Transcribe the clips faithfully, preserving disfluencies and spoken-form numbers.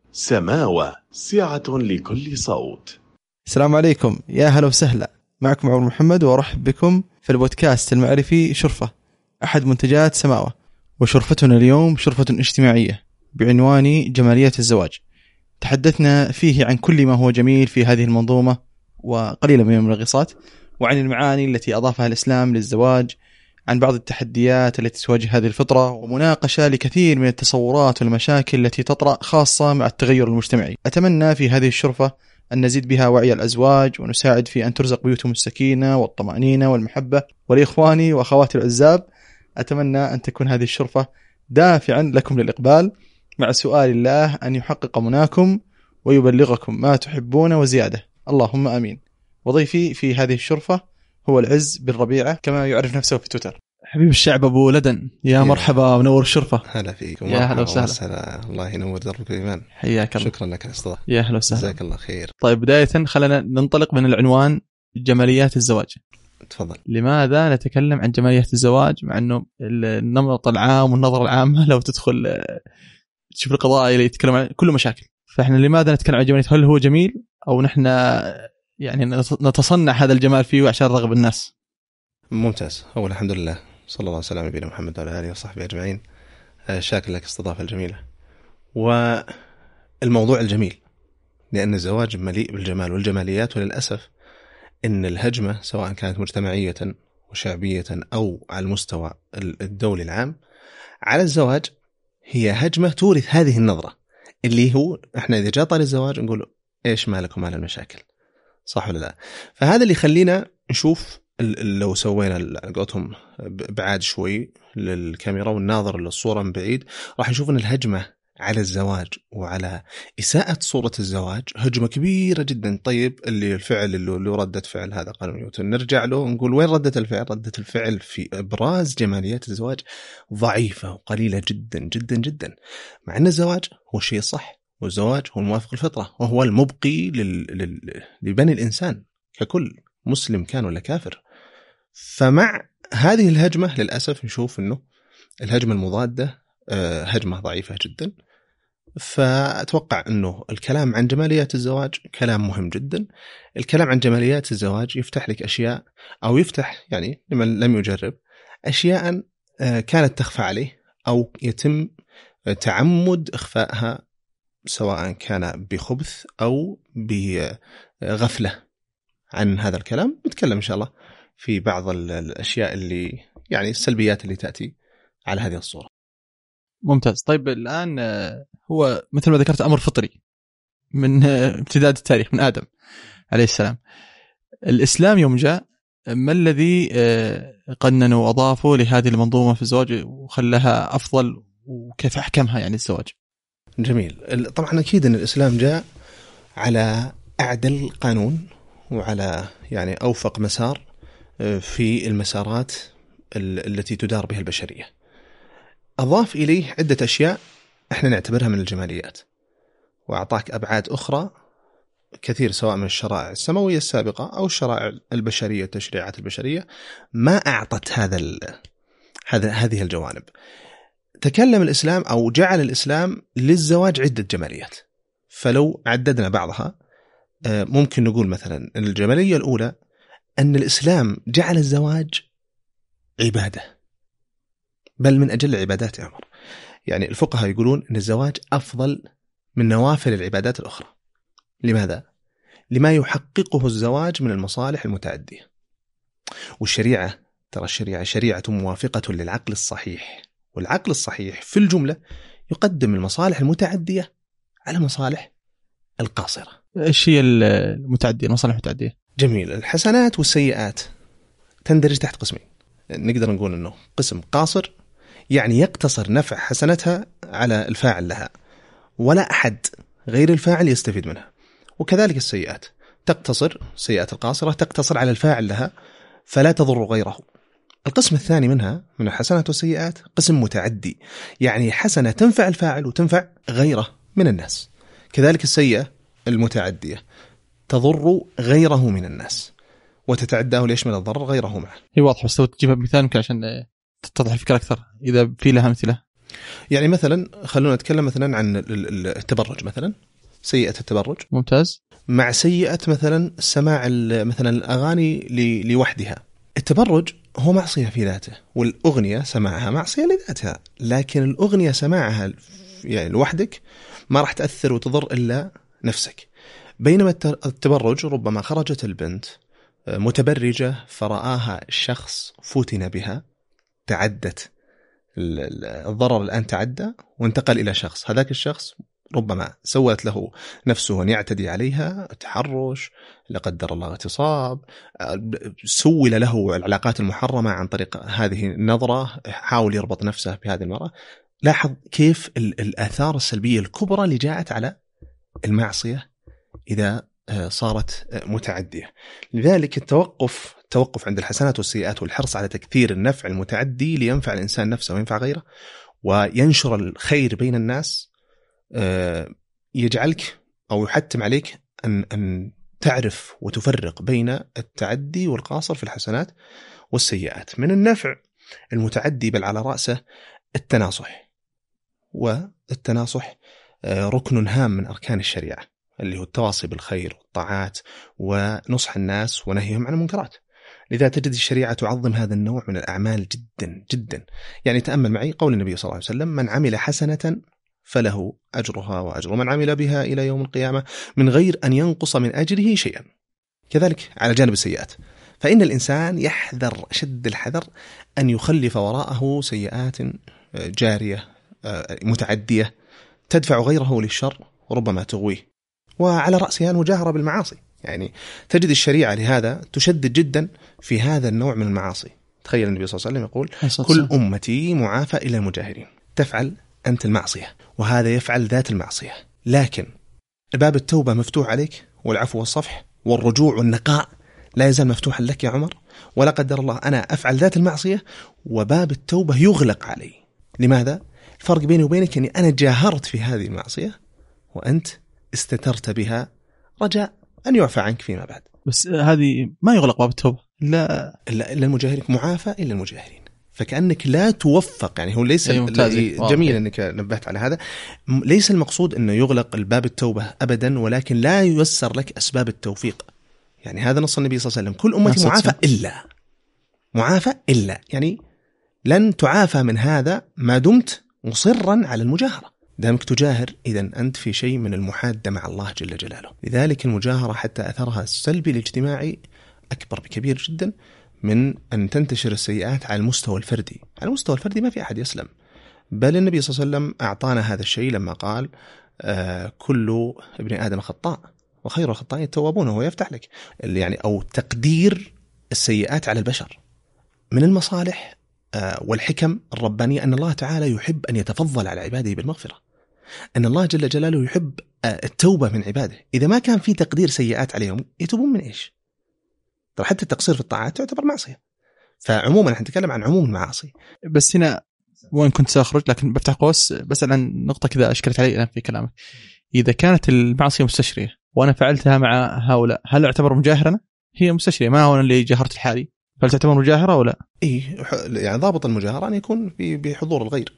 سماوة سعة لكل صوت. السلام عليكم، يا هلا وسهلا. معكم عمر محمد وأرحب بكم في البودكاست المعرفي شرفة، أحد منتجات سماوة. وشرفتنا اليوم شرفة اجتماعية بعنوان جماليات الزواج. تحدثنا فيه عن كل ما هو جميل في هذه المنظومة وقليلا من المنغصات، وعن المعاني التي أضافها الإسلام للزواج، عن بعض التحديات التي تواجه هذه الفطرة، ومناقشة لكثير من التصورات والمشاكل التي تطرأ خاصة مع التغير المجتمعي. أتمنى في هذه الشرفة أن نزيد بها وعي الأزواج ونساعد في أن ترزق بيوتهم السكينة والطمأنينة والمحبة. ولإخواني وأخواتي العزاب، أتمنى أن تكون هذه الشرفة دافعا لكم للإقبال، مع سؤال الله أن يحقق مناكم ويبلغكم ما تحبون وزيادة، اللهم آمين. وضيفي في هذه الشرفة هو العز بن ربيعة، كما يعرف نفسه في تويتر. حبيب الشعب أبو لدن، يا مرحبا ونور الشرفة. هلا فيكم، يا هلا وسهلا. الله ينور دربك الإيمان. حياك الله. شكرا لك على الاستضافة. يا هلا وسهلا. جزاك الله خير. طيب، بداية خلينا ننطلق من العنوان جماليات الزواج. تفضل. لماذا نتكلم عن جماليات الزواج مع أنه النمط العام والنظرة العامة لو تدخل تشوف القضايا اللي يتكلم عن كله مشاكل، فإحنا لماذا نتكلم عن جماليات؟ هل هو جميل أو نحن يعني نتصنع هذا الجمال فيه عشان رغب الناس؟ ممتاز. أول الحمد لله، صلى الله وسلم على نبينا محمد وعلى آله وصحبه أجمعين. شاكر لك استضافة الجميلة والموضوع الجميل، لأن الزواج مليء بالجمال والجماليات. وللأسف إن الهجمة سواء كانت مجتمعية وشعبية أو على المستوى الدولي العام على الزواج هي هجمة تورث هذه النظرة، اللي هو إحنا إذا جاء طاري الزواج نقول إيش مالكم على المشاكل، صح ولا لا؟ فهذا اللي يخلينا نشوف لو سوينا قوتهم بعاد شوي للكاميرا والناظر للصورة من بعيد، راح نشوف أن الهجمة على الزواج وعلى إساءة صورة الزواج هجمة كبيرة جدا. طيب اللي الفعل اللي ردة فعل هذا قانون نيوتن، نرجع له نقول وين ردة الفعل؟ ردة الفعل في إبراز جماليات الزواج ضعيفة وقليلة جدا جدا جدا، مع أن الزواج هو الشيء الصح، والزواج هو الموافق الفطرة، وهو المبقي لل... لل... لبني الإنسان ككل، مسلم كان ولا كافر. فمع هذه الهجمة للأسف نشوف أنه الهجمة المضادة هجمة ضعيفة جدا. فأتوقع أنه الكلام عن جماليات الزواج كلام مهم جدا. الكلام عن جماليات الزواج يفتح لك أشياء، أو يفتح يعني لمن لم يجرب أشياء كانت تخفى عليه أو يتم تعمد إخفائها، سواء كان بخبث أو بغفلة عن هذا الكلام. نتكلم إن شاء الله في بعض الأشياء اللي يعني السلبيات اللي تأتي على هذه الصورة. ممتاز. طيب الآن هو مثل ما ذكرت أمر فطري من امتداد التاريخ من آدم عليه السلام. الإسلام يوم جاء ما الذي قننوا وأضافوا لهذه المنظومة في الزواج وخلاها أفضل، وكيف أحكمها يعني الزواج؟ جميل. طبعا أكيد أن الإسلام جاء على أعدل قانون وعلى يعني أوفق مسار في المسارات التي تدار بها البشرية. أضاف إليه عدة أشياء إحنا نعتبرها من الجماليات، وأعطاك أبعاد أخرى كثير سواء من الشرائع السماوية السابقة أو الشرائع البشرية التشريعات البشرية ما أعطت هذا هذا هذه الجوانب. تكلم الإسلام أو جعل الإسلام للزواج عدة جماليات، فلو عددنا بعضها ممكن نقول مثلا الجمالية الأولى أن الإسلام جعل الزواج عبادة، بل من أجل العبادات يا عمر. يعني الفقهاء يقولون أن الزواج أفضل من نوافل العبادات الأخرى. لماذا؟ لما يحققه الزواج من المصالح المتعدية. والشريعة ترى الشريعة شريعة موافقة للعقل الصحيح، والعقل الصحيح في الجملة يقدم المصالح المتعدية على مصالح القاصرة. إيش هي المتعدية؟ المصالح المتعدية. جميل. الحسنات والسيئات تندرج تحت قسمين. نقدر نقول أنه قسم قاصر يعني يقتصر نفع حسنتها على الفاعل لها، ولا أحد غير الفاعل يستفيد منها. وكذلك السيئات تقتصر، سيئات القاصرة تقتصر على الفاعل لها فلا تضر غيره. القسم الثاني منها من الحسنات والسيئات قسم متعدي، يعني حسنة تنفع الفاعل وتنفع غيره من الناس. كذلك السيئة المتعدية تضر غيره من الناس وتتعداه ليشمل الضرر غيره معه. هي واضحة، بس لو تجيبها بمثال يمكن عشان تتضح الفكرة أكثر إذا في لها أمثلة. يعني مثلا خلونا نتكلم مثلا عن التبرج مثلا، سيئة التبرج ممتاز، مع سيئة مثلا سماع مثلا الأغاني لوحدها. التبرج هو معصية في ذاته، والأغنية سماعها معصية لذاتها، لكن الأغنية سماعها يعني لوحدك ما راح تأثر وتضر إلا نفسك. بينما التبرج ربما خرجت البنت متبرجة فرآها الشخص فتن بها، تعدت الضرر الآن تعدى وانتقل إلى شخص، هذاك الشخص ربما سوت له نفسه أن يعتدي عليها، تحرش، لا قدر الله اغتصاب، سول له العلاقات المحرمة عن طريق هذه النظرة، حاول يربط نفسه بهذه المرأة. لاحظ كيف الآثار السلبية الكبرى اللي جاءت على المعصية إذا صارت متعدية. لذلك التوقف التوقف عند الحسنات والسيئات والحرص على تكثير النفع المتعدي لينفع الإنسان نفسه وينفع غيره وينشر الخير بين الناس يجعلك أو يحتم عليك أن أن تعرف وتفرق بين التعدي والقاصر في الحسنات والسيئات. من النفع المتعدي بل على رأسه التناصح، والتناصح ركن هام من أركان الشريعة اللي هو التواصي بالخير والطاعات ونصح الناس ونهيهم عن المنكرات. لذا تجد الشريعة تعظم هذا النوع من الأعمال جدا جدا. يعني تأمل معي قول النبي صلى الله عليه وسلم: من عمل حسنة فله أجرها وأجر من عمل بها إلى يوم القيامة من غير أن ينقص من أجره شيئا. كذلك على جانب السيئات، فإن الإنسان يحذر شد الحذر أن يخلف وراءه سيئات جارية متعدية تدفع غيره للشر وربما تغويه، وعلى رأسها المجاهرة بالمعاصي. يعني تجد الشريعة لهذا تشدد جدا في هذا النوع من المعاصي. تخيل النبي صلى الله عليه وسلم يقول: كل أمتي معافى إلى المجاهرين. تفعل أنت المعصية وهذا يفعل ذات المعصية، لكن باب التوبة مفتوح عليك والعفو والصفح والرجوع والنقاء لا يزال مفتوحا لك يا عمر. ولا قدر الله أنا أفعل ذات المعصية وباب التوبة يغلق علي. لماذا؟ الفرق بيني وبينك أني أنا جاهرت في هذه المعصية وأنت استترت بها رجاء أن يعفى عنك فيما بعد. بس هذه ما يغلق باب التوبة لا إلا إلا المجاهرين، معافى إلا المجاهرين. فكأنك لا توفق. يعني هو ليس جميل أنك نبهت على هذا. ليس المقصود أنه يغلق الباب التوبة أبدا، ولكن لا ييسر لك أسباب التوفيق. يعني هذا نص النبي صلى الله عليه وسلم: كل أمتي معافى إلا معافى إلا يعني لن تعافى من هذا ما دمت مصرا على المجاهرة. دامك تجاهر إذن أنت في شيء من المحادة مع الله جل جلاله. لذلك المجاهرة حتى أثرها السلبي الاجتماعي أكبر بكبير جدا من أن تنتشر السيئات على المستوى الفردي. على المستوى الفردي ما في أحد يسلم، بل النبي صلى الله عليه وسلم أعطانا هذا الشيء لما قال: آه كل ابن آدم خطاء وخير الخطائين التوابون. وهو يفتح لك يعني أو تقدير السيئات على البشر. من المصالح آه والحكم الربانية أن الله تعالى يحب أن يتفضل على عباده بالمغفرة، أن الله جل جلاله يحب التوبة من عباده. إذا ما كان في تقدير سيئات عليهم يتوبون من إيش؟ ترى حتى التقصير في الطاعات تعتبر معصية. فعموما نحن نتكلم عن عموم المعاصي. بس هنا وين كنت سأخرج، لكن بفتح قوس بسأل عن نقطة كذا أشكلت علي الآن في كلامك. إذا كانت المعصية مستشرية وأنا فعلتها مع هؤلاء، هل أعتبر مجاهرة؟ هي مستشرية، ما هو أنا اللي جاهرت الحالي، هل تعتبر مجاهرة أو لا؟ إيه، يعني ضابط المجاهرة أن يكون بحضور الغير.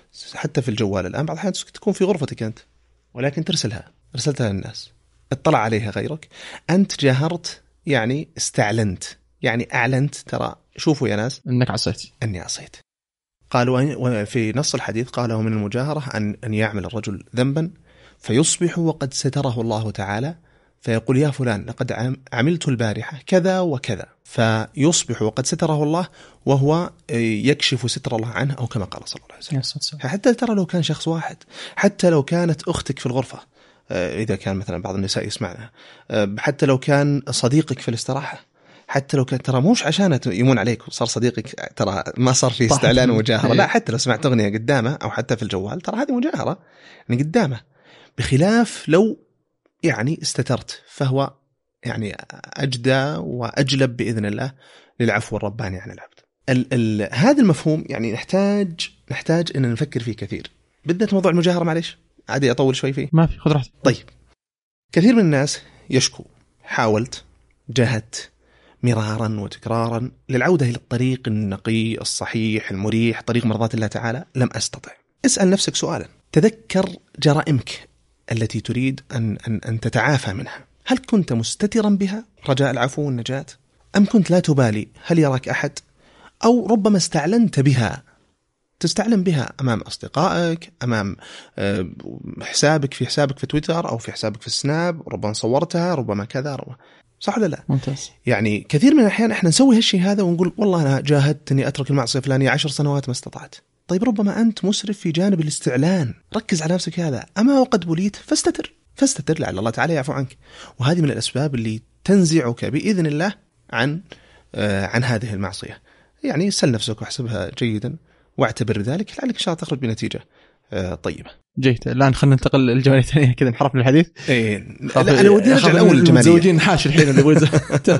حتى في الجوال الآن بعض الأحيان تكون في غرفتك أنت ولكن ترسلها أرسلتها للناس، اطلع عليها غيرك، أنت جاهرت يعني استعلنت، يعني أعلنت ترى شوفوا يا ناس أنك عصيت، أني عصيت. قالوا في نص الحديث قالوا من المجاهرة أن أن يعمل الرجل ذنبا فيصبح وقد ستره الله تعالى فيقول: يا فلان لقد عملت البارحة كذا وكذا، فيصبح وقد ستره الله وهو يكشف ستر الله عنه، أو كما قال صلى الله عليه وسلم. حتى ترى لو كان شخص واحد، حتى لو كانت أختك في الغرفة، إذا كان مثلا بعض النساء يسمعنا، حتى لو كان صديقك في الاستراحة، حتى لو كان ترى موش عشان يمون عليك وصار صديقك، ترى ما صار فيه استعلان ومجاهرة، لا، حتى لو سمعت أغنية قدامه أو حتى في الجوال ترى هذه مجاهرة يعني قدامه، بخلاف لو يعني استترت، فهو يعني أجدى وأجلب بإذن الله للعفو الرباني عن العبد. ال ال هذا المفهوم يعني نحتاج نحتاج أن نفكر فيه كثير، بالذات موضوع المجاهرة. معليش عادي أطول شوي فيه، ما في، خذ راحتك. طيب، كثير من الناس يشكو: حاولت، جاهدت مرارا وتكرارا للعودة إلى الطريق النقي الصحيح المريح، طريق مرضاة الله تعالى، لم أستطع. اسأل نفسك سؤالا، تذكر جرائمك التي تريد أن, أن, أن تتعافى منها، هل كنت مستترا بها رجاء العفو والنجاة، أم كنت لا تبالي هل يراك أحد، أو ربما استعلنت بها، تستعلن بها أمام أصدقائك، أمام حسابك في حسابك في تويتر أو في حسابك في السناب، ربما صورتها، ربما كذا، ربما صح ولا لا؟ ممتاز. يعني كثير من الأحيان إحنا نسوي هالشيء هذا ونقول والله أنا جاهدت إني أترك المعصية الفلانية عشر سنوات ما استطعت. طيب ربما أنت مسرف في جانب الاستعلان، ركز على نفسك هذا، أما وقد بليت فاستتر فاستتر لعل الله تعالى يعفو عنك. وهذه من الأسباب اللي تنزعك بإذن الله عن آه عن هذه المعصية. يعني سل نفسك واحسبها جيدا واعتبر ذلك، لعلك إن شاء الله تخرج بنتيجة آه طيبة. جيد. الآن خلينا ننتقل للجمالية الثانية كذا نحرف من الحديث. إيه لا أنا ودي أرجع الأول الجمالية. متزوجين نحاش الحين اللي يقول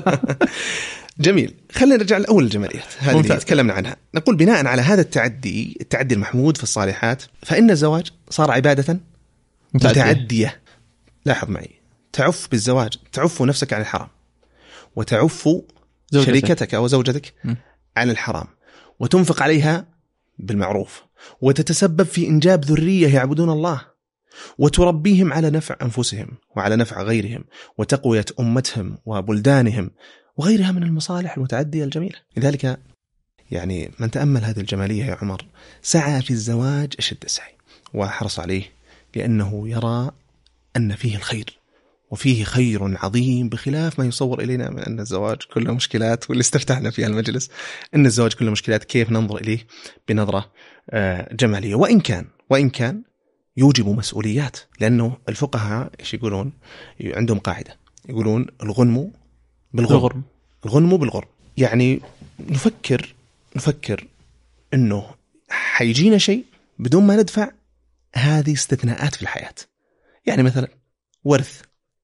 جميل. خلينا نرجع الأول الجماليات هذه اللي تكلمنا عنها. نقول بناء على هذا التعدي التعدي المحمود في الصالحات، فإن الزواج صار عبادة متعدية. لاحظ معي، تعف بالزواج تعف نفسك عن الحرام، وتعف شريكتك أو زوجتك م. عن الحرام، وتنفق عليها بالمعروف، وتتسبب في إنجاب ذرية يعبدون الله، وتربيهم على نفع أنفسهم وعلى نفع غيرهم، وتقوية أمتهم وبلدانهم وغيرها من المصالح المتعدية الجميلة. لذلك يعني من تأمل هذه الجمالية يا عمر سعى في الزواج أشد السعي وحرص عليه، لأنه يرى أن فيه الخير، وفيه خير عظيم بخلاف ما يصور إلينا من أن الزواج كله مشكلات، واللي استفتحنا فيها المجلس أن الزواج كله مشكلات. كيف ننظر إليه بنظرة جمالية؟ وإن كان وإن كان يوجب مسؤوليات، لأنه الفقهاء إيش يقولون؟ عندهم قاعدة يقولون الغنم بالغرم، الغنم بالغرم. يعني نفكر نفكر إنه حيجينا شيء بدون ما ندفع. هذه استثناءات في الحياة. يعني مثلا ورث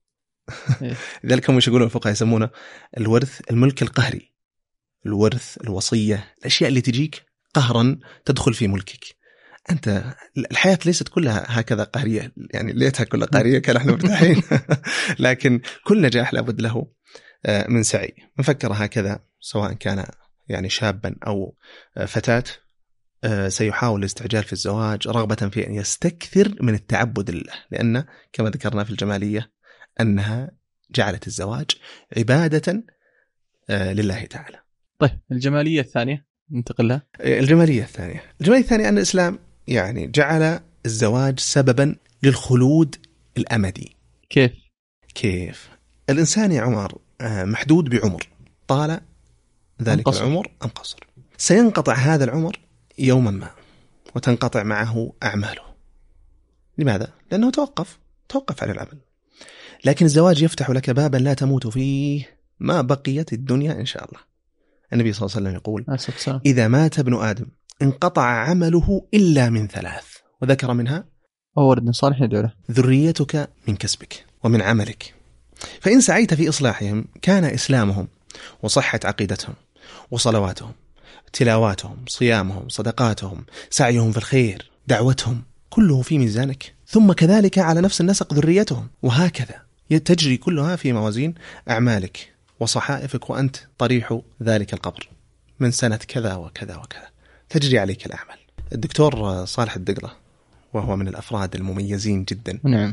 ذلك هم يقولون الفقهاء يسمونه الورث الملك القهري، الورث الوصية، الأشياء اللي تجيك قهرا تدخل في ملكك أنت. الحياة ليست كلها هكذا قهرية، يعني ليتها كلها قهرية كان احنا مرتاحين لكن كل نجاح لابد له من سعي. نفكر هكذا سواء كان يعني شابا أو فتاة سيحاول الاستعجال في الزواج رغبة في أن يستكثر من التعبد لله، لأن كما ذكرنا في الجمالية أنها جعلت الزواج عبادة لله تعالى. طيب الجمالية الثانية ننتقل لها. الجمالية الثانية الجمالية الثانية أن الإسلام يعني جعل الزواج سببا للخلود الأمدي. كيف؟ كيف؟ الإنسان يا عمر محدود بعمر، طال ذلك أنقصر. العمر أم قصر، سينقطع هذا العمر يوما ما وتنقطع معه أعماله. لماذا؟ لأنه توقف توقف على العمل. لكن الزواج يفتح لك بابا لا تموت فيه ما بقيت الدنيا إن شاء الله. النبي صلى الله عليه وسلم يقول أسفل. إذا مات ابن آدم انقطع عمله إلا من ثلاث، وذكر منها ولد صالح يدعو له، ذريتك من كسبك ومن عملك، فإن سعيت في إصلاحهم كان إسلامهم وصحة عقيدتهم وصلواتهم تلاواتهم صيامهم صدقاتهم سعيهم في الخير دعوتهم كله في ميزانك، ثم كذلك على نفس النسق ذريتهم، وهكذا تجري كلها في موازين أعمالك وصحائفك، وأنت طريح ذلك القبر من سنة كذا وكذا وكذا تجري عليك الأعمال. الدكتور صالح الدقلة وهو من الأفراد المميزين جدا. نعم.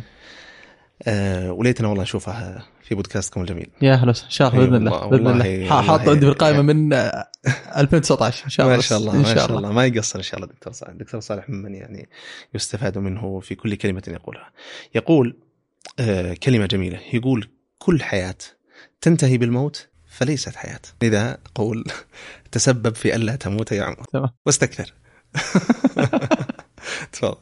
أه وليتنا والله نشوفها في بودكاستكم الجميل. يا هلا إن شاء الله بإذن الله بإذن الله. حاط عندي بالقائمة من ألفين وتسعة عشر إن شاء الله. ما شاء الله ما شاء الله ما يقصر إن شاء الله. دكتور صالح دكتور صالح من يعني يستفاد منه في كل كلمة يقولها. يقول أه كلمة جميلة، يقول كل حياة تنتهي بالموت فليست حياة، لذا أقول تسبب في ألا تموت يا عمر واستكثر. تفضل.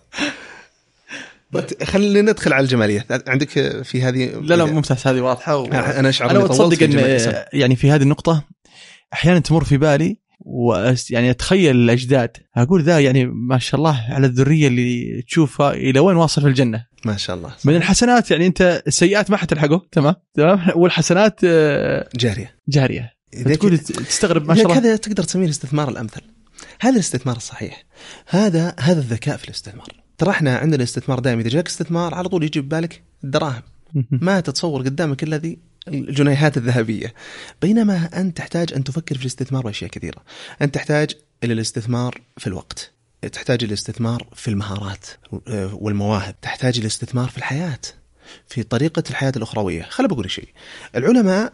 خلينا ندخل على الجمالية عندك في هذه. لا لا ممتاز، هذه واضحة و... أنا أشعر أنا أتصدق أن يعني في هذه النقطة أحيانا تمر في بالي ويعني أتخيل الأجداد، أقول ذا يعني ما شاء الله على الذرية اللي تشوفها إلى وين واصل في الجنة ما شاء الله. من الحسنات يعني أنت السيئات ما حتلحقه تمام تمام والحسنات جارية جارية. تقول تستغرب ما شاء الله. هذا تقدر تسميه الاستثمار الأمثل، هذا الاستثمار الصحيح، هذا هذا الذكاء في الاستثمار. ترى احنا عندنا الاستثمار دائما إذا جاك استثمار على طول يجي ببالك الدراهم، ما تتصور قدامك إلا ذي الجنيهات الذهبية، بينما أنت تحتاج أن تفكر في الاستثمار بأشياء كثيرة. أنت تحتاج إلى الاستثمار في الوقت، تحتاج الاستثمار في المهارات والمواهب، تحتاج الاستثمار في الحياة، في طريقة الحياة الأخروية. خلي بقول شيء، العلماء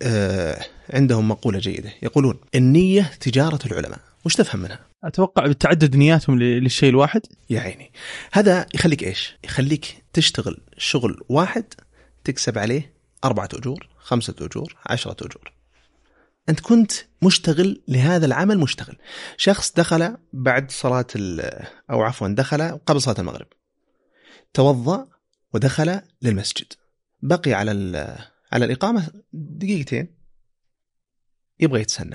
عندهم مقولة جيدة، يقولون النية تجارة العلماء. وش تفهم منها؟ أتوقع بالتعدد نياتهم للشيء الواحد. يا عيني، هذا يخليك إيش؟ يخليك تشتغل شغل واحد تكسب عليه أربعة أجور، خمسة أجور، عشرة أجور. أنت كنت مشتغل لهذا العمل. مشتغل شخص دخل بعد صلاة أو عفوا دخل قبل صلاة المغرب، توضأ ودخل للمسجد، بقي على على الإقامة دقيقتين، يبغى يتسنن،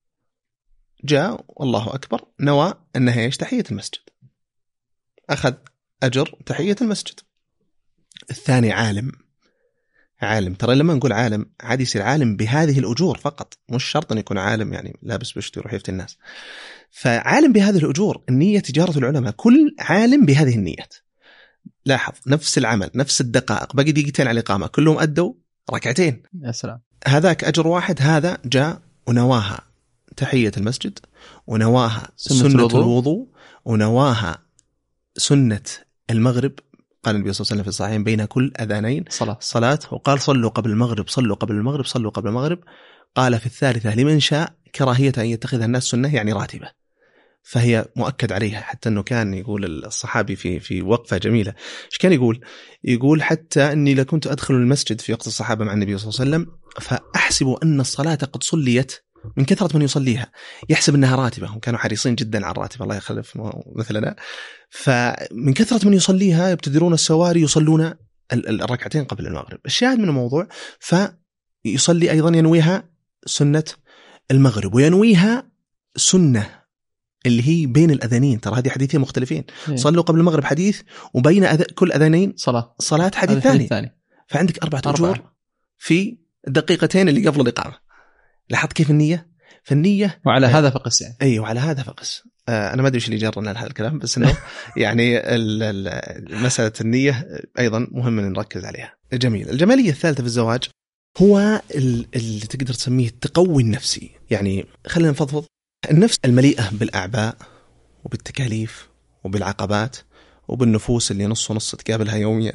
جاء والله أكبر، نوى أنها إيش؟ تحية المسجد، أخذ أجر تحية المسجد. الثاني عالم، عالم، ترى لما نقول عالم عادي يصير عالم بهذه الأجور فقط، مش شرط أن يكون عالم يعني لابس بشت يروح يفتي الناس. فعالم بهذه الأجور، النية تجارة العلماء، كل عالم بهذه النيات. لاحظ نفس العمل، نفس الدقائق، بقي دقيقتين على الإقامة، كلهم أدوا ركعتين. يا سلام. هذاك أجر واحد، هذا جاء ونواها تحية المسجد، ونواها سنة, سنة الوضوء. الوضوء، ونواها سنة المغرب. قال النبي صلى الله عليه وسلم في الصحيحين بين كل أذانين صلاة. صلاة، وقال صلوا قبل المغرب، صلوا قبل المغرب، صلوا قبل المغرب. قال في الثالثة لمن شاء كراهية أن يتخذها الناس سنة، يعني راتبة، فهي مؤكد عليها. حتى أنه كان يقول الصحابي في في وقفة جميلة، إيش كان يقول؟ يقول حتى أني لكنت أدخل المسجد في وقت الصحابة مع النبي صلى الله عليه وسلم فأحسب أن الصلاة قد صليت من كثرة من يصليها، يحسب أنها راتبة، هم كانوا حريصين جدا على الراتبة، الله يخلف مثلنا. فمن كثرة من يصليها يبتدرون السواري يصلون الركعتين قبل المغرب. الشاهد من الموضوع، فيصلي أيضا ينويها سنة المغرب، وينويها سنة اللي هي بين الأذانين. ترى هذه حديثين مختلفين، إيه. صلوا قبل المغرب حديث، وبين أذ... كل أذانين صلاة صلاة حديث ثاني. ثاني. فعندك أربعة أجور في الدقيقتين اللي قبل الإقامة. لاحظت كيف النية؟ فالنية وعلى آه. هذا فقس يعني. أي وعلى هذا فقس. آه أنا ما أدري إيش اللي جرنا لهذا الكلام، بس إنه يعني مسألة النية أيضا مهم أن نركز عليها. جميل. الجمالية الثالثة في الزواج هو اللي تقدر تسميه التقوي النفسي. يعني خلينا نفضفض. النفس المليئة بالأعباء وبالتكاليف وبالعقبات وبالنفوس اللي نص ونص تقابلها يوميا،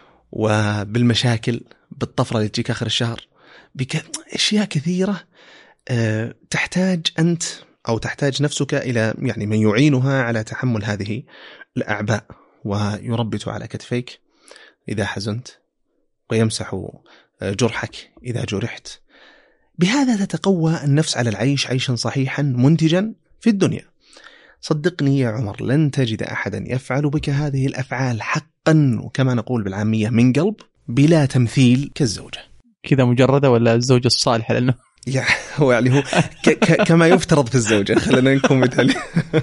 وبالمشاكل، بالطفرة اللي تجيك آخر الشهر، بأشياء كثيرة أه تحتاج أنت أو تحتاج نفسك إلى يعني من يعينها على تحمل هذه الأعباء، ويربط على كتفيك إذا حزنت، ويمسح جرحك إذا جرحت. بهذا تتقوى النفس على العيش عيشا صحيحا منتجا في الدنيا. صدقني يا عمر، لن تجد أحدا يفعل بك هذه الأفعال حقا، وكما نقول بالعامية من قلب، بلا تمثيل كالزوجة. كذا مجردة ولا الزوجة الصالحة؟ لأنه يا هو يعني هو ك ك كما يفترض في الزوجة. خلينا نكون مثالي.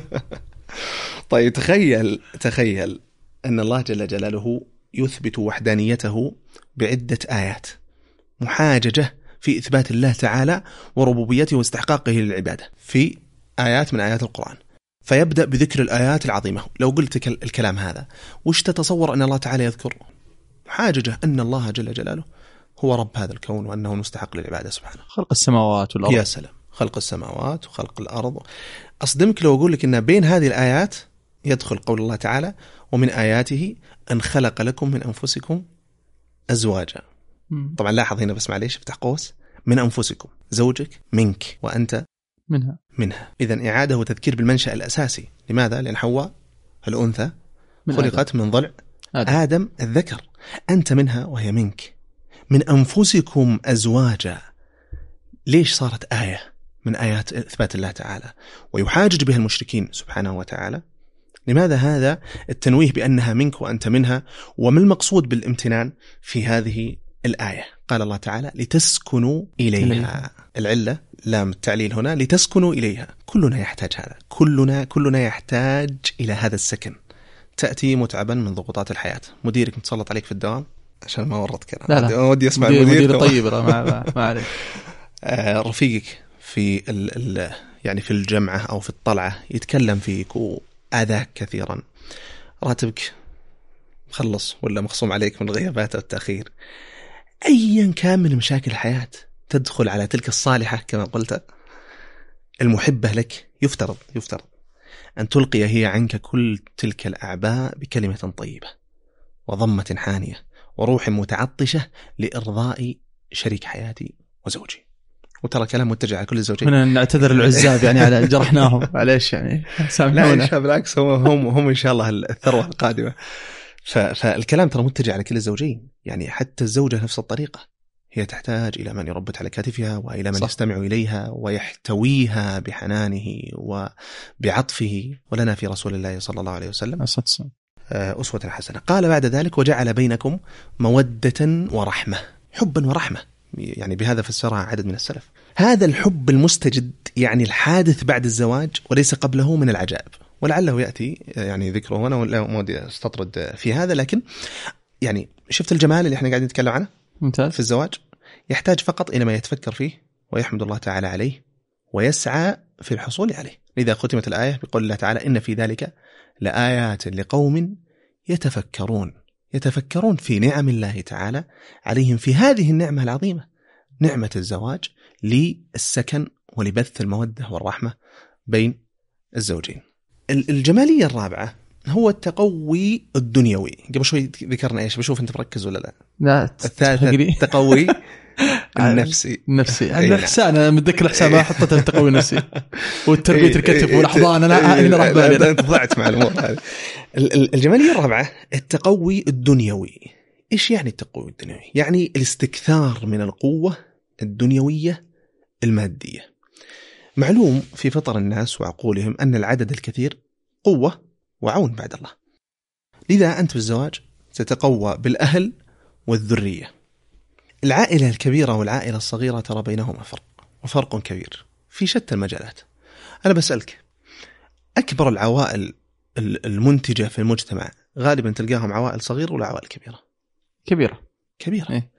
طيب تخيل تخيل أن الله جل جلاله يثبت وحدانيته بعدة آيات محاججة في إثبات الله تعالى وربوبيته واستحقاقه للعبادة في آيات من آيات القرآن. فيبدأ بذكر الآيات العظيمة. لو قلت الكلام هذا وش تتصور أن الله تعالى يذكر؟ محاججة أن الله جل جلاله هو رب هذا الكون، وأنه مستحق للعبادة سبحانه. خلق السماوات والأرض. يا سلام، خلق السماوات وخلق الأرض. أصدمك لو أقول لك أن بين هذه الآيات يدخل قول الله تعالى: ومن آياته أن خلق لكم من أنفسكم أزواجا. طبعا لاحظ هنا بس معليش افتح قوس، من أنفسكم، زوجك منك وأنت منها منها إذن إعادة وتذكير بالمنشأ الأساسي. لماذا؟ لأن حواء الأنثى خلقت من ضلع آدم. آدم الذكر. أنت منها وهي منك. من أنفسكم أزواجا. ليش صارت آية من آيات إثبات الله تعالى ويحاجج بها المشركين سبحانه وتعالى؟ لماذا هذا التنويه بأنها منك وأنت منها؟ وما المقصود بالامتنان في هذه الآية؟ قال الله تعالى: لتسكنوا إليها. العلة لام التعليل هنا، لتسكنوا إليها. كلنا يحتاج هذا، كلنا كلنا يحتاج إلى هذا السكن. تأتي متعبا من ضغوطات الحياة، مديرك متسلط عليك في الدوام، عشان ما ورطك أنا. لا لا، ودي أسمع مدير المدير مدير طيب ما ما عليك. رفيقك في ال ال يعني في الجمعة أو في الطلعة يتكلم فيك وآذاك كثيرا، راتبك مخلص ولا مخصوم عليك من الغيابات أو التأخير، أيا كان من مشاكل الحياة، تدخل على تلك الصالحة كما قلت المحبة لك، يفترض يفترض أن تلقي هي عنك كل تلك الأعباء بكلمة طيبة وضمة حانية وروح متعطشة لإرضاء شريك حياتي وزوجي. وترى كلام متجه على كل الزوجين. هنا نعتذر العزاب يعني على جرحناهم معليش يعني سامحونا. لا بالعكس هم هم هم إن شاء الله الثروة القادمة. فالكلام ترى متجه على كل الزوجين، يعني حتى الزوجة نفس الطريقة، هي تحتاج إلى من يربط على كتفها وإلى من صح. يستمع إليها ويحتويها بحنانه وبعطفه. ولنا في رسول الله صلى الله عليه وسلم أسوة حسنة. قال بعد ذلك وجعل بينكم مودة ورحمة، حبا ورحمة، يعني بهذا فسرها عدد من السلف. هذا الحب المستجد يعني الحادث بعد الزواج وليس قبله من العجائب، ولعله يأتي يعني ذكره، وأنا لا مودي استطرد في هذا، لكن يعني شفت الجمال اللي احنا قاعدين نتكلم عنه ممتاز في الزواج، يحتاج فقط إلى ما يتفكر فيه ويحمد الله تعالى عليه ويسعى في الحصول عليه. لذا ختمت الآية بقول الله تعالى إن في ذلك لآيات لقوم يتفكرون، يتفكرون في نعم الله تعالى عليهم في هذه النعمة العظيمة، نعمة الزواج للسكن ولبث المودة والرحمة بين الزوجين. الجمالية الرابعة هو التقوي الدنيوي. قبل شوي ذكرنا إيش؟ بشوف أنت مركز ولا لا؟ لا الثالثة التقوي النفسي. النفسي أنا الإحسان، أنا متذكر الإحسان ما حطيته في التقوي النفسي والتربية الكتف والأحضان. أنا هنا راح بالي أنت ضعت مع الأمور هذه. الجمالية الرابعة التقوي الدنيوي. إيش يعني التقوي الدنيوي؟ يعني الاستكثار من القوة الدنيوية المادية. معلوم في فطر الناس وعقولهم أن العدد الكثير قوة وعون بعد الله. لذا أنت بالزواج تتقوى بالأهل والذرية. العائلة الكبيرة والعائلة الصغيرة ترى بينهما فرق، وفرق كبير في شتى المجالات. أنا بسألك، أكبر العوائل المنتجة في المجتمع غالبا تلقاهم عوائل صغيرة ولا عوائل كبيرة؟ كبيرة كبيرة إيه؟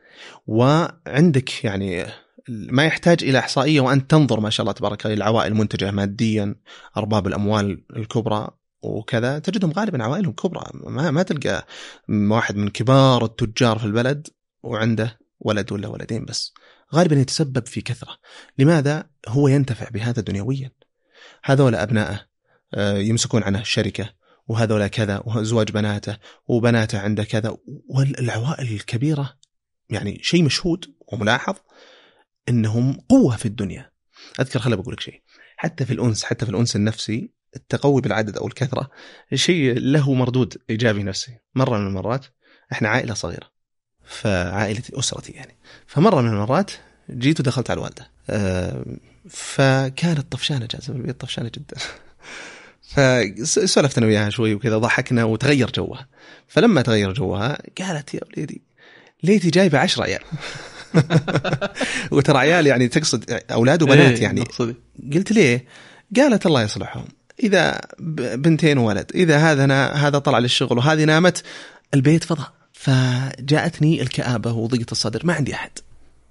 وعندك يعني ما يحتاج إلى إحصائية وأن تنظر ما شاء الله تبارك الله العوائل المنتجة ماديا، أرباب الأموال الكبرى وكذا، تجدهم غالبا عوائلهم كبرى. ما, ما تلقى واحد من كبار التجار في البلد وعنده ولد ولا ولدين بس، غالبا يتسبب في كثرة. لماذا؟ هو ينتفع بهذا دنيويا. هذول أبنائه يمسكون عنه الشركة، وهذول كذا، وزواج بناته وبناته عنده كذا. والعوائل الكبيرة يعني شيء مشهود وملاحظ إنهم قوة في الدنيا. أذكر خلي بقول لك شيء، حتى في الأنس حتى في الأنس النفسي التقوي بالعدد أو الكثرة شيء له مردود إيجابي نفسي. مرة من المرات إحنا عائلة صغيرة، فعائلتي أسرتي يعني، فمرة من المرات جيت ودخلت على الوالدة، فكانت طفشانة جالسة في البيت، طفشانة جدا. فسولفتنا وياها شوي وكذا، ضحكنا وتغير جوها. فلما تغير جوها قالت يا وليدي ليتي جايبة عشرة عيال. وترى عيال يعني تقصد أولاد وبنات يعني. قلت ليه؟ قالت الله يصلحهم، إذا بنتين وولد، إذا هذا هذا طلع للشغل وهذه نامت البيت فضاء. فجاءتني الكآبة وضيقة الصدر، ما عندي أحد.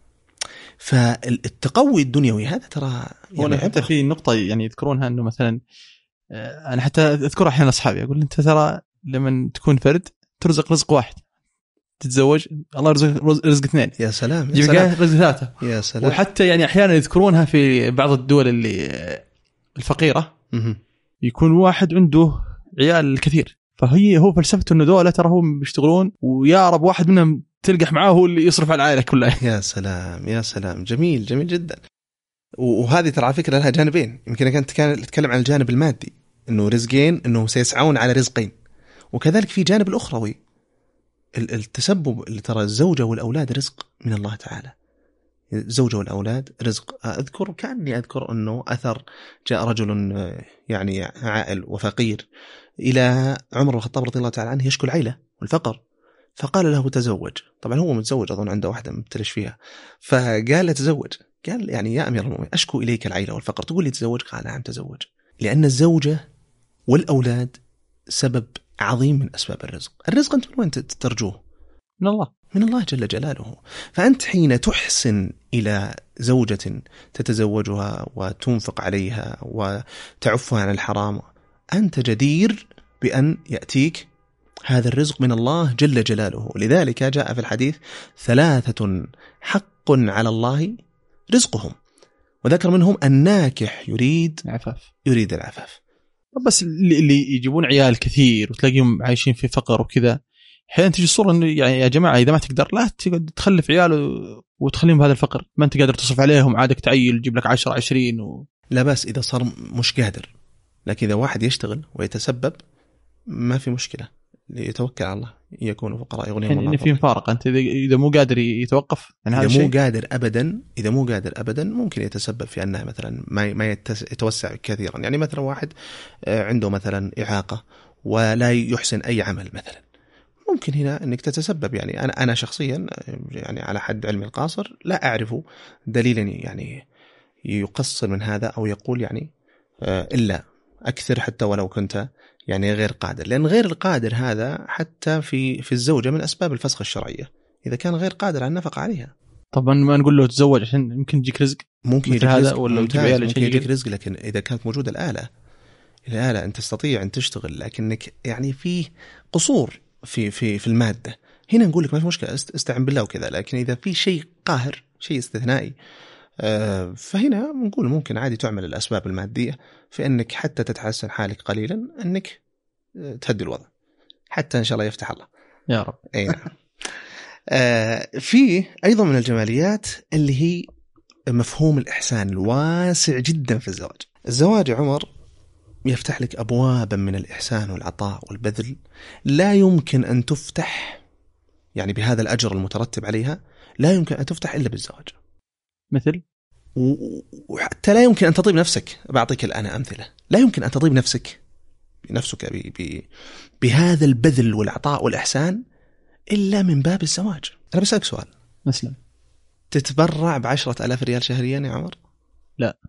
فالتقوي الدنيوي هذا ترى يعني حتى في نقطة يعني يذكرونها أنه مثلا أنا حتى أذكر أحيانا أصحابي أقول أنت ترى لما تكون فرد ترزق رزق واحد، تتزوج الله يرزق رزق اثنين. يا سلام، يا سلام. رزق ثلاثة. يا سلام. وحتى يعني أحيانا يذكرونها في بعض الدول اللي الفقيرة يكون واحد عنده عيال كثير، فهي هو فلسفته إنه دولة ترى هم بيشتغلون ويا رب واحد منهم تلقح معاه هو اللي يصرف على العائلة كلها. يا سلام يا سلام، جميل جميل جدا. وهذه ترى على فكرة لها جانبين. يمكن كانت تتكلم عن الجانب المادي إنه رزقين، إنه سيسعون على رزقين، وكذلك في جانب الأخروي التسبب اللي ترى الزوجة والأولاد رزق من الله تعالى. الزوجة والأولاد رزق. أذكر كأني أذكر أنه أثر جاء رجل يعني عائل وفقير إلى عمر الخطاب رضي الله تعالى عنه يشكو العيلة والفقر، فقال له تزوج. طبعا هو متزوج أظن عنده واحدة مبتلش فيها، فقال له تزوج. قال يعني يا أمير المؤمنين أشكو إليك العيلة والفقر تقول لي تزوج؟ قال نعم تزوج، لأن الزوجة والأولاد سبب عظيم من أسباب الرزق. الرزق أنت من وين ترجوه؟ من الله، من الله جل جلاله. فأنت حين تحسن إلى زوجة تتزوجها وتنفق عليها وتعفها عن الحرام، أنت جدير بأن يأتيك هذا الرزق من الله جل جلاله. لذلك جاء في الحديث ثلاثة حق على الله رزقهم، وذكر منهم الناكح يريد العفاف. يريد العفاف. بس اللي, اللي يجيبون عيال كثير وتلاقيهم عايشين في فقر وكذا، حين تجي الصورة إنه يعني يا جماعة إذا ما تقدر لا تقعد تخلف عيال وتخليهم بهذا الفقر، ما أنت قادر تصرف عليهم عادك تعيل تجيب لك عشرة عشرين و... لا بس إذا صار مش قادر، لكن إذا واحد يشتغل ويتسبب ما في مشكلة، يتوكل على الله يكونوا فقراء يغنيهم يعني الله. في مفارقة، أنت إذا مو قادر يتوقف يعني هذا إذا مو الشيء. قادر أبدا إذا مو قادر أبدا ممكن يتسبب في أنه مثلا ما ما يتوسع كثيرا. يعني مثلا واحد عنده مثلا إعاقة ولا يحسن أي عمل مثلا، ممكن هنا أنك تتسبب. يعني أنا أنا شخصيا يعني على حد علمي القاصر لا أعرف دليلا يعني يقصر من هذا أو يقول يعني إلا أكثر حتى ولو كنت يعني غير قادر، لأن غير القادر هذا حتى في في الزوجة من أسباب الفسخ الشرعية إذا كان غير قادر على النفقة عليها. طبعا ما نقول له تزوج عشان يمكن يجيك رزق، ممكن يجيك هذا رزق ولا ممكن يجيك يجيك رزق، لكن إذا كانت موجودة الآلة الآلة أنت تستطيع أن تشتغل، لكنك يعني فيه قصور في في في المادة، هنا نقول لك ما في مشكلة استعن بالله وكذا. لكن إذا في شيء قاهر شيء استثنائي فهنا نقول ممكن عادي تعمل الأسباب المادية في أنك حتى تتحسن حالك قليلا أنك تهدي الوضع حتى إن شاء الله يفتح الله يا رب. أي نعم. آه في أيضا من الجماليات اللي هي مفهوم الإحسان الواسع جدا في الزواج. الزواج عمر يفتح لك أبوابا من الإحسان والعطاء والبذل لا يمكن أن تفتح يعني بهذا الأجر المترتب عليها، لا يمكن أن تفتح إلا بالزواج. مثل وحتى لا يمكن أن تطيب نفسك. بعطيك الآن أمثلة. لا يمكن أن تطيب نفسك بنفسك ب... ب... بهذا البذل والعطاء والإحسان إلا من باب الزواج. أنا بسألك سؤال مثلا، تتبرع بعشرة آلاف ريال شهريا يا عمر؟ لا.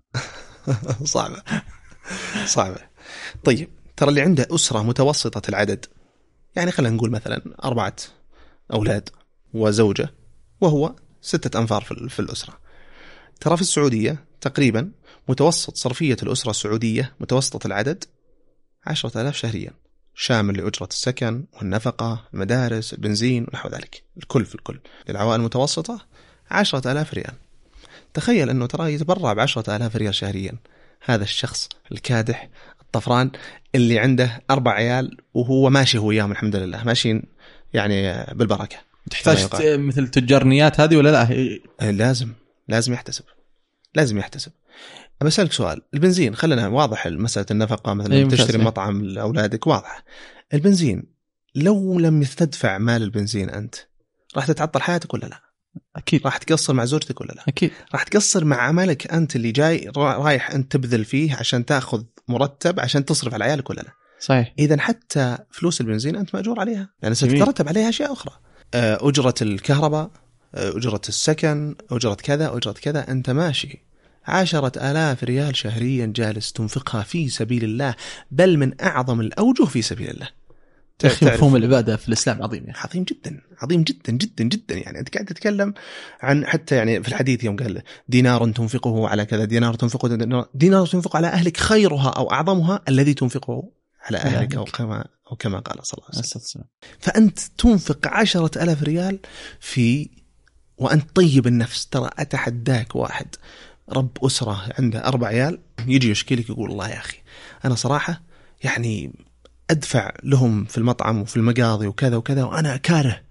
صعبة صعبة. طيب ترى اللي عنده أسرة متوسطة العدد، يعني خلينا نقول مثلا أربعة أولاد وزوجة وهو ستة أنفار في الأسرة، ترى في السعودية تقريبا متوسط صرفية الأسرة السعودية متوسطة العدد عشرة آلاف شهريا، شامل لأجرة السكن والنفقة المدارس البنزين ونحو ذلك، الكل في الكل للعوائل المتوسطة عشرة آلاف ريال. تخيل أنه ترى يتبرع بعشرة آلاف ريال شهريا هذا الشخص الكادح الطفران اللي عنده أربع عيال وهو ماشي هو وياهم الحمد لله ماشيين يعني بالبركة. تحتاج مثل تجارنيات هذه ولا لا؟ لازم لازم يحتسب لازم يحتسب. بسألك سؤال، البنزين خلنا واضح مسألة النفقة مثلا أيه تشتري ممتاز. مطعم لأولادك واضح. البنزين لو لم تدفع مال البنزين أنت راح تتعطل حياتك ولا لا؟ أكيد. راح تقصر مع زوجتك ولا لا؟ أكيد. راح تقصر مع عملك أنت اللي جاي رايح أنت تبذل فيه عشان تأخذ مرتب عشان تصرف على عيالك ولا لا؟ صحيح. إذن حتى فلوس البنزين أنت مأجور عليها يعني ستترتب عليها أشياء أخرى، أجرة الكهرباء، أجرة السكن، أجرة كذا أجرة كذا. أنت ماشي عشرة آلاف ريال شهريا جالس تنفقها في سبيل الله، بل من أعظم الأوجه في سبيل الله. مفهوم العبادة في الإسلام عظيم يعني. عظيم جدا عظيم جدا جدا جدا. يعني أنت قاعد تتكلم عن حتى يعني في الحديث يوم قال دينار تنفقه على كذا، دينار تنفقه دينار, دينار تنفق على أهلك خيرها أو أعظمها الذي تنفقه على أهلك أو كما أو كما قال صلى الله عليه وسلم. فأنت تنفق عشرة آلاف ريال في وأنت طيب النفس. ترى أتحداك واحد رب أسرة عنده أربع عيال يجي يشكيلك يقول الله يا أخي أنا صراحة يعني أدفع لهم في المطعم وفي المقاضي وكذا وكذا وأنا كاره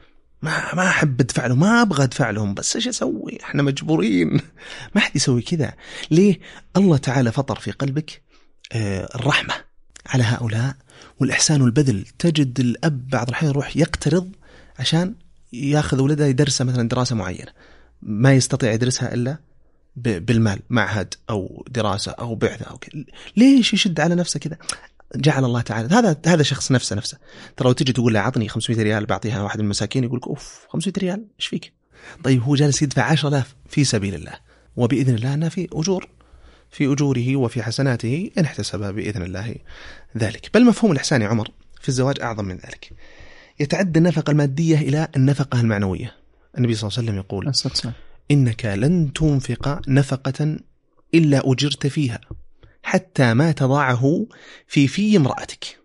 ما ما أحب أدفع لهم، ما أبغى أدفع لهم، بس إيش أسوي إحنا مجبورين. ما حد يسوي كذا. ليه؟ الله تعالى فطر في قلبك آه الرحمة على هؤلاء والإحسان والبذل. تجد الأب بعض الحين يروح يقترض عشان ياخذ ولده يدرسه مثلا دراسة معينة ما يستطيع يدرسها إلا بالمال، معهد أو دراسة أو بعثة أو كذا. ليش يشد على نفسه كذا؟ جعل الله تعالى هذا هذا شخص نفسه نفسه. ترى لو تجي تقول له عطني خمسمائة ريال بعطيها واحد من المساكين يقول لك أوف خمسمائة ريال إيش فيك؟ طيب هو جالس يدفع عشرة آلاف في سبيل الله، وبإذن الله أنه في أجور في أجوره وفي حسناته إن احتسبها بإذن الله ذلك. بل مفهوم الإحسان يا عمر في الزواج أعظم من ذلك، يتعدى النفقة المادية إلى النفقة المعنوية. النبي صلى الله عليه وسلم يقول إنك لن تنفق نفقة إلا أجرت فيها حتى ما تضعه في في امرأتك.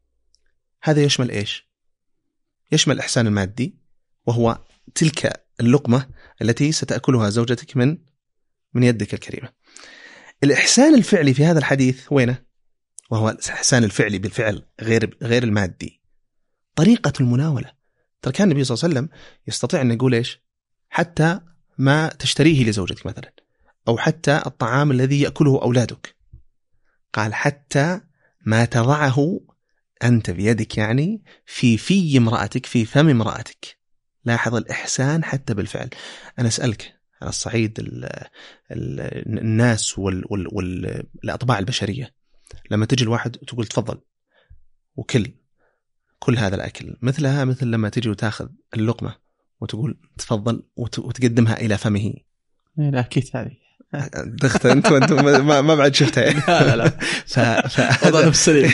هذا يشمل إيش؟ يشمل الإحسان المادي وهو تلك اللقمة التي ستأكلها زوجتك من من يدك الكريمة. الإحسان الفعلي في هذا الحديث وينه؟ وهو الإحسان الفعلي بالفعل غير غير المادي. طريقة المناولة، ترى كان النبي صلى الله عليه وسلم يستطيع أن يقول إيش؟ حتى ما تشتريه لزوجتك مثلا، أو حتى الطعام الذي يأكله أولادك، قال حتى ما تضعه أنت بيدك، يعني في في امرأتك، في فم امرأتك. لاحظ الإحسان حتى بالفعل. أنا أسألك على الصعيد ال ال الناس والأطباع البشرية، لما تجي الواحد تقول تفضل وكل كل هذا الأكل، مثلها مثل لما تجي وتاخذ اللقمة وتقول تفضل وتقدمها إلى فمه. لا أكيد هذه دخت أنت وأنت ما ما بعد شفتها. لا لا ف وضع نفسي.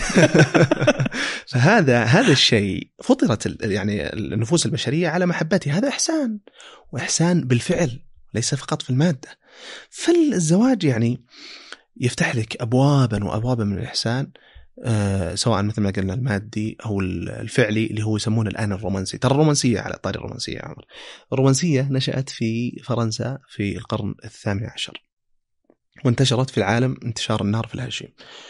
فهذا هذا الشيء فطرت يعني النفوس البشرية على محبته. هذا إحسان، وإحسان بالفعل ليس فقط في المادة. فالزواج يعني يفتح لك أبوابا وأبوابا من الإحسان، أه سواء مثل ما قلنا المادي أو الفعلي، اللي هو يسمونه الآن الرومانسي. ترى الرومانسية، على طاري الرومانسية يا عمر، الرومانسية نشأت في فرنسا في القرن الثامن عشر، وانتشرت في العالم انتشار النار في الهشيم.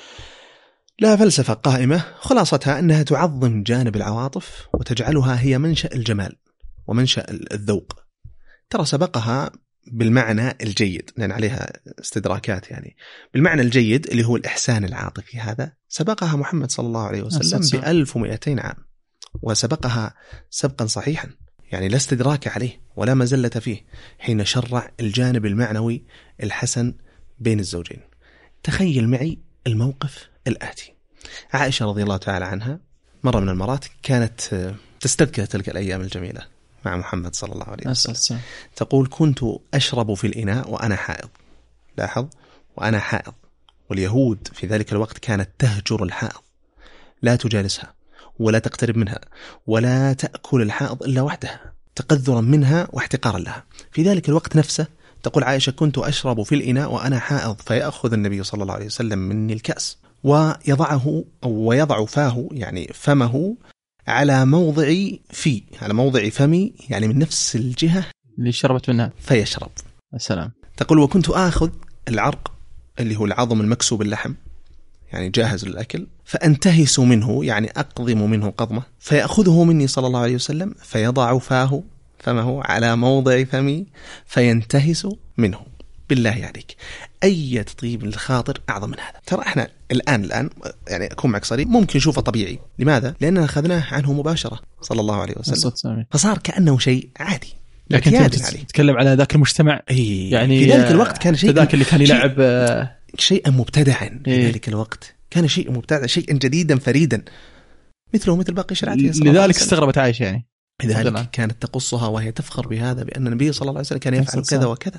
لها فلسفة قائمة، خلاصتها أنها تعظم جانب العواطف وتجعلها هي منشأ الجمال ومنشأ الذوق. ترى سبقها بالمعنى الجيد، لأن عليها استدراكات، يعني بالمعنى الجيد اللي هو الإحسان العاطفي، هذا سبقها محمد صلى الله عليه وسلم بألف ومئتين عام، وسبقها سبقا صحيحا، يعني لا استدراك عليه ولا مزلة فيه، حين شرع الجانب المعنوي الحسن بين الزوجين. تخيل معي الموقف الآتي. عائشة رضي الله تعالى عنها مرة من المرات كانت تستذكر تلك الأيام الجميلة مع محمد صلى الله عليه وسلم. تقول كنت أشرب في الإناء وأنا حائض. لاحظ، وأنا حائض. واليهود في ذلك الوقت كانت تهجر الحائض، لا تجالسها ولا تقترب منها ولا تأكل الحائض إلا وحدها، تقذرا منها واحتقارا لها. في ذلك الوقت نفسه تقول عائشة كنت أشرب في الإناء وأنا حائض، فيأخذ النبي صلى الله عليه وسلم مني الكأس ويضعه أو ويضع فاه، يعني فمه، على موضع في على موضع فمي، يعني من نفس الجهة اللي شربت منها، فيشرب. السلام. تقول وكنت آخذ العرق اللي هو العظم المكسو باللحم، يعني جاهز للأكل، فأنتهس منه، يعني أقضم منه قضمة، فيأخذه مني صلى الله عليه وسلم فيضع فاه فمه على موضع فمي فينتهس منه. بالله عليك أي طيب الخاطر أعظم من هذا؟ ترى إحنا الآن الآن يعني أكون معك صريح، ممكن نشوفه طبيعي. لماذا؟ لأننا أخذناه عنه مباشرة صلى الله عليه وسلم، فصار كأنه شيء عادي. لكن تتكلم على ذاك المجتمع، يعني في ذلك الوقت كان شيء، ذاك اللي كان يلعب شيئا مبتدعا في ذلك الوقت، كان شيء مبتدع، شيئا جديدا فريدا، مثله مثل باقي شرعته. لذلك استغربت عائشة، يعني لذلك كانت تقصها وهي تفخر بهذا، بأن النبي صلى الله عليه وسلم كان يفعل كذا وكذا.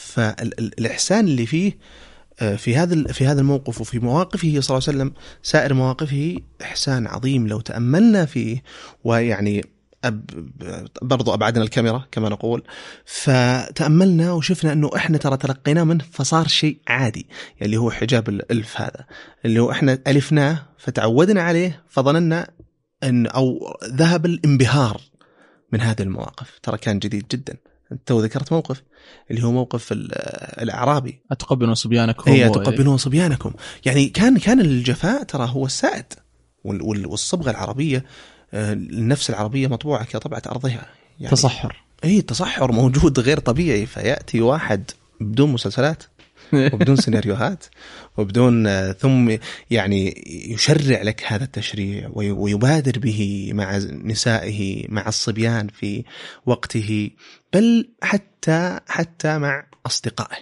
فالإحسان اللي فيه في هذا في هذا الموقف وفي مواقفه صلى الله عليه وسلم، سائر مواقفه إحسان عظيم لو تأملنا فيه. ويعني أب برضو أبعدنا الكاميرا كما نقول، فتأملنا وشفنا أنه إحنا ترى تلقينا منه فصار شيء عادي، يعني اللي هو حجاب الألف، هذا اللي هو إحنا ألفناه فتعودنا عليه، فظننا أن أو ذهب الانبهار من هذه المواقف. ترى كان جديد جدا. أنت ذكرت موقف اللي هو موقف الأعرابي، أتقبلون صبيانكم، هي أتقبلون صبيانكم، يعني كان كان الجفاء ترى هو السائد، والصبغة العربية، النفس العربية مطبوعة كطبعة أرضها، يعني تصحر، أي تصحر موجود غير طبيعي. فيأتي واحد بدون مسلسلات وبدون سيناريوهات وبدون ثم يعني يشرع لك هذا التشريع ويبادر به مع نسائه، مع الصبيان في وقته، بل حتى حتى مع أصدقائه.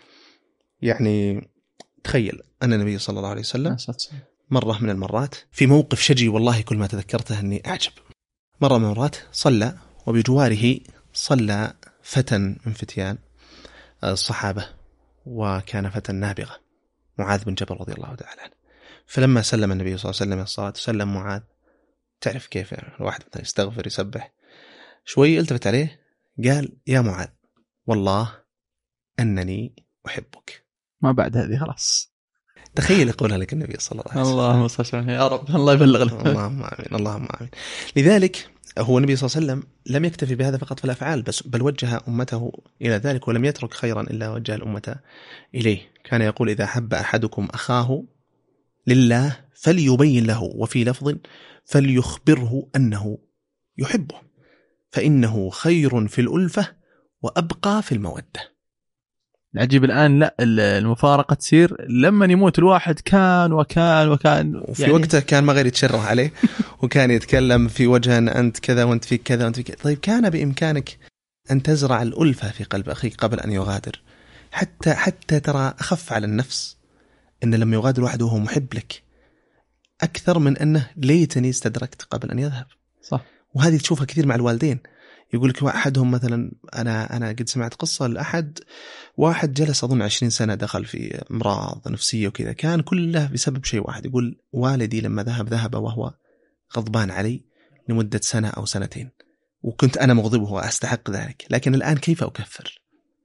يعني تخيل أن النبي صلى الله عليه وسلم مرة من المرات في موقف شجي، والله كل ما تذكرته أني أعجب. مرة من المرات صلى وبجواره صلى فتى من فتيان الصحابة، وكان فتى نابغة، معاذ بن جبل رضي الله تعالى عنه. فلما سلم النبي صلى الله عليه وسلم الصلاة سلم معاذ، تعرف كيف الواحد مثلا يستغفر يسبح شوي، التفت عليه قال يا معاذ والله أنني أحبك. ما بعد هذه خلاص. تخيل يقولها لك النبي صلى الله عليه وسلم. اللهم صل وسلم يا رب، الله يبلغ له. اللهم آمين، اللهم آمين. لذلك هو النبي صلى الله عليه وسلم لم يكتفي بهذا فقط في الأفعال بس، بل وجه أمته إلى ذلك، ولم يترك خيرا إلا وجه الأمة إليه. كان يقول إذا حب أحدكم أخاه لله فليبين له، وفي لفظ فليخبره أنه يحبه، فإنه خير في الألفة وأبقى في المودة. العجيب الآن لا المفارقة تصير لما يموت الواحد كان وكان وكان وفي يعني وقته كان ما غير يتشرح عليه وكان يتكلم في وجه أنت كذا وأنت فيك كذا وأنت فيك كذا. طيب كان بإمكانك أن تزرع الألفة في قلب أخيك قبل أن يغادر، حتى حتى ترى أخف على النفس إن لما يغادر واحد وهو محب لك أكثر من أنه ليتني استدركت قبل أن يذهب. صح. وهذه تشوفها كثير مع الوالدين، يقول لك أحدهم مثلا، أنا أنا قد سمعت قصة لأحد واحد جلس أظن عشرين سنة دخل في أمراض نفسية وكذا، كان كله بسبب شيء واحد. يقول والدي لما ذهب ذهب وهو غضبان علي لمدة سنة أو سنتين، وكنت أنا مغضبه وأستحق ذلك، لكن الآن كيف أكفر؟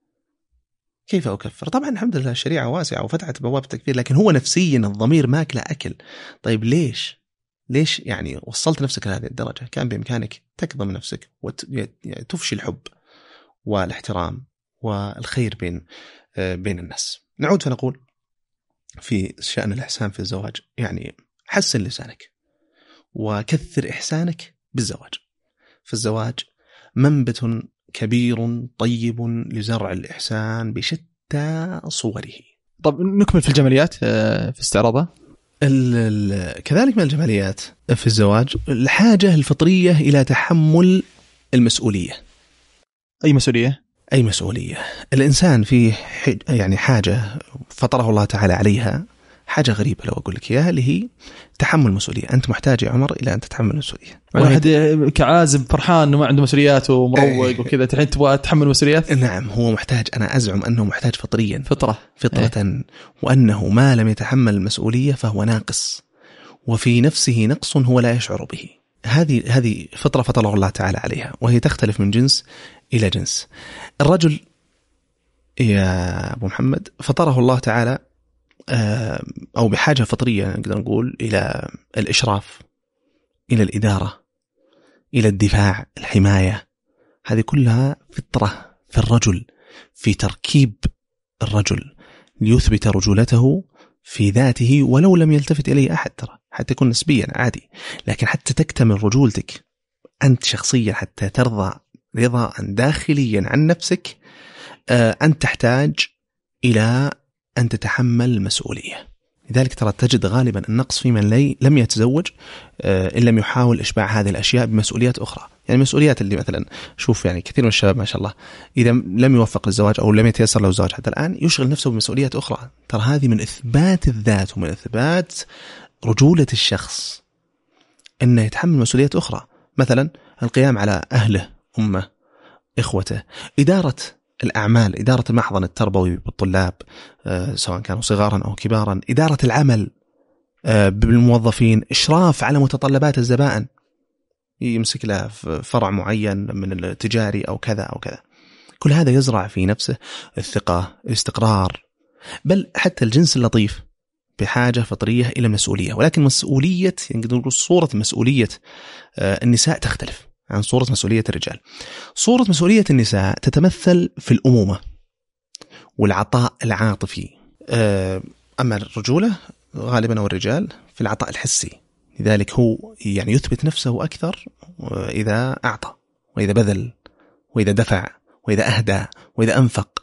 كيف أكفر؟ طبعا الحمد لله الشريعة واسعة وفتحت بوابة التكفير، لكن هو نفسيا الضمير ماكله أكل. طيب ليش؟ ليش يعني وصلت نفسك لهذه الدرجة؟ كان بإمكانك تكظم نفسك وتفشي الحب والاحترام والخير بين بين الناس. نعود فنقول في شأن الإحسان في الزواج، يعني حسن لسانك وكثر إحسانك بالزواج. في الزواج منبت كبير طيب لزرع الإحسان بشتى صوره. طب نكمل في الجماليات في استعراضها. كذلك من الجماليات في الزواج الحاجة الفطرية إلى تحمل المسؤولية. أي مسؤولية؟ أي مسؤولية. الإنسان فيه يعني حاجة فطره الله تعالى عليها، حاجة غريبة لو أقول لك إياها، اللي هي تحمل المسؤولية. أنت محتاج يا عمر إلى أن تتحمل المسؤولية. واحد كعازب فرحان إنه ما عنده مسؤوليات ومروق وكذا، تحين تبغى تحمل مسؤوليات؟ نعم، هو محتاج. أنا أزعم أنه محتاج فطريا، فطرة فطرة ايه؟ وأنه ما لم يتحمل المسؤولية فهو ناقص، وفي نفسه نقص هو لا يشعر به. هذه هذه فطرة فطره الله تعالى عليها، وهي تختلف من جنس إلى جنس. الرجل يا أبو محمد فطره الله تعالى أو بحاجة فطرية نقدر نقول إلى الإشراف، إلى الإدارة، إلى الدفاع، الحماية. هذه كلها فطرة في الرجل، في تركيب الرجل ليثبت رجولته في ذاته ولو لم يلتفت إليه أحد، ترى حتى يكون نسبيا عادي، لكن حتى تكتمل رجولتك أنت شخصيا، حتى ترضى رضا داخليا عن نفسك، أنت تحتاج إلى أن تتحمل المسؤولية. لذلك ترى تجد غالبا النقص في من لي لم يتزوج إن لم يحاول إشباع هذه الأشياء بمسؤوليات أخرى. يعني المسؤوليات اللي مثلا شوف يعني كثير من الشباب ما شاء الله إذا لم يوفق للزواج أو لم يتيسر له الزواج حتى الآن يشغل نفسه بمسؤوليات أخرى. ترى هذه من إثبات الذات ومن إثبات رجولة الشخص أنه يتحمل مسؤوليات أخرى، مثلا القيام على أهله، أمه، إخوته، إدارة الأعمال، إدارة المحضن التربوي بالطلاب سواء كانوا صغارا أو كبارا، إدارة العمل بالموظفين، إشراف على متطلبات الزبائن، يمسك له فرع معين من التجاري أو كذا أو كذا. كل هذا يزرع في نفسه الثقة، الاستقرار. بل حتى الجنس اللطيف بحاجة فطرية إلى مسؤولية، ولكن مسؤولية نقدر نقول صورة مسؤولية النساء تختلف عن صورة مسؤولية الرجال. صورة مسؤولية النساء تتمثل في الأمومة والعطاء العاطفي، أما الرجولة غالبا أو الرجال في العطاء الحسي. لذلك هو يعني يثبت نفسه أكثر إذا أعطى وإذا بذل وإذا دفع وإذا أهدى وإذا أنفق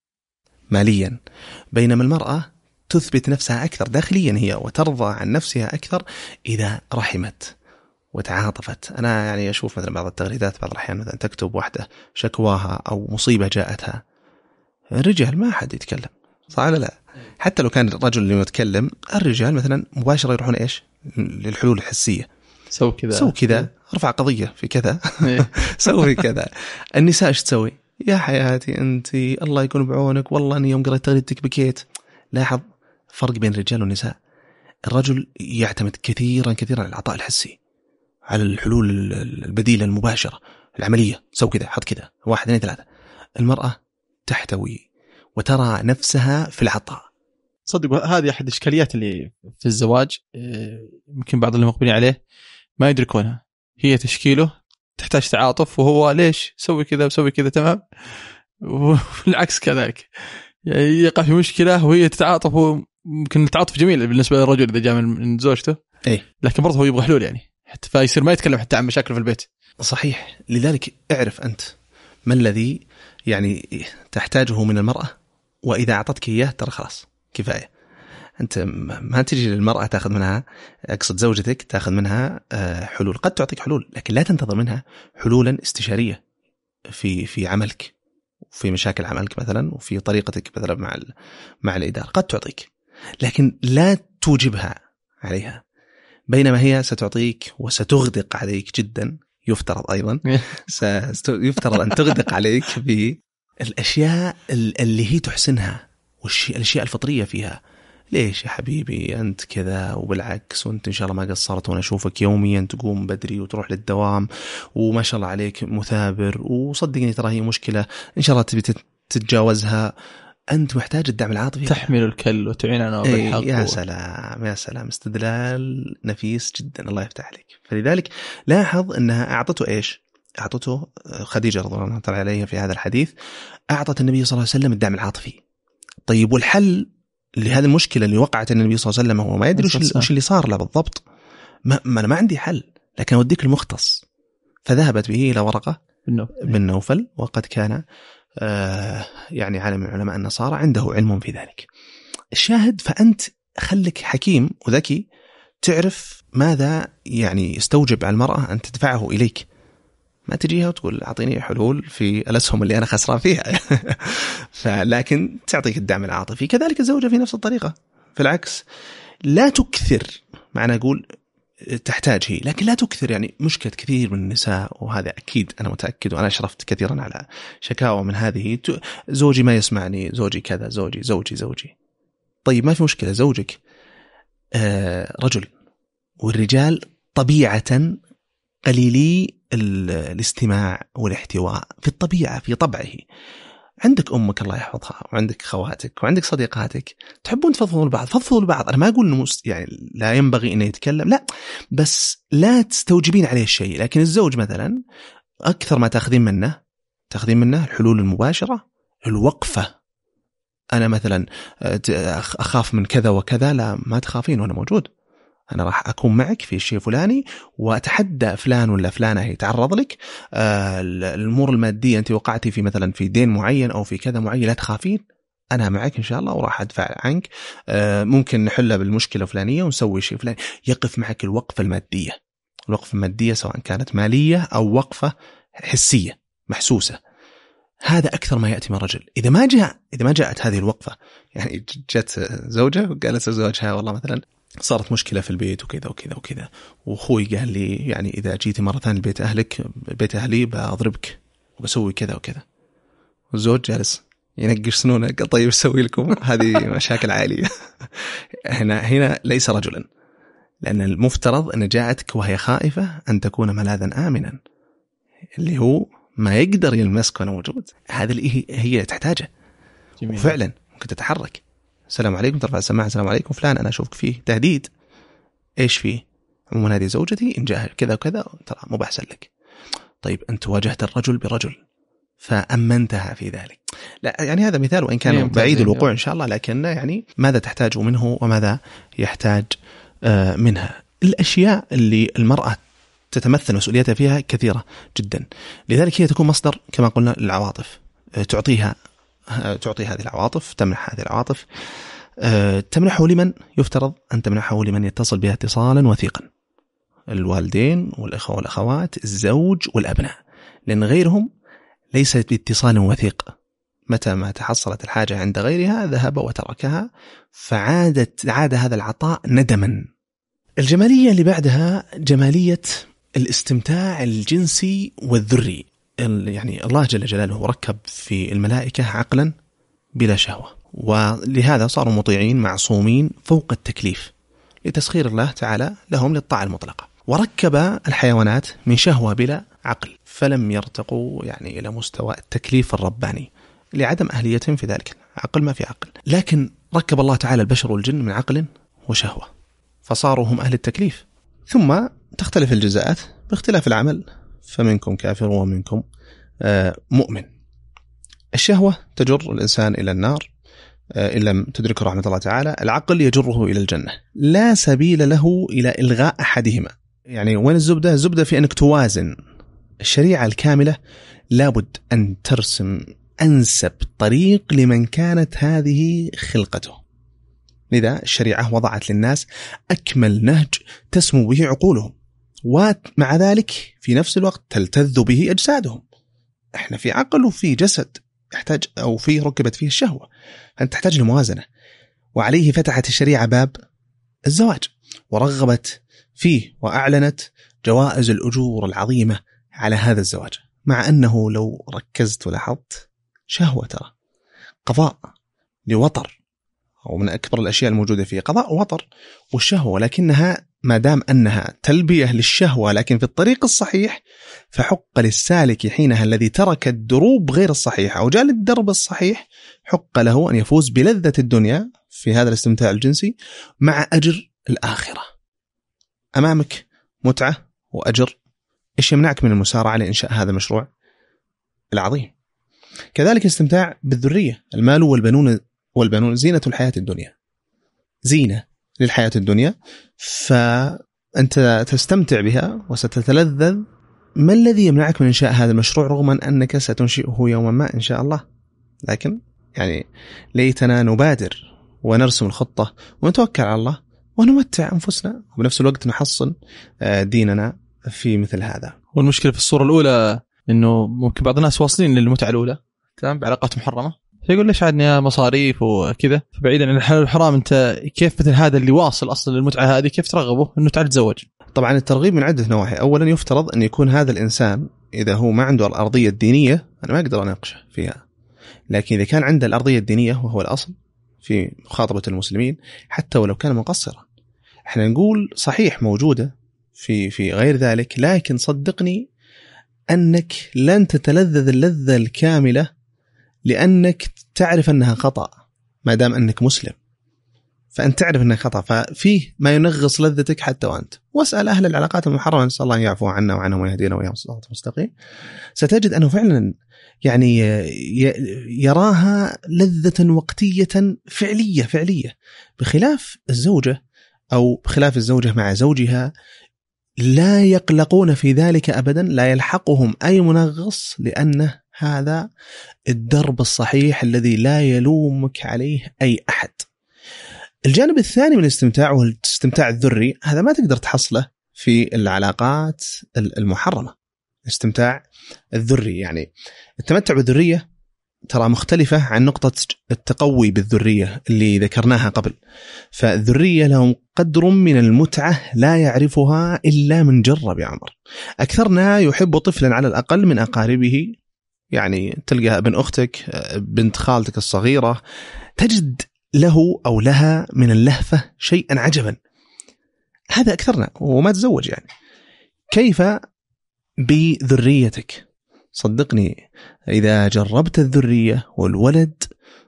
ماليا، بينما المرأة تثبت نفسها أكثر داخليا هي وترضى عن نفسها أكثر إذا رحمت وتعاطفت. أنا يعني أشوف مثلا بعض التغريدات بعض الأحيان مثلا تكتب واحدة شكواها أو مصيبة جاءتها، الرجال ما حد يتكلم، صح ولا لا؟ حتى لو كان الرجل اللي يتكلم، الرجال مثلا مباشرة يروحون إيش للحلول الحسية، سو كذا سو كذا، ارفع قضية في كذا سوي كذا. النساء إيش تسوي؟ يا حياتي أنت الله يكون بعونك، والله أني يوم قرأت تغريدتك بكيت. لاحظ فرق بين الرجال والنساء. الرجل يعتمد كثيرا كثيرا على العطاء الحسي، على الحلول البديلة المباشرة العملية، سو كذا، حط كذا، واحد اثنين ثلاثة. المرأة تحتوي وترى نفسها في العطاء. صدق هذه أحد الإشكاليات اللي في الزواج، يمكن بعض اللي مقبلين عليه ما يدركونها. هي تشكيله تحتاج تعاطف، وهو ليش سوي كذا وسوي كذا، تمام، والعكس كذلك، يعني يقع في مشكلة وهي تتعاطف يمكن التعاطف جميل بالنسبة للرجل إذا جاء من زوجته إيه. لكن برضه هو يبغى حلول يعني حتى فيصير ما يتكلم حتى عن مشاكل في البيت. صحيح. لذلك اعرف أنت ما الذي يعني تحتاجه من المرأة، وإذا أعطتك إياه ترى خلاص كفاية. أنت ما تجي للمرأة تأخذ منها، أقصد زوجتك تأخذ منها حلول، قد تعطيك حلول لكن لا تنتظر منها حلولا استشارية في في عملك، في مشاكل عملك مثلا، وفي طريقتك مثلا مع مع الإدارة. قد تعطيك لكن لا توجبها عليها، بينما هي ستعطيك وستغدق عليك جدا. يفترض أيضا يفترض أن تغدق عليك بالأشياء اللي هي تحسنها والأشياء الفطرية فيها. ليش يا حبيبي أنت كذا وبالعكس، وأنت إن شاء الله ما قصرت، وأنا أشوفك يوميا تقوم بدري وتروح للدوام وما شاء الله عليك مثابر، وصدقني ترى هي مشكلة إن شاء الله تبي تتجاوزها. أنت محتاج الدعم العاطفي، تحمل الكل وتعين على بالحق. إيه يا سلام يا سلام، استدلال نفيس جدا، الله يفتح عليك. فلذلك لاحظ أنها أعطته إيش؟ أعطته خديجة رضي الله تعالى عليها في هذا الحديث، أعطت النبي صلى الله عليه وسلم الدعم العاطفي. طيب والحل لهذه المشكلة اللي وقعت النبي صلى الله عليه وسلم هو ما يدري وش اللي صار له بالضبط. ما, ما أنا ما عندي حل، لكن أوديك المختص. فذهبت به إلى ورقة بن نوفل، وقد كان آه يعني عالم من علماء النصارى عنده علم في ذلك. الشاهد، فأنت خلك حكيم وذكي تعرف ماذا يعني يستوجب على المرأة أن تدفعه إليك. ما تجيها وتقول أعطيني حلول في الأسهم اللي أنا خسران فيها فلكن تعطيك الدعم العاطفي. كذلك الزوجة في نفس الطريقة. في العكس لا تكثر، معنى أقول تحتاج هي، لكن لا تكثر. يعني مشكلة كثير من النساء، وهذا أكيد أنا متأكد وأنا شرفت كثيرا على شكاوى من هذه، زوجي ما يسمعني، زوجي كذا، زوجي زوجي زوجي. طيب ما في مشكلة، زوجك آه رجل، والرجال طبيعة قليلي الاستماع والاحتواء في الطبيعة في طبعه. عندك أمك الله يحفظها، وعندك خواتك، وعندك صديقاتك، تحبون تفضفضوا لبعض، فضفضوا لبعض. أنا ما أقول إنه يعني لا ينبغي إنه يتكلم، لا، بس لا تستوجبين عليه الشيء. لكن الزوج مثلا أكثر ما تأخذين منه تأخذين منه الحلول المباشرة، الوقفة. أنا مثلا أخاف من كذا وكذا، لا ما تخافين وأنا موجود، أنا راح أكون معك في الشيء فلاني، وأتحدى فلان ولا فلانة يتعرض لك. آه الأمور المادية أنت وقعتي في مثلا في دين معين أو في كذا معين، لا تخافين، أنا معك إن شاء الله وراح أدفع عنك. آه ممكن نحلها بالمشكلة فلانية ونسوي شيء فلاني. يقف معك الوقفة المادية، الوقفة المادية سواء كانت مالية أو وقفة حسية محسوسة. هذا أكثر ما يأتي من رجل. إذا ما جاء إذا ما جاءت هذه الوقفة، يعني جت زوجة وقالت لزوجها والله مثلا صارت مشكلة في البيت وكذا وكذا وكذا، وأخوي قال لي يعني إذا جيتي مرة ثانية لبيت أهلك بيت أهلي بأضربك وبسوي كذا وكذا. والزوج جالس ينقش سنونه، قال طيب سوي لكم هذه مشاكل عائلية. هنا هنا ليس رجلا، لأن المفترض أن جاءتك وهي خائفة أن تكون ملاذا آمنا، اللي هو ما يقدر يلمسك وأنا موجود. هذا اللي هي تحتاجه. جميل. وفعلا ممكن تتحرك، السلام عليكم، ترفع السماعة، السلام عليكم فلان، أنا أشوفك فيه تهديد. إيش فيه؟ عموما هذه زوجتي إن جاء كذا وكذا ترى مو بحسن لك. طيب أنت واجهت الرجل برجل فأمنتها في ذلك. لا يعني هذا مثال وإن كان بعيد الوقوع إن شاء الله، لكن يعني ماذا تحتاج منه وماذا يحتاج منها. الأشياء اللي المرأة تتمثل مسؤوليتها فيها كثيرة جدا، لذلك هي تكون مصدر كما قلنا للعواطف، تعطيها تعطي هذه العواطف، تمنح هذه العواطف. تمنحه لمن يفترض أن تمنحه لمن يتصل بها اتصالا وثيقا، الوالدين والأخوة والأخوات، الزوج والأبناء، لأن غيرهم ليس باتصال وثيق. متى ما تحصلت الحاجة عند غيرها ذهب وتركها، فعادت عاد هذا العطاء ندما. الجمالية اللي بعدها جمالية الاستمتاع الجنسي والذري. يعني الله جل جلاله ركب في الملائكة عقلا بلا شهوة، ولهذا صاروا مطيعين معصومين فوق التكليف لتسخير الله تعالى لهم للطاعة المطلقة. وركب الحيوانات من شهوة بلا عقل، فلم يرتقوا يعني إلى مستوى التكليف الرباني لعدم أهليتهم في ذلك، عقل ما في عقل. لكن ركب الله تعالى البشر والجن من عقل وشهوة، فصاروا هم أهل التكليف. ثم تختلف الجزاءات باختلاف العمل، فمنكم كافر ومنكم مؤمن. الشهوة تجر الإنسان إلى النار، إن لم تدركه رحمة الله تعالى، العقل يجره إلى الجنة، لا سبيل له إلى إلغاء أحدهما. يعني وين الزبدة؟ الزبدة في أنك توازن. الشريعة الكاملة لابد أن ترسم أنسب طريق لمن كانت هذه خلقته. لذا الشريعة وضعت للناس أكمل نهج تسمو به عقولهم، ومع ذلك في نفس الوقت تلتذ به أجسادهم. إحنا في عقل وفي جسد يحتاج أو في ركبت فيه الشهوة، فأنت تحتاج لموازنة. وعليه فتحت الشريعة باب الزواج ورغبت فيه وأعلنت جوائز الأجور العظيمة على هذا الزواج، مع أنه لو ركزت ولاحظت شهوة، ترى قضاء لوطر، أو من أكبر الأشياء الموجودة فيه قضاء وطر والشهوة، ولكنها ما دام أنها تلبية للشهوة لكن في الطريق الصحيح، فحق للسالك حينها الذي ترك الدروب غير الصحيحة أو جاء للدرب الصحيح، حق له أن يفوز بلذة الدنيا في هذا الاستمتاع الجنسي مع أجر الآخرة. أمامك متعة وأجر، إيش يمنعك من المسارعة لإنشاء هذا المشروع العظيم؟ كذلك الاستمتاع بالذرية. المال والبنون والبنون زينة الحياة الدنيا، زينة للحياة الدنيا، فأنت تستمتع بها وستتلذذ. ما الذي يمنعك من إنشاء هذا المشروع رغم أنك ستنشئه يوما ما إن شاء الله؟ لكن يعني ليتنا نبادر ونرسم الخطة ونتوكل على الله ونمتع أنفسنا، وبنفس الوقت نحصن ديننا في مثل هذا. والمشكلة في الصورة الأولى إنه ممكن بعض الناس واصلين للمتعة الأولى تمام بعلاقات محرمة، فيقول ليش عادني مصاريف وكذا، فبعيدا عن الحلال والحرام أنت كيف مثل هذا اللي واصل أصلا للمتعة هذه كيف ترغبه إنه تعال تزوج؟ طبعا الترغيب من عدة نواحي. أولا يفترض أن يكون هذا الإنسان إذا هو ما عنده الأرضية الدينية، أنا ما أقدر أناقشه فيها، لكن إذا كان عنده الأرضية الدينية وهو الأصل في مخاطبة المسلمين حتى ولو كان مقصرا، احنا نقول صحيح موجودة في في غير ذلك، لكن صدقني أنك لن تتلذذ اللذة الكاملة لأنك تعرف أنها خطأ. ما دام أنك مسلم فأنت تعرف أنها خطأ، ففيه ما ينغص لذتك حتى وأنت. واسأل أهل العلاقات المحرمة، نسأل الله أن يعفو عنا وعنهم ويهدينا وإياهم الصراط المستقيم، ستجد أنه فعلا يعني يراها لذة وقتية فعلية فعلية، بخلاف الزوجة أو بخلاف الزوجة مع زوجها لا يقلقون في ذلك أبدا، لا يلحقهم أي منغص، لأنه هذا الدرب الصحيح الذي لا يلومك عليه أي أحد. الجانب الثاني من الاستمتاع وهو الاستمتاع الذري، هذا ما تقدر تحصله في العلاقات المحرمة. الاستمتاع الذري يعني التمتع بالذرية ترى مختلفة عن نقطة التقوي بالذرية اللي ذكرناها قبل. فالذرية لهم قدر من المتعة لا يعرفها إلا من جرب يا عمر. أكثرنا يحب طفلا على الأقل من أقاربه، يعني تلقى ابن أختك بنت خالتك الصغيرة تجد له أو لها من اللهفة شيئا عجبا، هذا أكثرنا وما تزوج. يعني كيف بذريتك؟ صدقني إذا جربت الذرية والولد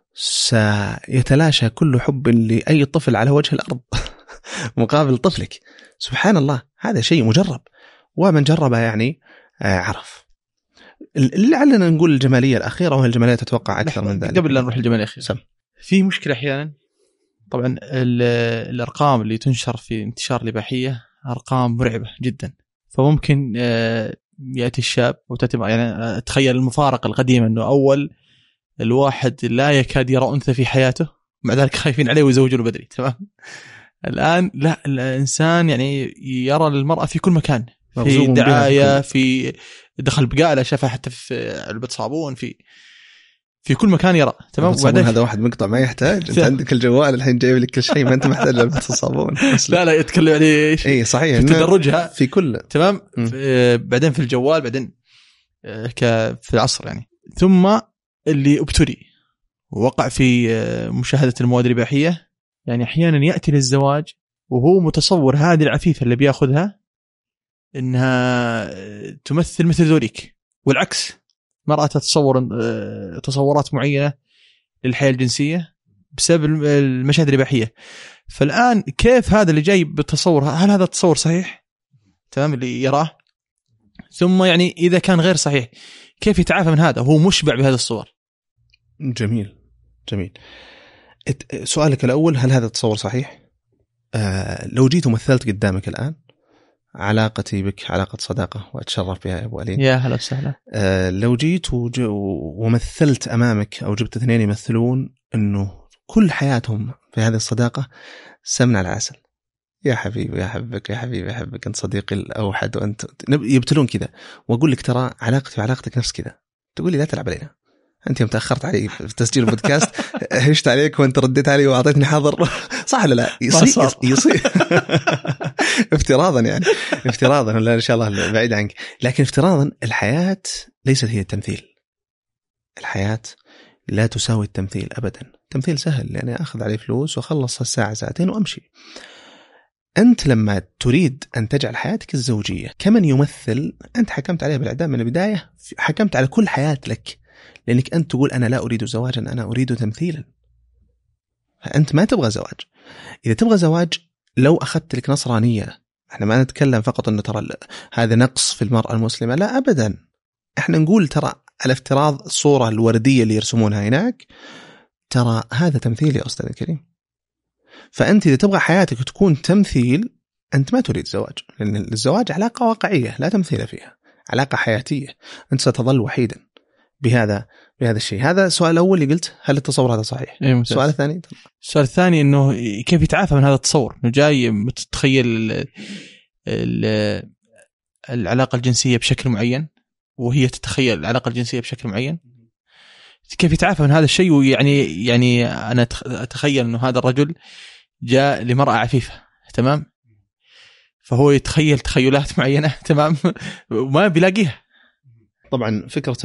سيتلاشى كل حب لأي طفل على وجه الأرض مقابل طفلك. سبحان الله، هذا شيء مجرب، ومن جرب يعني عرف. لعلنا نقول الجمالية الأخيرة، وهي الجمالية تتوقع أكثر من ذلك. قبل لا نروح الجمالية الأخيرة، في مشكلة أحيانا طبعا الأرقام اللي تنشر في انتشار الإباحية أرقام مرعبة جدا، فممكن يأتي الشاب وتتم يعني تخيل المفارقة القديمة إنه أول الواحد لا يكاد يرى أنثى في حياته، مع ذلك خايفين عليه ويزوجوا له بدري، تمام؟ الآن لا، الإنسان يعني يرى المرأة في كل مكان، في دعاية، في دخل بقالة شافها حتى في علبة صابون، في في كل مكان يرى، تمام؟ وبعدين هذا واحد مقطع ما يحتاج، انت عندك الجوال الحين جايب لك كل شيء، ما انت محتاج علبة الصابون. لا لا يتكلم عليه ايش؟ اي صحيح، في تدرجها في كل، تمام. بعدين في الجوال، بعدين ك في العصر يعني، ثم اللي ابتلي ووقع في مشاهدة المواد الإباحية، يعني أحيانا يأتي للزواج وهو متصور هذه العفيفة اللي بياخذها إنها تمثل مثل ذوليك، والعكس، مرأة تتصور تصورات معينة للحياة الجنسية بسبب المشاهد الإباحية. فالآن كيف هذا اللي جاي بالتصور، هل هذا التصور صحيح تمام اللي يراه؟ ثم يعني إذا كان غير صحيح كيف يتعافى من هذا؟ هو مشبع بهذه الصور. جميل جميل. سؤالك الأول هل هذا التصور صحيح؟ آه لو جيت ومثلت قدامك الآن علاقتي بك علاقة صداقة وأتشرف بها يا أبو علي. يا هلا وسهلا. آه لو جيت ومثلت أمامك أو جبت اثنين يمثلون أنه كل حياتهم في هذه الصداقة سمن على عسل، يا حبيبي يا حبك يا حبيبي يا حبك أنت صديقي الأوحد وأنت يبتلون كذا، وأقول لك ترى علاقتي وعلاقتك نفس كذا، تقول لي لا تلعب علينا، أنت يوم تأخرت علي في تسجيل البودكاست هشت عليك وأنت رديت علي وأعطيتني حظر، صح ولا لا؟ يصير يصير افتراضا يعني افتراضا ولا إن شاء الله بعيد عنك، لكن افتراضا الحياة ليست هي التمثيل. الحياة لا تساوي التمثيل أبدا. التمثيل سهل لأني أخذ عليه فلوس وخلص الساعة ساعتين وأمشي. أنت لما تريد أن تجعل حياتك الزوجية كمن يمثل، أنت حكمت عليها بالإعدام من البداية، حكمت على كل حياة لك، لأنك أنت تقول أنا لا أريد زواجا، أنا أريد تمثيلا. فأنت ما تبغى زواج. إذا تبغى زواج لو أخذت لك نصرانية، احنا ما نتكلم فقط أنه ترى هذا نقص في المرأة المسلمة، لا أبدا، احنا نقول ترى على افتراض الصورة الوردية اللي يرسمونها هناك، ترى هذا تمثيل يا أستاذ الكريم. فأنت إذا تبغى حياتك تكون تمثيل أنت ما تريد زواج، لأن الزواج علاقة واقعية لا تمثيل فيها، علاقة حياتية، أنت ستظل وحيدا بهذا بهذا الشيء. هذا السؤال الأول اللي قلت هل التصور هذا صحيح؟ إيه السؤال الثاني السؤال الثاني إنه كيف يتعافى من هذا التصور، إنه جاي متتخيل ال ال العلاقة الجنسية بشكل معين وهي تتخيل العلاقة الجنسية بشكل معين، كيف يتعافى من هذا الشيء؟ ويعني يعني أنا أتخيل إنه هذا الرجل جاء لمرأة عفيفة، تمام، فهو يتخيل تخيلات معينة، تمام، وما بيلاقيها. طبعا فكرة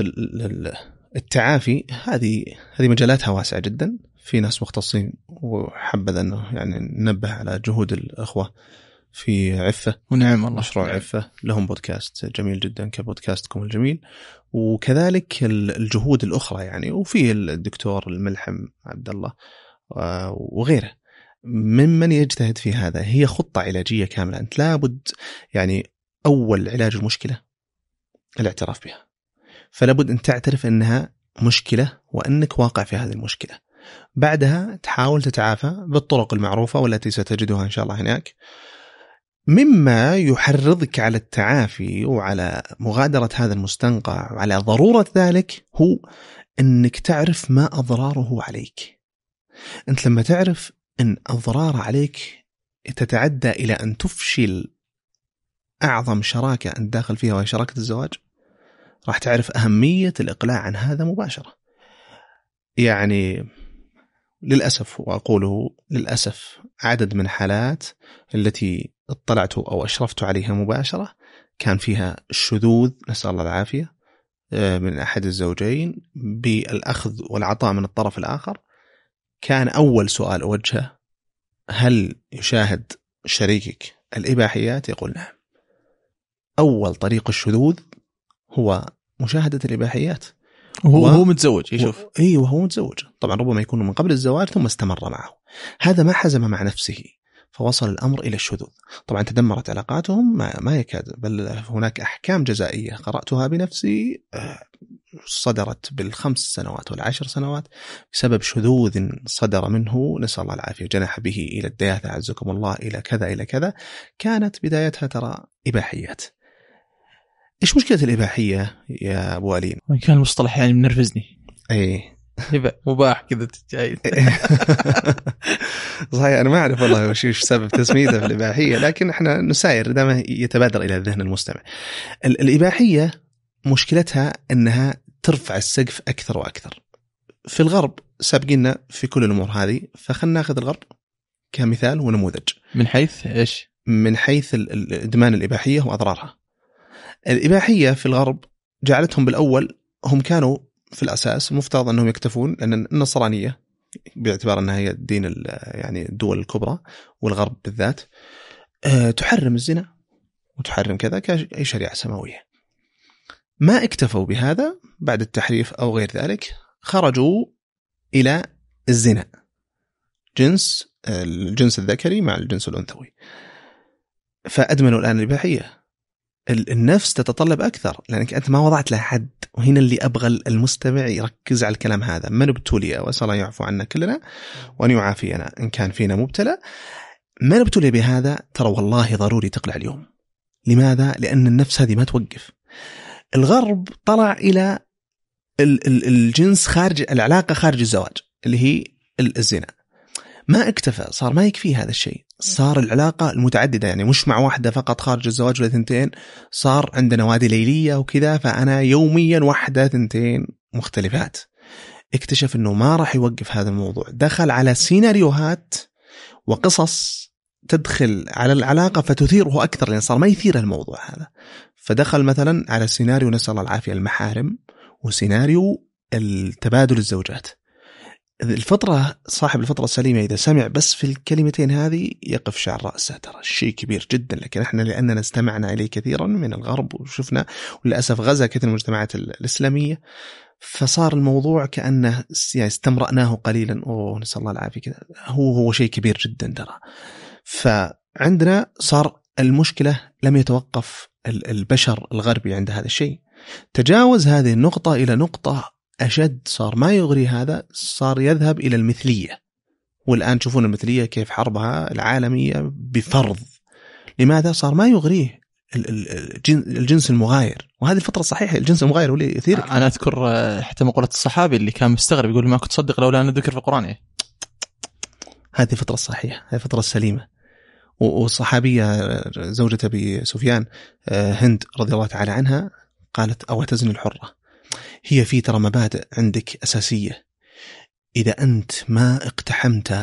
التعافي هذه هذه مجالاتها واسعة جدا، في ناس مختصين، وحبذا أنه يعني ننبه على جهود الأخوة في عفة، ونعم الله، مشروع عفة لهم بودكاست جميل جدا كبودكاستكم الجميل، وكذلك الجهود الأخرى يعني، وفي الدكتور الملحم عبد الله وغيره ممن يجتهد في هذا. هي خطة علاجية كاملة، أنت لابد يعني أول علاج المشكلة الاعتراف بها، فلابد أن تعترف أنها مشكلة وأنك واقع في هذه المشكلة، بعدها تحاول تتعافى بالطرق المعروفة والتي ستجدها إن شاء الله هناك. مما يحرضك على التعافي وعلى مغادرة هذا المستنقع وعلى ضرورة ذلك هو أنك تعرف ما أضراره عليك. أنت لما تعرف أن أضرار عليك تتعدى إلى أن تفشل أعظم شراكة أنت داخل فيها وهي شراكة الزواج، راح تعرف أهمية الإقلاع عن هذا مباشرة. يعني للأسف، وأقوله للأسف، عدد من حالات التي اطلعت أو أشرفت عليها مباشرة كان فيها الشذوذ، نسأل الله العافية، من أحد الزوجين بالأخذ والعطاء من الطرف الآخر. كان أول سؤال أوجهه هل يشاهد شريكك الإباحيات؟ يقول نعم. أول طريق الشذوذ هو مشاهدة الإباحيات، وهو و... متزوج يشوف. اي وهو متزوج، طبعا ربما يكون من قبل الزواج ثم استمر معه. هذا ما حزم مع نفسه فوصل الأمر إلى الشذوذ. طبعا تدمرت علاقاتهم ما, ما يكاد، بل هناك أحكام جزائية قرأتها بنفسي صدرت بالخمس سنوات والعشر سنوات بسبب شذوذ صدر منه، نسأل الله العافية، جنح به إلى الدياثة عزكم الله، إلى كذا إلى كذا. كانت بدايتها ترى إباحيات. إيش مشكلة الإباحية يا أبو علي؟ كان المصطلح يعني منرفزني. إيه مباح كذا تجاي. صحيح، أنا ما أعرف والله وش سبب تسميته في الإباحية، لكن إحنا نساير دائما يتبادر إلى ذهن المستمع. الإباحية مشكلتها أنها ترفع السقف أكثر وأكثر. في الغرب سابقنا في كل الأمور هذه، فخلنا نأخذ الغرب كمثال ونموذج. من حيث إيش؟ من حيث إدمان الإباحية وأضرارها. الإباحية في الغرب جعلتهم بالأول، هم كانوا في الأساس مفترض أنهم يكتفون، لأن النصرانية باعتبار أنها هي الدين يعني الدول الكبرى والغرب بالذات أه تحرم الزنا وتحرم كذا كأي شريعة سماوية. ما اكتفوا بهذا، بعد التحريف أو غير ذلك خرجوا إلى الزنا، جنس الجنس الذكري مع الجنس الأنثوي، فأدمنوا الآن الإباحية. النفس تتطلب أكثر لأنك أنت ما وضعت لها حد. وهنا اللي أبغى المستمع يركز على الكلام هذا: من ابتلي وأسأل الله يعفو عنا كلنا وأن يعافينا إن كان فينا مبتلى. من ابتلي بهذا ترى والله ضروري تقلع اليوم. لماذا؟ لأن النفس هذه ما توقف. الغرب طلع إلى الجنس خارج العلاقة خارج الزواج اللي هي الزنا، ما اكتفى، صار ما يكفي هذا الشيء، صار العلاقة المتعددة، يعني مش مع واحدة فقط خارج الزواج ولا ثنتين، صار عندنا نوادي ليلية وكذا، فأنا يوميا واحدة ثنتين مختلفات. اكتشف أنه ما راح يوقف هذا الموضوع، دخل على سيناريوهات وقصص تدخل على العلاقة فتثيره أكثر، لأن صار ما يثير الموضوع هذا. فدخل مثلا على سيناريو نسأل الله العافية المحارم، وسيناريو التبادل الزوجات. الفطرة صاحب الفطرة السليمة إذا سمع بس في الكلمتين هذه يقف شعر رأسه، ترى شيء كبير جدا. لكن احنا لأننا استمعنا إليه كثيرا من الغرب وشفنا، وللأسف غزا كثير من المجتمعات الإسلامية، فصار الموضوع كأنه يعني استمرأناه قليلا. أوه نسأل الله العافية كذا، هو هو شيء كبير جدا ترى. فعندنا صار المشكلة لم يتوقف البشر الغربي عند هذا الشيء، تجاوز هذه النقطة إلى نقطة أشد، صار ما يغري هذا، صار يذهب إلى المثلية. والآن تشوفون المثلية كيف حربها العالمية بفرض. لماذا؟ صار ما يغريه الجنس المغاير، وهذه الفترة صحيحة الجنس المغاير هو اللي يثيرك. أنا أذكر حتى مقولة الصحابي اللي كان مستغرب يقول ما كنت صدق لولا أن ذكر في القرآن. هذه الفترة الصحيحة، هذه الفترة السليمة. والصحابية زوجة أبي سفيان هند رضي الله تعالى عنها قالت: أو تزني الحرة، هي في ترى مبادئ عندك أساسية، إذا أنت ما اقتحمت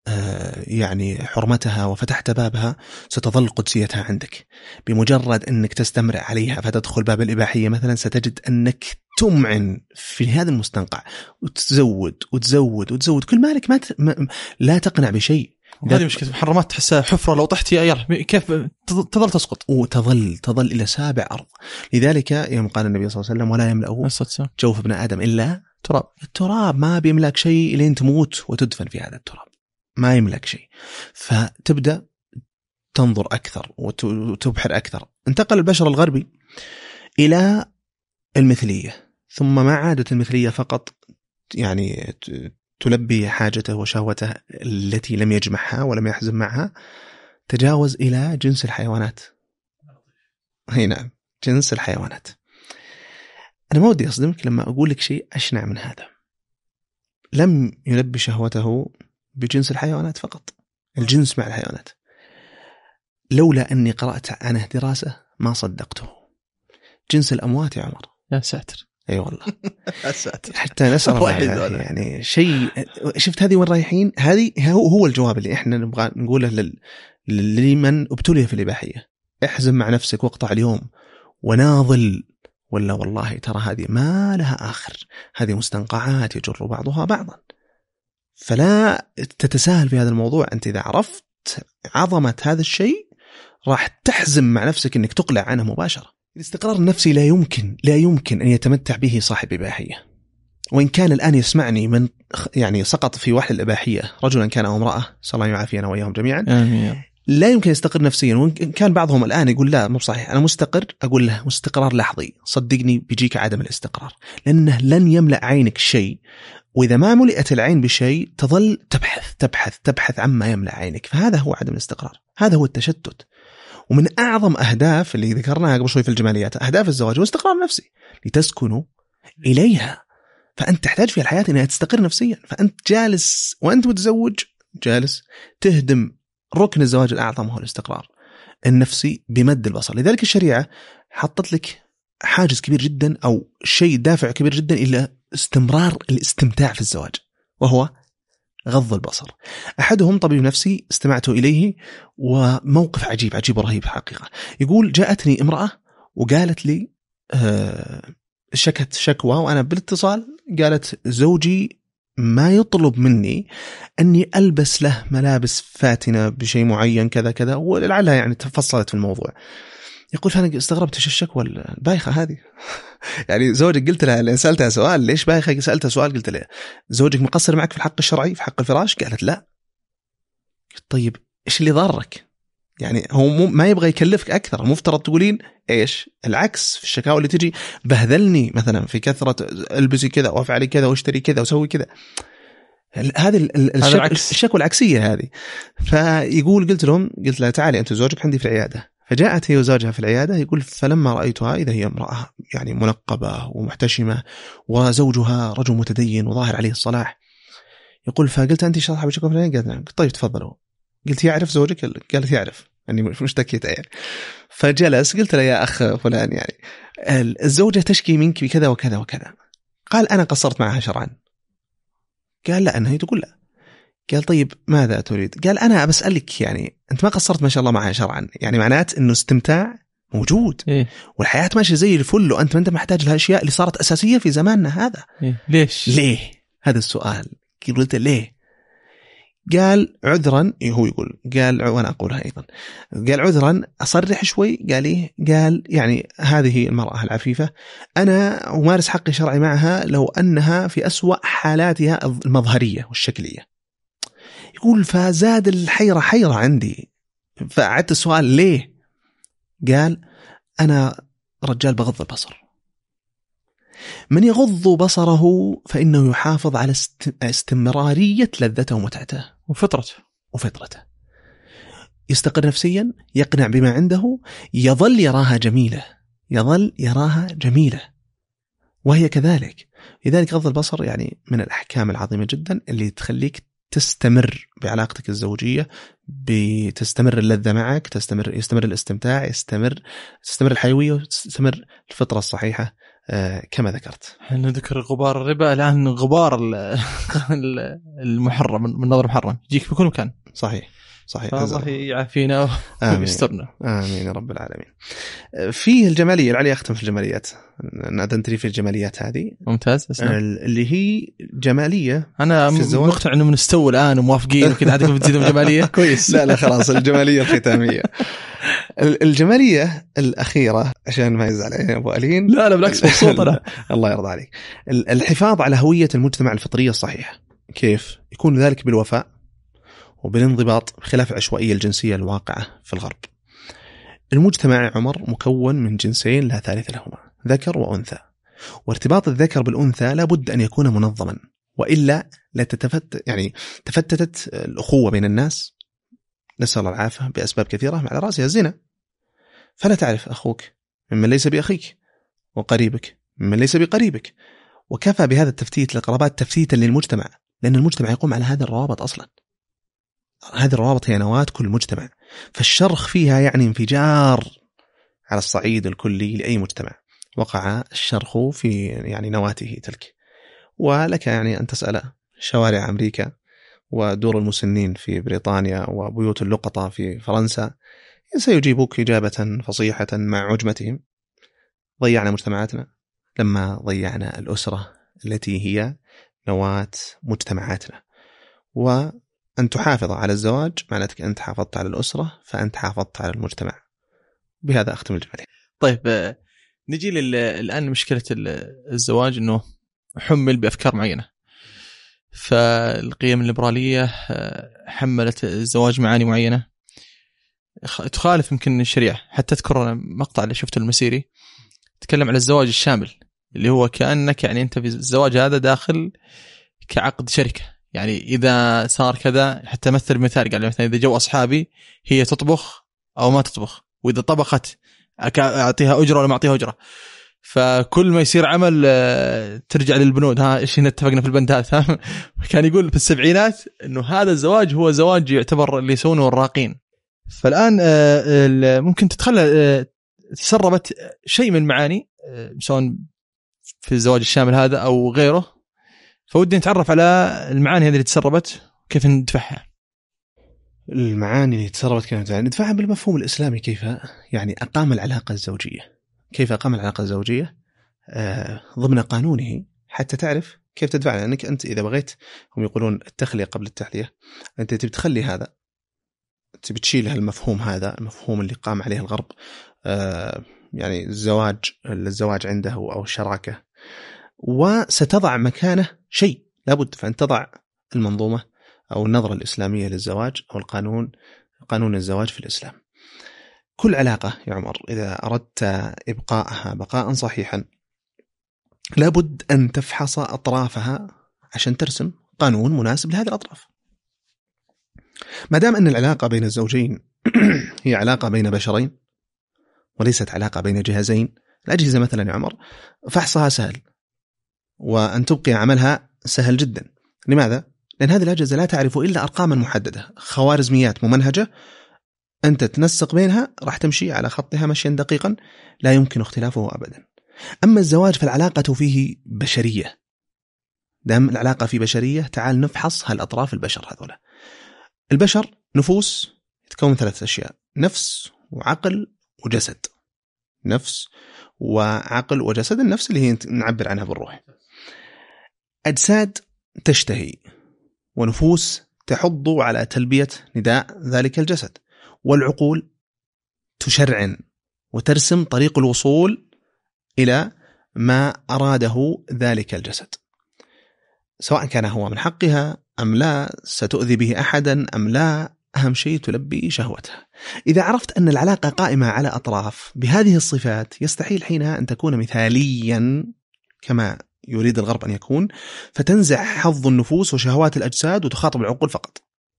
يعني حرمتها وفتحت بابها ستظل قدسيتها عندك. بمجرد أنك تستمر عليها فتدخل باب الإباحية مثلا، ستجد أنك تمعن في هذا المستنقع وتزود وتزود وتزود كل مالك، ما, ت... ما لا تقنع بشيء. هذه مشكلة محرمات، تحسها حفرة لو طحت يا كيف تظل تسقط، وتظل تظل إلى سابع أرض. لذلك يوم قال النبي صلى الله عليه وسلم: ولا يملأه جوف ابن آدم إلا تراب. التراب ما بيملك شيء لين تموت وتدفن في هذا التراب، ما يملك شيء. فتبدأ تنظر أكثر وتبحر أكثر. انتقل البشر الغربي إلى المثلية، ثم ما عادت المثلية فقط يعني تلبي حاجته وشهوته التي لم يجمعها ولم يحزم معها، تجاوز إلى جنس الحيوانات. هي نعم، جنس الحيوانات. أنا ما ودي أصدمك لما أقول لك شيء أشنع من هذا. لم يلبي شهوته بجنس الحيوانات فقط، الجنس مع الحيوانات. لولا أني قرأت عنه دراسة ما صدقته. جنس الأموات يا عمر. يا ساتر. أي أيوة والله. يا ساتر. حتى نسأل الله يعني, يعني شيء. شفت هذه وين رايحين؟ هذه هو هو الجواب اللي إحنا نبغى نقوله لل لمن ابتلي في الإباحية. احزم مع نفسك واقطع اليوم وناضل، ولا والله ترى هذه ما لها آخر، هذه مستنقعات يجر بعضها بعضا. فلا تتساهل في هذا الموضوع. أنت إذا عرفت عظمة هذا الشيء راح تحزم مع نفسك أنك تقلع عنه مباشرة. الاستقرار النفسي لا يمكن لا يمكن أن يتمتع به صاحب إباحية. وإن كان الآن يسمعني من يعني سقط في وحل الإباحية، رجلا كان أو امرأة، صلى الله يعافينا وإياهم جميعا، آمين. لا يمكن يستقر نفسيا. وإن كان بعضهم الآن يقول لا مو صحيح أنا مستقر، أقول له استقرار لحظي، صدقني بيجيك عدم الاستقرار، لأنه لن يملأ عينك شيء، وإذا ما ملئت العين بشيء تظل تبحث تبحث تبحث عما يملأ عينك. فهذا هو عدم الاستقرار، هذا هو التشتت. ومن أعظم أهداف اللي ذكرناها قبل شوي في الجماليات، أهداف الزواج هو استقرار نفسي لتسكنوا إليها. فأنت تحتاج في الحياة أنها تستقر نفسيا. فأنت جالس وأنت متزوج جالس تهدم ركن الزواج الأعظم، هو الاستقرار النفسي بمد البصر. لذلك الشريعة حطت لك حاجز كبير جدا أو شيء دافع كبير جدا إلى استمرار الاستمتاع في الزواج، وهو غض البصر. أحدهم طبيب نفسي استمعت إليه، وموقف عجيب عجيب ورهيب حقيقة. يقول: جاءتني امرأة وقالت لي آه شكت شكوى وأنا بالاتصال، قالت زوجي ما يطلب مني أني ألبس له ملابس فاتنة بشيء معين كذا كذا، ولعلها يعني تفصلت في الموضوع. يقول: فأنا استغربت إيش الشكوى البايخة هذه. يعني زوجك قلت لها، لأن سألتها سؤال ليش بايخة، سألتها سؤال قلت لها زوجك مقصر معك في الحق الشرعي في حق الفراش؟ قالت لا. طيب إيش اللي ضارك؟ يعني هو مو ما يبغى يكلفك أكثر. المفترض تقولين إيش العكس في الشكاوى اللي تجي، بهذلني مثلا في كثرة البسي كذا وافعلي كذا واشتري كذا وسوي كذا. هذه الشك... الشكوى العكسية هذه. فيقول قلت لهم قلت لها تعالي أنت وزوجك عندي في العيادة. فجاءت هي وزوجها في العيادة. يقول فلما رأيتها إذا هي امرأة يعني منقبة ومحتشمة وزوجها رجل متدين وظاهر عليه الصلاح. يقول فقلت أنت صاحبة شكوى فلان؟ قالت نعم. طيب تفضلوا. قلت يعرف زوجك؟ قالت يعرف أني مشتكيت يعني. فجلس قلت له يا أخ فلان يعني الزوجة تشكي منك بكذا وكذا وكذا. قال أنا قصرت معها شرعا. قال لا. أنها تقول لا. قال طيب ماذا تريد؟ قال أنا بسألك يعني أنت ما قصرت ما شاء الله معها شرعا، يعني معنات إنه استمتاع موجود إيه؟ والحياة ماشية زي الفل وأنت ما أنت محتاج لهالأشياء اللي صارت أساسية في زماننا هذا إيه؟ ليش؟ ليه؟ هذا السؤال. قلت ليه؟ قال عذرا. هو يقول قال وأنا أقولها أيضا. قال عذرا أصرح شوي. قال إيه؟ قال يعني هذه المرأة العفيفة أنا أمارس حقي شرعي معها لو أنها في أسوأ حالاتها المظهرية والشكلية. يقول فزاد الحيرة حيرة عندي. فأعدت السؤال ليه؟ قال أنا رجال بغض البصر. من يغض بصره فإنه يحافظ على استمرارية لذته ومتعته وفطرته وفطرته يستقر نفسيا، يقنع بما عنده، يظل يراها جميلة يظل يراها جميلة وهي كذلك. لذلك غض البصر يعني من الأحكام العظيمة جدا اللي تخليك تستمر بعلاقتك الزوجية، بتستمر اللذة معك، تستمر يستمر الاستمتاع، يستمر تستمر الحيوية، وتستمر الفطرة الصحيحة آه كما ذكرت. احنا نذكر غبار الربا، الآن غبار المحرم من نظر محرم يجيك في كل مكان. صحيح صحيح. الله يعافينا ويسترنا. آمين يا رب العالمين. في الجمالية العليا أختم في الجماليات، نادنتري في الجماليات هذه ممتاز. أسلم. اللي هي جمالية أنا مقتنع إنه بنستوى الآن وموافقين وكذا، عادكم بتزيدون جمالية كويس. لا لا خلاص الجمالية الختامية. الجمالية الأخيرة عشان ما يزعل أبو ألين. لا لا بالعكس مبسوط أنا. الله يرضى عليك. الحفاظ على هوية المجتمع الفطرية الصحيحة. كيف يكون ذلك؟ بالوفاء وبالانضباط بخلاف العشوائية الجنسية الواقعة في الغرب. المجتمع عمر مكون من جنسين لا ثالث لهما، ذكر وأنثى، وارتباط الذكر بالأنثى لابد أن يكون منظما، وإلا لا تتفت يعني تفتتت الأخوة بين الناس، نسأل الله العافية، بأسباب كثيرة على رأسها الزنا. فلا تعرف أخوك ممن ليس بأخيك، وقريبك ممن ليس بقريبك. وكفى بهذا التفتيت للقرابات تفتيتا للمجتمع، لأن المجتمع يقوم على هذه الروابط أصلا. هذه الروابط هي نواة كل مجتمع، فالشرخ فيها يعني انفجار على الصعيد الكلي لأي مجتمع وقع الشرخ في يعني نواته تلك. ولك يعني أن تسأل شوارع أمريكا ودور المسنين في بريطانيا وبيوت اللقطة في فرنسا، سيجيبوك إجابة فصيحة مع عجمتهم. ضيعنا مجتمعاتنا لما ضيعنا الأسرة التي هي نواة مجتمعاتنا. وأن تحافظ على الزواج معناتك أنت حافظت على الأسرة، فأنت حافظت على المجتمع. بهذا أختم الجملة. طيب نجي الآن مشكلة الزواج أنه حمل بأفكار معينة، فالقيم الليبرالية حملت الزواج معاني معينة تخالف يمكن الشريعة. حتى أذكر مقطع اللي شفته المسيري تكلم على الزواج الشامل، اللي هو كأنك يعني أنت في الزواج هذا داخل كعقد شركة. يعني إذا صار كذا، حتى مثل مثال قال مثلا إذا جو أصحابي هي تطبخ أو ما تطبخ، وإذا طبخت أعطيها أجرة ولا ما أعطيها أجرة. فكل ما يصير عمل ترجع للبنود، ها إيش هنا اتفقنا في البند هذا. كان يقول في السبعينات إنه هذا الزواج هو زواج يعتبر اللي يسونه الراقين. فالآن ممكن تتخلى تسربت شيء من معاني سواء في الزواج الشامل هذا أو غيره، فودي نتعرف على المعاني هذه اللي تسربت وكيف ندفعها. المعاني اللي تسربت كيف ندفعها بالمفهوم الإسلامي. كيف يعني أقام العلاقة الزوجية، كيف أقام العلاقة الزوجية آه ضمن قانونه، حتى تعرف كيف تدفع. لأنك أنت إذا بغيت، هم يقولون التخلية قبل التحلية، أنت تبي تخلي هذا، تبي تشيل المفهوم هذا، المفهوم اللي قام عليه الغرب، آه يعني الزواج الزواج عنده أو الشراكة، وستضع مكانه شيء لابد. فأن تضع المنظومة أو النظرة الإسلامية للزواج أو القانون قانون الزواج في الإسلام. كل علاقة يا عمر إذا أردت إبقاءها بقاء صحيحا لابد أن تفحص أطرافها عشان ترسم قانون مناسب لهذه الأطراف. ما دام أن العلاقة بين الزوجين هي علاقة بين بشرين وليست علاقة بين جهازين، الأجهزة مثلا يا عمر فحصها سهل وأن تبقي عملها سهل جدا. لماذا؟ لأن هذه الأجهزة لا تعرف إلا أرقاما محددة، خوارزميات ممنهجة، أنت تنسق بينها راح تمشي على خطها مشيا دقيقا لا يمكن اختلافه أبدا. أما الزواج فالعلاقة فيه بشرية، دام العلاقة في بشرية تعال نفحص هالأطراف البشر هذولا. البشر نفوس تكون ثلاث أشياء: نفس وعقل وجسد. نفس وعقل وجسد. النفس اللي هي نعبر عنها بالروح. أجساد تشتهي ونفوس تحض على تلبية نداء ذلك الجسد، والعقول تشرعن وترسم طريق الوصول إلى ما أراده ذلك الجسد، سواء كان هو من حقها أم لا، ستؤذي به أحدا أم لا، أهم شيء تلبي شهوتها. إذا عرفت أن العلاقة قائمة على أطراف بهذه الصفات يستحيل حينها أن تكون مثاليا كما يريد الغرب أن يكون، فتنزع حظ النفوس وشهوات الأجساد وتخاطب العقول فقط.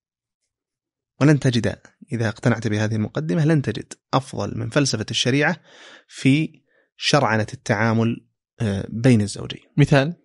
ولن تجد، إذا اقتنعت بهذه المقدمة لن تجد أفضل من فلسفة الشريعة في شرعنة التعامل بين الزوجين. مثال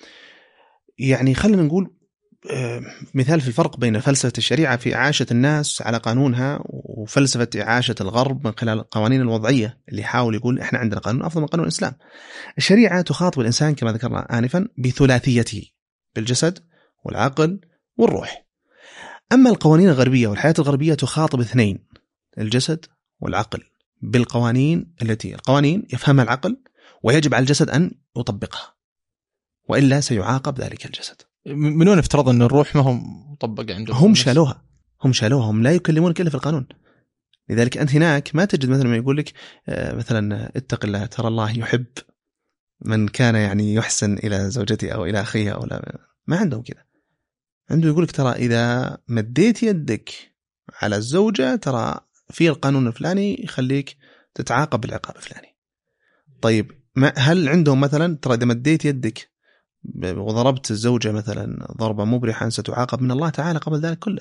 يعني خلينا نقول مثال في الفرق بين فلسفة الشريعة في إعاشة الناس على قانونها وفلسفة إعاشة الغرب من خلال القوانين الوضعية اللي يحاول يقول إحنا عندنا قانون أفضل من قانون الإسلام. الشريعة تخاطب الإنسان كما ذكرنا آنفا بثلاثيته، بالجسد والعقل والروح. أما القوانين الغربية والحياة الغربية تخاطب اثنين، الجسد والعقل، بالقوانين التي القوانين يفهمها العقل ويجب على الجسد أن يطبقها، وإلا سيعاقب ذلك الجسد. من وين افترض أن الروح ما هم مطبق عندهم؟ هم شالوها هم شالوها هم لا يكلمونك إلا في القانون. لذلك أنت هناك ما تجد مثلا ما يقول لك مثلا اتق الله ترى الله يحب من كان يعني يحسن إلى زوجته أو إلى أخيه أو لا، ما عندهم كذا. عنده يقول لك ترى إذا مديت يدك على الزوجة ترى في القانون الفلاني يخليك تتعاقب بالعقاب الفلاني. طيب ما هل عندهم مثلا ترى إذا مديت يدك وضربت الزوجة مثلا ضربة مبرحا ستعاقب من الله تعالى قبل ذلك كله،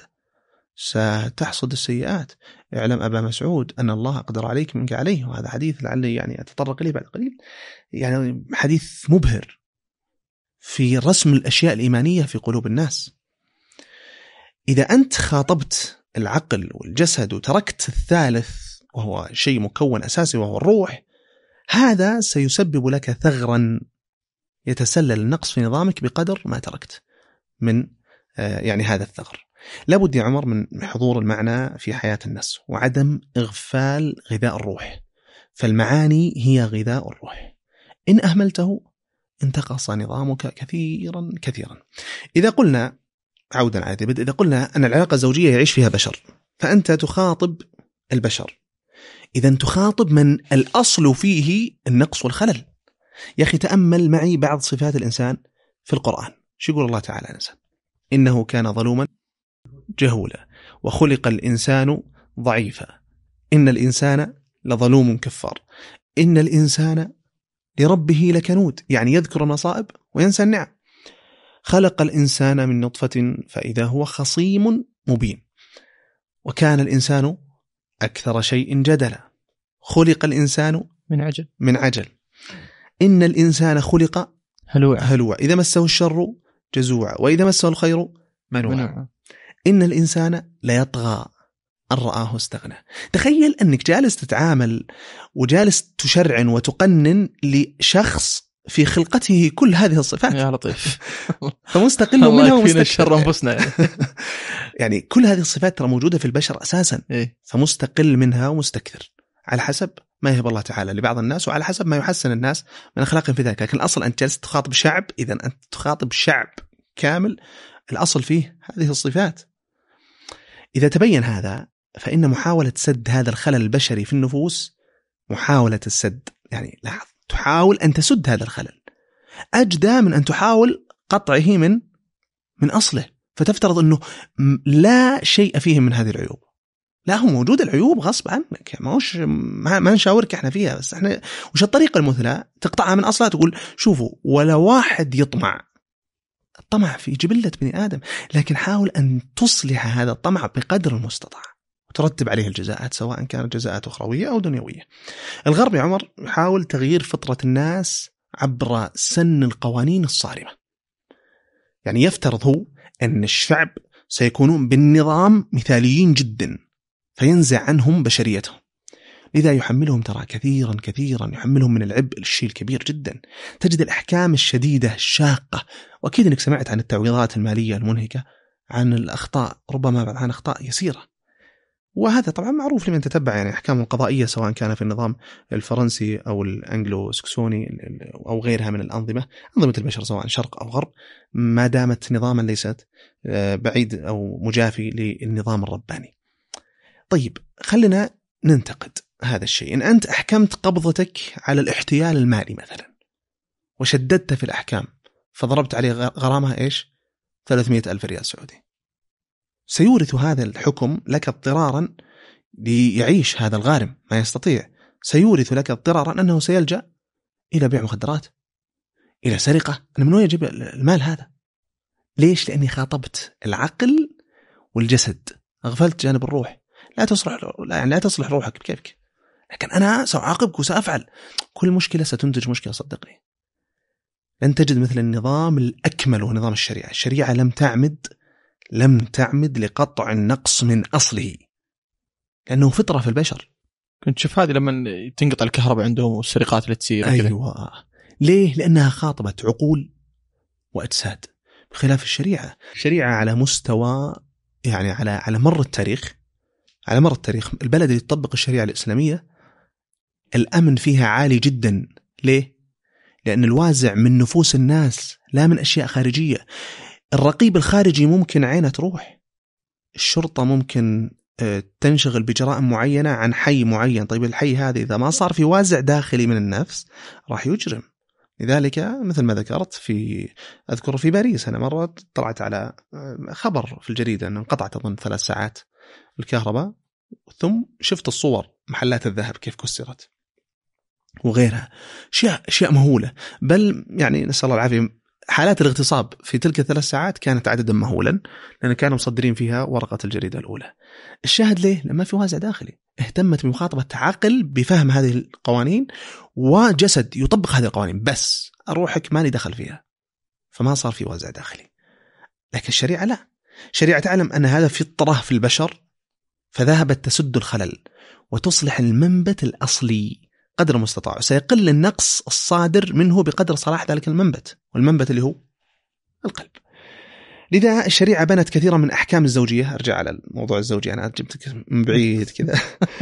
ستحصد السيئات. اعلم أبا مسعود أن الله أقدر عليك منك عليه. وهذا حديث لعلي يعني أتطرق إليه بعد قليل، يعني حديث مبهر في رسم الأشياء الإيمانية في قلوب الناس. إذا أنت خاطبت العقل والجسد وتركت الثالث وهو شيء مكون أساسي وهو الروح، هذا سيسبب لك ثغرا يتسلل النقص في نظامك بقدر ما تركت من يعني هذا الثغر. لابد يا عمر من حضور المعنى في حياة الناس وعدم إغفال غذاء الروح، فالمعاني هي غذاء الروح. إن أهملته انتقص نظامك كثيرا كثيرا. إذا قلنا عودا على البدء، إذا قلنا أن العلاقة الزوجية يعيش فيها بشر، فأنت تخاطب البشر، إذا تخاطب من الأصل فيه النقص والخلل. يا أخي تأمل معي بعض صفات الإنسان في القرآن. شو يقول الله تعالى عن الإنسان؟ إنه كان ظلوما جهولا وخلق الإنسان ضعيفا إن الإنسان لظلوم كفار إن الإنسان لربه لكنود، يعني يذكر المصائب وينسى النعم. خلق الإنسان من نطفة فإذا هو خصيم مبين وكان الإنسان أكثر شيء جدلا خلق الإنسان من عجل من عجل إن الإنسان خلق هلوع هلوع إذا مسه الشر جزوع وإذا مسه الخير منوع إن الإنسان ليطغى أن رآه استغنى. تخيل أنك جالس تتعامل وجالس تشرعن وتقنن لشخص في خلقته كل هذه الصفات. يا لطيف. فمستقل منها ومستكثر الشر أنفسنا يعني. يعني كل هذه الصفات ترى موجودة في البشر أساسا، إيه؟ فمستقل منها ومستكثر على حسب ما يهب الله تعالى لبعض الناس وعلى حسب ما يحسن الناس من أخلاقهم في ذلك. لكن الأصل أنت جالس تخاطب شعب، إذا أنت تخاطب شعب كامل الأصل فيه هذه الصفات. إذا تبين هذا فإن محاولة سد هذا الخلل البشري في النفوس محاولة السد، يعني لاحظ تحاول أن تسد هذا الخلل أجدى من أن تحاول قطعه من من أصله، فتفترض أنه لا شيء فيه من هذه العيوب. لا، هو موجود العيوب غصب عنك، ما هوش ما, ما نشاورك احنا فيها، بس احنا وش الطريقة المثلى تقطعها من أصلها، تقول شوفوا ولا واحد يطمع، الطمع في جبلة بني آدم، لكن حاول أن تصلح هذا الطمع بقدر المستطاع وترتب عليه الجزاءات، سواء كانت جزاءات أخروية أو دنيوية. الغرب يا عمر يحاول تغيير فطرة الناس عبر سن القوانين الصارمة. يعني يفترض هو أن الشعب سيكونون بالنظام مثاليين جدا فينزع عنهم بشريتهم، لذا يحملهم ترى كثيرا كثيرا يحملهم من العبء الشيء الكبير جدا. تجد الأحكام الشديدة الشاقة، وأكيد أنك سمعت عن التعويضات المالية المنهكة، عن الأخطاء ربما عن أخطاء يسيرة، وهذا طبعا معروف لمن تتبع يعني أحكام القضائية سواء كان في النظام الفرنسي أو الأنجلو سكسوني أو غيرها من الأنظمة، أنظمة البشر سواء شرق أو غرب، ما دامت نظاما ليست بعيد أو مجافي للنظام الرباني. طيب خلنا ننتقد هذا الشيء. إن أنت أحكمت قبضتك على الاحتيال المالي مثلا وشددت في الأحكام فضربت عليه غرامها إيش ثلاثمائة ألف ريال سعودي، سيورث هذا الحكم لك اضطرارا ليعيش هذا الغارم ما يستطيع، سيورث لك اضطرارا أنه سيلجأ إلى بيع مخدرات، إلى سرقة. أنا من وين يجيب المال هذا؟ ليش؟ لأني خاطبت العقل والجسد، أغفلت جانب الروح. لا تصلح لا يعني لا تصلح روحك بكيفك، لكن أنا سأعاقبك وسأفعل. كل مشكلة ستنتج مشكلة، صدقني. لن تجد مثل النظام الأكمل هو نظام الشريعة. الشريعة لم تعمد لم تعمد لقطع النقص من أصله، لأنه فطرة في البشر. كنت شوف هذه لما تنقطع الكهرباء عندهم والسرقات اللي تصير. أيوة. ليه؟ لأنها خاطبت عقول وأجساد، بخلاف الشريعة. الشريعة على مستوى يعني على على مر التاريخ على مر التاريخ البلد اللي تطبق الشريعة الإسلامية الأمن فيها عالي جدا. ليه؟ لأن الوازع من نفوس الناس لا من أشياء خارجية. الرقيب الخارجي ممكن عينه تروح، الشرطة ممكن تنشغل بجرائم معينة عن حي معين. طيب الحي هذا إذا ما صار في وازع داخلي من النفس راح يجرم. لذلك مثل ما ذكرت في أذكر في باريس أنا مرة طلعت على خبر في الجريدة أن انقطعت أظن ثلاث ساعات الكهرباء، ثم شفت الصور محلات الذهب كيف كسرت وغيرها، أشياء أشياء مهولة. بل يعني نسأل الله العافية حالات الاغتصاب في تلك الثلاث ساعات كانت عددا مهولا، لأن كانوا مصدرين فيها ورقة الجريدة الأولى. الشاهد ليه؟ لما في وازع داخلي اهتمت بمخاطبة عقل بفهم هذه القوانين وجسد يطبق هذه القوانين، بس أروحك مالي دخل فيها، فما صار في وازع داخلي. لكن الشريعة لا، الشريعة تعلم أن هذا فطرة في البشر، فذهبت تسد الخلل وتصلح المنبت الأصلي قدر المستطاع، سيقل النقص الصادر منه بقدر صلاح ذلك المنبت، والمنبت اللي هو القلب. لذا الشريعة بنت كثيرا من أحكام الزوجية. أرجع على الموضوع الزوجي، أنا جبتك من بعيد كذا.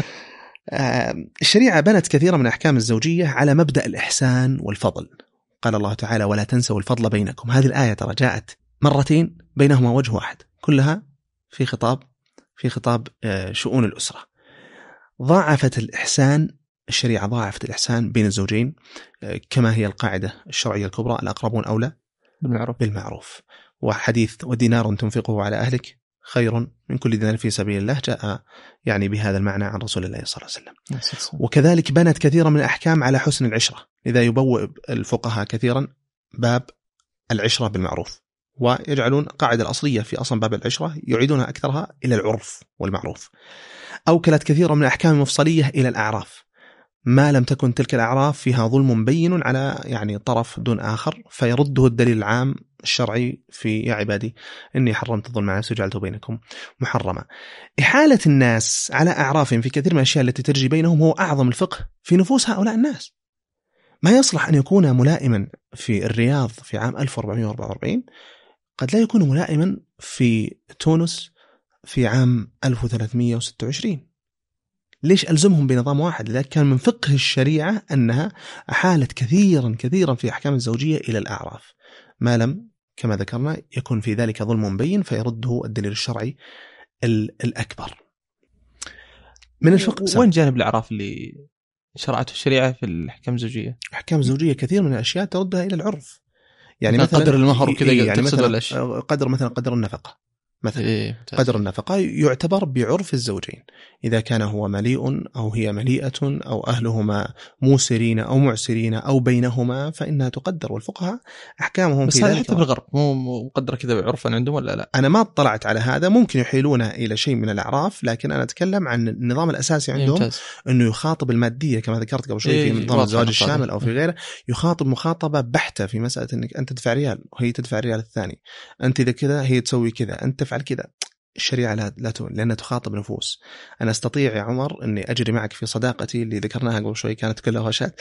الشريعة بنت كثيرا من أحكام الزوجية على مبدأ الإحسان والفضل. قال الله تعالى ولا تنسوا الفضل بينكم. هذه الآية ترى جاءت مرتين بينهما وجه واحد، كلها في خطاب في خطاب شؤون الأسرة. ضاعفت الإحسان، الشريعة ضاعفت الإحسان بين الزوجين، كما هي القاعدة الشرعية الكبرى الأقربون أولى بالمعروف بالمعروف. وحديث ودينار تنفقه على أهلك خير من كل دينار في سبيل الله جاء يعني بهذا المعنى عن رسول الله صلى الله عليه وسلم. وكذلك بنت كثيرا من الأحكام على حسن العشرة، لذا يبوء الفقهاء كثيرا باب العشرة بالمعروف، ويجعلون قاعدة الأصلية في أصل باب العشرة يعيدونها أكثرها إلى العرف والمعروف. أوكلت كثيرا من الأحكام المفصلية إلى الأعراف، ما لم تكن تلك الأعراف فيها ظلم بين على يعني طرف دون آخر، فيرده الدليل العام الشرعي في يا عبادي إني حرمت الظلم على نفسي وجعلته بينكم محرما. إحالة الناس على أعرافهم في كثير من الأشياء التي تجري بينهم هو أعظم الفقه في نفوس هؤلاء الناس. ما يصلح أن يكون ملائما في الرياض في عام ألف وأربعمائة وأربعة وأربعين قد لا يكون ملائما في تونس في عام ألف وثلاثمائة وستة وعشرين. ليش ألزمهم بنظام واحد؟ لذلك كان من فقه الشريعة أنها أحالت كثيرا كثيرا في أحكام الزوجية إلى الأعراف، ما لم كما ذكرنا يكون في ذلك ظلم بين فيرده الدليل الشرعي الأكبر من الفقه. وين جانب الأعراف اللي شرعته الشريعة في الأحكام الزوجية؟ أحكام الزوجية كثير من الأشياء تردها إلى العرف، يعني مثلا قدر المهر وكذا، يعني مثلا قدر مثلا قدر النفقة مثلا إيه قدر النفقة يعتبر بعرف الزوجين، إذا كان هو مليء أو هي مليئة أو أهلهما موسرين أو معسرين أو بينهما فإنها تقدر، والفقهاء أحكامهم بس في ذلك. بس حتى بالغرب مو مقدرة كذا عرفا عندهم ولا لا؟ أنا ما اطلعت على هذا، ممكن يحيلون إلى شيء من الأعراف، لكن أنا أتكلم عن النظام الأساسي عندهم. ممتاز. أنه يخاطب المادية كما ذكرت قبل شوي إيه في نظام الزواج الشامل أو في م. غيره، يخاطب مخاطبة بحتة في مسألة أنك أنت تدفع ريال وهي تدفع ريال الثاني، أنت إذا كذا هي تسوي كذا، أنت تفعل كذا. الشريعة لا, لا تون، لأنها تخاطب نفوس. أنا أستطيع يا عمر أني أجري معك في صداقتي اللي ذكرناها قبل شوي كانت كلها غشات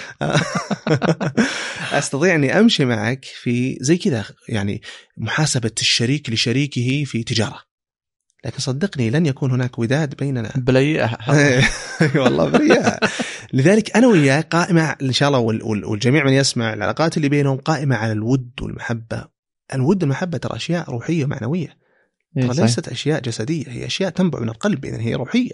أستطيع أني أمشي معك في زي كذا، يعني محاسبة الشريك لشريكه في تجارة، لكن صدقني لن يكون هناك وداد بيننا بليئة والله بريئة. لذلك أنا وياه قائمة إن شاء الله، والجميع من يسمع، العلاقات اللي بينهم قائمة على الود والمحبة. الود والمحبة ترى أشياء روحية معنوية، ترى ليست أشياء جسدية، هي أشياء تنبع من القلب، إذن هي روحية.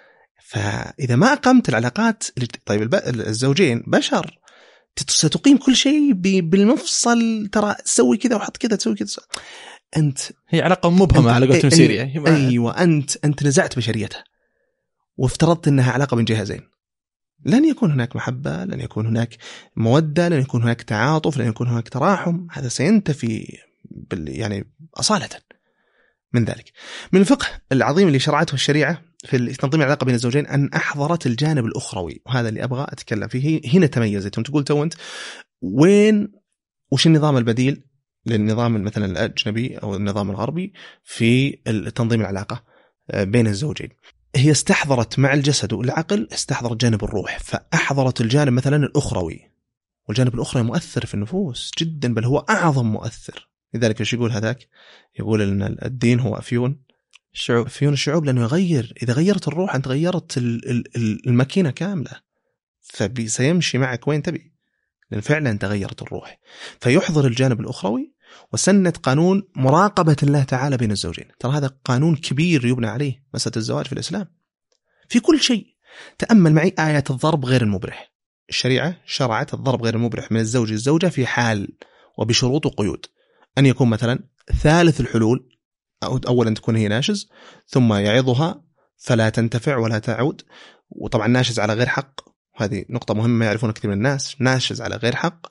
فإذا ما أقمت العلاقات، طيب الزوجين بشر، ستقيم كل شيء بالمفصل، ترى تسوي كذا وحط كذا تسوي كذا، أنت هي علاقة مبهمة على قولة سيريا. أيوة، أنت أنت نزعت بشريتها وافترضت أنها علاقة بين جهازين، لن يكون هناك محبة، لن يكون هناك مودة، لن يكون هناك تعاطف، لن يكون هناك تراحم. هذا سينتفي بال يعني أصالة من ذلك. من الفقه العظيم اللي شرعته الشريعة في تنظيم العلاقة بين الزوجين أن أحضرت الجانب الأخروي، وهذا اللي أبغى أتكلم فيه. هنا تميزت. تقول تو أنت وين وش النظام البديل للنظام مثلا الأجنبي أو النظام الغربي في تنظيم العلاقة بين الزوجين؟ هي استحضرت مع الجسد والعقل، استحضرت جانب الروح، فأحضرت الجانب مثلا الأخروي، والجانب الأخروي مؤثر في النفوس جدا، بل هو أعظم مؤثر. لذلك ايش يقول هذاك؟ يقول ان الدين هو افيون الشعوب، افيون الشعوب، لانه يغير. اذا غيرت الروح انت غيرت الماكينه كامله، فسيمشي معك وين تبي، لان فعلا تغيرت الروح. فيحضر الجانب الاخروي، وسنت قانون مراقبه الله تعالى بين الزوجين. ترى هذا قانون كبير يبنى عليه مساله الزواج في الاسلام في كل شيء. تامل معي آيات الضرب غير المبرح. الشريعه شرعت الضرب غير المبرح من الزوج الزوجه في حال وبشروط وقيود. أن يكون مثلا ثالث الحلول، أو أولا تكون هي ناشز، ثم يعظها فلا تنتفع ولا تعود، وطبعا ناشز على غير حق، هذه نقطة مهمة يعرفون كثير من الناس، ناشز على غير حق،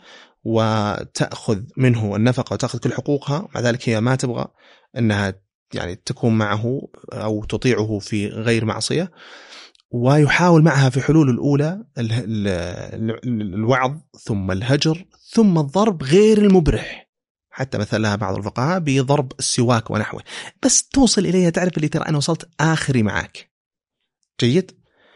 وتأخذ منه النفقة وتأخذ كل حقوقها، مع ذلك هي ما تبغى أنها يعني تكون معه أو تطيعه في غير معصية، ويحاول معها في حلول الأولى الوعظ ثم الهجر ثم الضرب غير المبرح، حتى مثلها بعض الفقهاء بضرب السواك ونحوه، بس توصل إليها تعرف اللي ترى أنا وصلت آخري معك. جيد.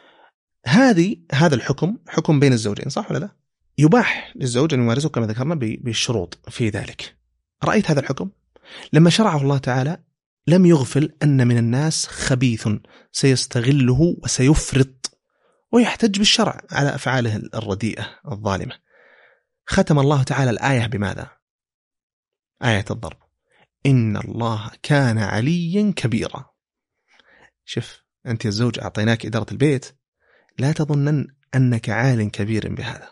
هذه هذا الحكم حكم بين الزوجين، صح ولا لا؟ يباح للزوج أن يمارسه كما ذكرنا بالشروط في ذلك. رأيت هذا الحكم لما شرعه الله تعالى لم يغفل أن من الناس خبيث سيستغله وسيفرط ويحتج بالشرع على أفعاله الرديئة الظالمة. ختم الله تعالى الآية بماذا؟ آية الضرب: إن الله كان عليا كبيرا. شوف أنت يا الزوج أعطيناك إدارة البيت، لا تظنن أنك عال كبير بهذا،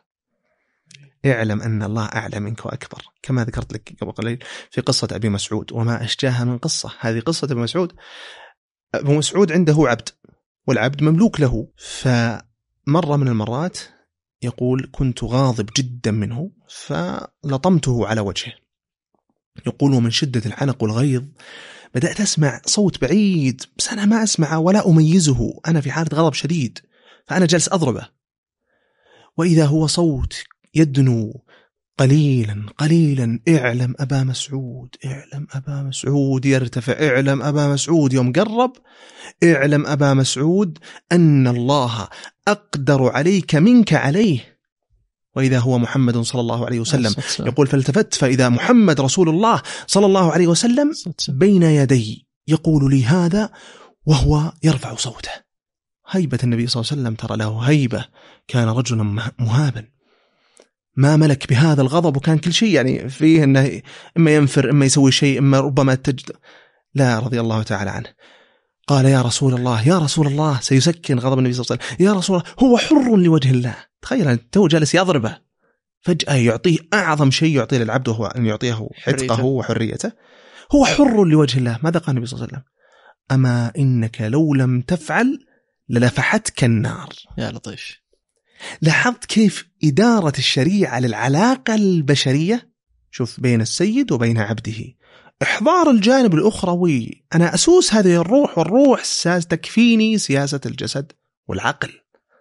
اعلم أن الله أعلى منك وأكبر، كما ذكرت لك قبل قليل في قصة أبي مسعود، وما أشجاها من قصة. هذه قصة أبي مسعود. أبو مسعود عنده عبد، والعبد مملوك له، فمرة من المرات يقول كنت غاضب جدا منه فلطمته على وجهه. يقول ومن شدة العنق والغيظ بدأت أسمع صوت بعيد، بس أنا ما أسمعه ولا أميزه، أنا في حالة غضب شديد، فأنا جالس أضربه، وإذا هو صوت يدنو قليلا قليلا: اعلم أبا مسعود، اعلم أبا مسعود، يرتفع: اعلم أبا مسعود. يوم قرب: اعلم أبا مسعود أن الله أقدر عليك منك عليه. وإذا هو محمد صلى الله عليه وسلم يقول فالتفت فإذا محمد رسول الله صلى الله عليه وسلم بين يدي يقول لي هذا وهو يرفع صوته. هيبة النبي صلى الله عليه وسلم، ترى له هيبة، كان رجلا مهابا ما ملك بهذا الغضب، وكان كل شيء يعني فيه أنه إما ينفر إما يسوي شيء إما ربما تجد. لا، رضي الله تعالى عنه. قال يا رسول الله يا رسول الله، سيسكن غضب النبي صلى الله عليه وسلم، يا رسول الله هو حر لوجه الله. تخيل أن تو جالس يضربه، فجأة يعطيه أعظم شيء يعطيه للعبد، وهو أن يعطيه عتقه وحريته. هو حر لوجه الله. ماذا قال النبي صلى الله عليه وسلم؟ أما إنك لو لم تفعل للفحتك النار. يا لطيف. لاحظت كيف إدارة الشريعة للعلاقة البشرية؟ شوف، بين السيد وبين عبده، إحضار الجانب الأخروي. أنا أسوس هذه الروح، والروح تكفيني سياسة الجسد والعقل.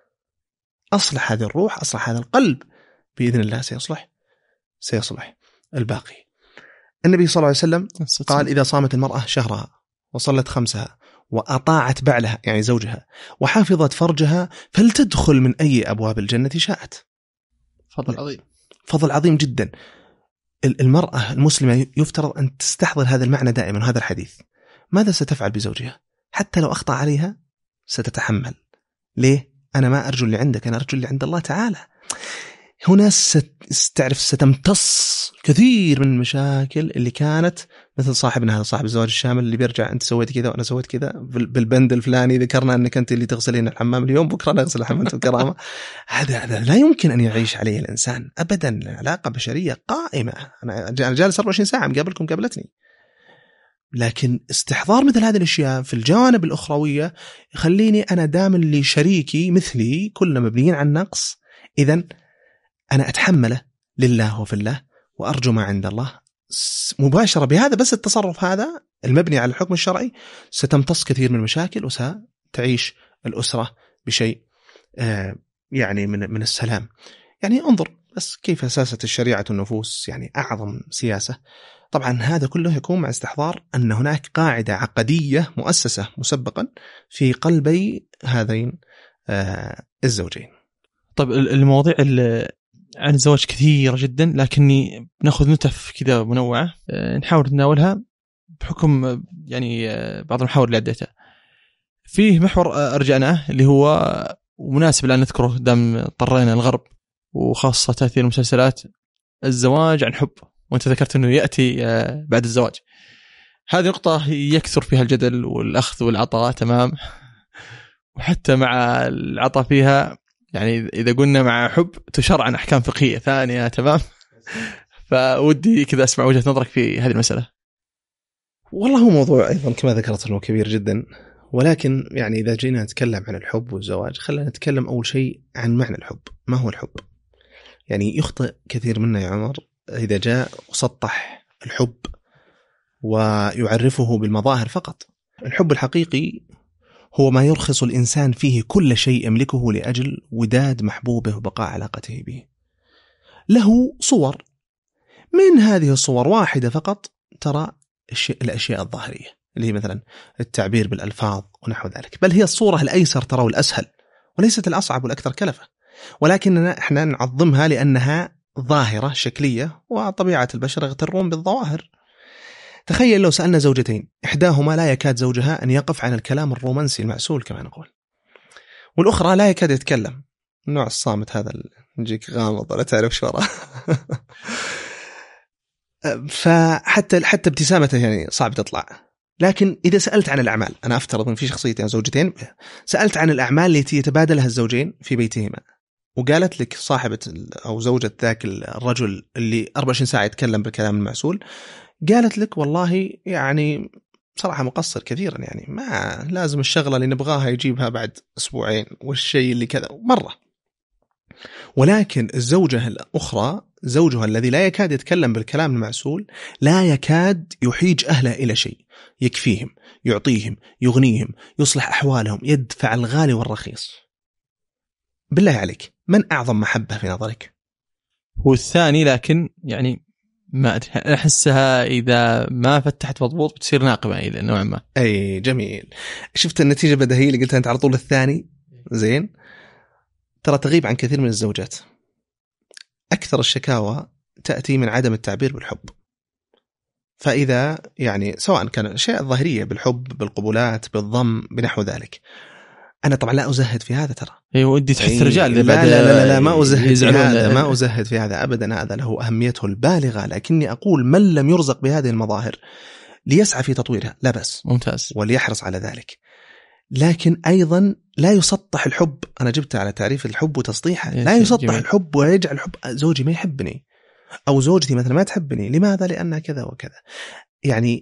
أصلح هذه الروح، أصلح هذا القلب، بإذن الله سيصلح سيصلح الباقي. النبي صلى الله عليه وسلم قال: إذا صامت المرأة شهرها وصلت خمسها وأطاعت بعلها يعني زوجها وحافظت فرجها فلتدخل من أي أبواب الجنة شاءت. فضل عظيم، فضل عظيم جدا. المرأة المسلمة يفترض أن تستحضر هذا المعنى دائما، هذا الحديث. ماذا ستفعل بزوجها؟ حتى لو أخطأ عليها ستتحمل. ليه؟ أنا ما أرجو اللي عندك، أنا أرجو اللي عند الله تعالى. هنا ستعرف ستمتص كثير من المشاكل اللي كانت، مثل صاحبنا هذا صاحب الزواج الشامل اللي بيرجع: أنت سويت كذا وأنا سويت كذا بالبند الفلاني، ذكرنا أنك أنت اللي تغسلين الحمام اليوم، بكرة نغسل حمامة الكرامة. هذا هذا لا يمكن أن يعيش عليه الإنسان أبدا. علاقة بشرية قائمة. أنا جالس أربعة وعشرين ساعة مقابلكم قابلتني. لكن استحضار مثل هذه الأشياء في الجوانب الأخروية يخليني أنا دام اللي شريكي مثلي كلنا مبنيين عن نقص، إذن أنا أتحمله لله وفي الله وأرجو ما عند الله مباشرة. بهذا بس التصرف هذا المبني على الحكم الشرعي ستمتص كثير من المشاكل وستعيش الأسرة بشيء آه يعني من من السلام. يعني انظر بس كيف أساست الشريعة النفوس، يعني أعظم سياسة. طبعا هذا كله يكون مع استحضار أن هناك قاعدة عقدية مؤسسة مسبقا في قلبي هذين آه الزوجين. طيب المواضيع عن الزواج كثيرة جدا، لكني بناخذ نتف كذا منوعة نحاول نتناولها بحكم يعني بعض المحاور اللي عديتها. فيه محور أرجعناه اللي هو ومناسب الآن نذكره دام اضطرينا الغرب، وخاصة تأثير المسلسلات، الزواج عن حب، وانت ذكرت أنه يأتي بعد الزواج. هذه نقطة يكثر فيها الجدل والأخذ والعطاء، تمام، وحتى مع العطاء فيها يعني إذا قلنا مع حب تشرع أحكام فقهية ثانية، تمام. فودي كذا أسمع وجهة نظرك في هذه المسألة. والله هو موضوع أيضا كما ذكرت أنه كبير جدا، ولكن يعني إذا جينا نتكلم عن الحب والزواج خلينا نتكلم أول شيء عن معنى الحب. ما هو الحب؟ يعني يخطئ كثير منا يا عمر إذا جاء وسطح الحب ويعرفه بالمظاهر فقط. الحب الحقيقي هو ما يرخص الإنسان فيه كل شيء يملكه لأجل وداد محبوبه وبقاء علاقته به. له صور، من هذه الصور واحدة فقط ترى الأشياء الظاهرية اللي هي مثلا التعبير بالألفاظ ونحو ذلك، بل هي الصورة الأيسر ترى والأسهل وليست الأصعب والأكثر كلفة، ولكننا إحنا نعظمها لأنها ظاهرة شكلية، وطبيعة البشر يغترون بالظواهر. تخيل لو سألنا زوجتين إحداهما لا يكاد زوجها أن يقف عن الكلام الرومانسي المعسول كما نقول، والأخرى لا يكاد يتكلم، النوع الصامت هذا اللي يجيك غامض ولا تعرف شو وراه. فحتى حتى ابتسامته يعني صعب تطلع. لكن إذا سألت عن الأعمال، أنا أفترض أن في شخصيتين زوجتين، سألت عن الأعمال التي يتبادلها الزوجين في بيتهما، وقالت لك صاحبة أو زوجة ذاك الرجل اللي أربعة وعشرين ساعة يتكلم بالكلام المعسول، قالت لك والله يعني صراحة مقصر كثيرا، يعني ما لازم الشغلة اللي نبغاها يجيبها بعد أسبوعين، والشيء اللي كذا مرة. ولكن الزوجة الأخرى زوجها الذي لا يكاد يتكلم بالكلام المعسول لا يكاد يحيج أهله إلى شيء، يكفيهم، يعطيهم، يغنيهم، يصلح أحوالهم، يدفع الغالي والرخيص. بالله عليك من أعظم محبة في نظرك؟ هو الثاني، لكن يعني ما أدري، أحسها إذا ما فتحت مضبوط بتصير ناقمة إلى نوع ما. أي جميل، شفت النتيجة بديهية اللي قلتها أنت على طول، الثاني زين. ترى تغيب عن كثير من الزوجات. أكثر الشكاوى تأتي من عدم التعبير بالحب. فإذا يعني سواء كان الأشياء الظاهرية بالحب، بالقبولات، بالضم، بنحو ذلك، أنا طبعا لا أزهد في هذا ترى. أيوة ودي تحث رجال. لا, لا لا لا لا ما أزهد في هذا، ما أزهد في هذا أبدا، هذا له أهميته البالغة. لكني أقول من لم يرزق بهذه المظاهر ليسعى في تطويرها لا بس، ممتاز، وليحرص على ذلك. لكن أيضا لا يسطح الحب. أنا جبت على تعريف الحب وتسطيحه. لا يسطح جميل. الحب ويجعل الحب زوجي ما يحبني أو زوجتي مثلا ما تحبني، لماذا؟ لأنها كذا وكذا. يعني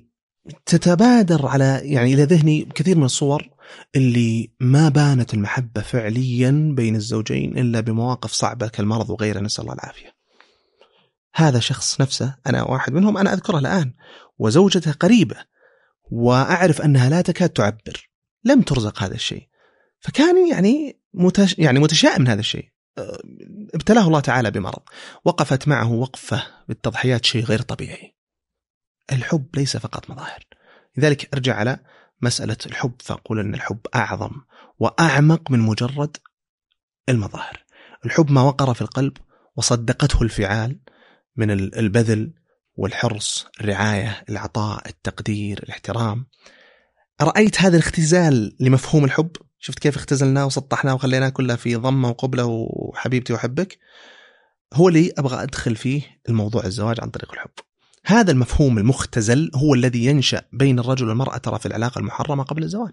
تتبادر على يعني إلى ذهني كثير من الصور اللي ما بانت المحبة فعليا بين الزوجين إلا بمواقف صعبة كالمرض وغيره، نسأل الله العافية. هذا شخص نفسه، أنا واحد منهم، أنا أذكره الآن، وزوجته قريبة وأعرف أنها لا تكاد تعبر، لم ترزق هذا الشيء، فكان يعني متش يعني متشائم من هذا الشيء. ابتلاه الله تعالى بمرض، وقفت معه وقفة بالتضحيات شيء غير طبيعي. الحب ليس فقط مظاهر. لذلك أرجع على مسألة الحب فأقول أن الحب أعظم وأعمق من مجرد المظاهر. الحب ما وقر في القلب وصدقته الفعال من البذل والحرص، الرعاية، العطاء، التقدير، الاحترام. رأيت هذا الاختزال لمفهوم الحب؟ شفت كيف اختزلناه وسطحناه وخليناه كله في ضمة وقبلة وحبيبتي وحبك؟ هو اللي أبغى أدخل فيه الموضوع الزواج عن طريق الحب. هذا المفهوم المختزل هو الذي ينشأ بين الرجل والمرأة ترى في العلاقة المحرمة قبل الزواج.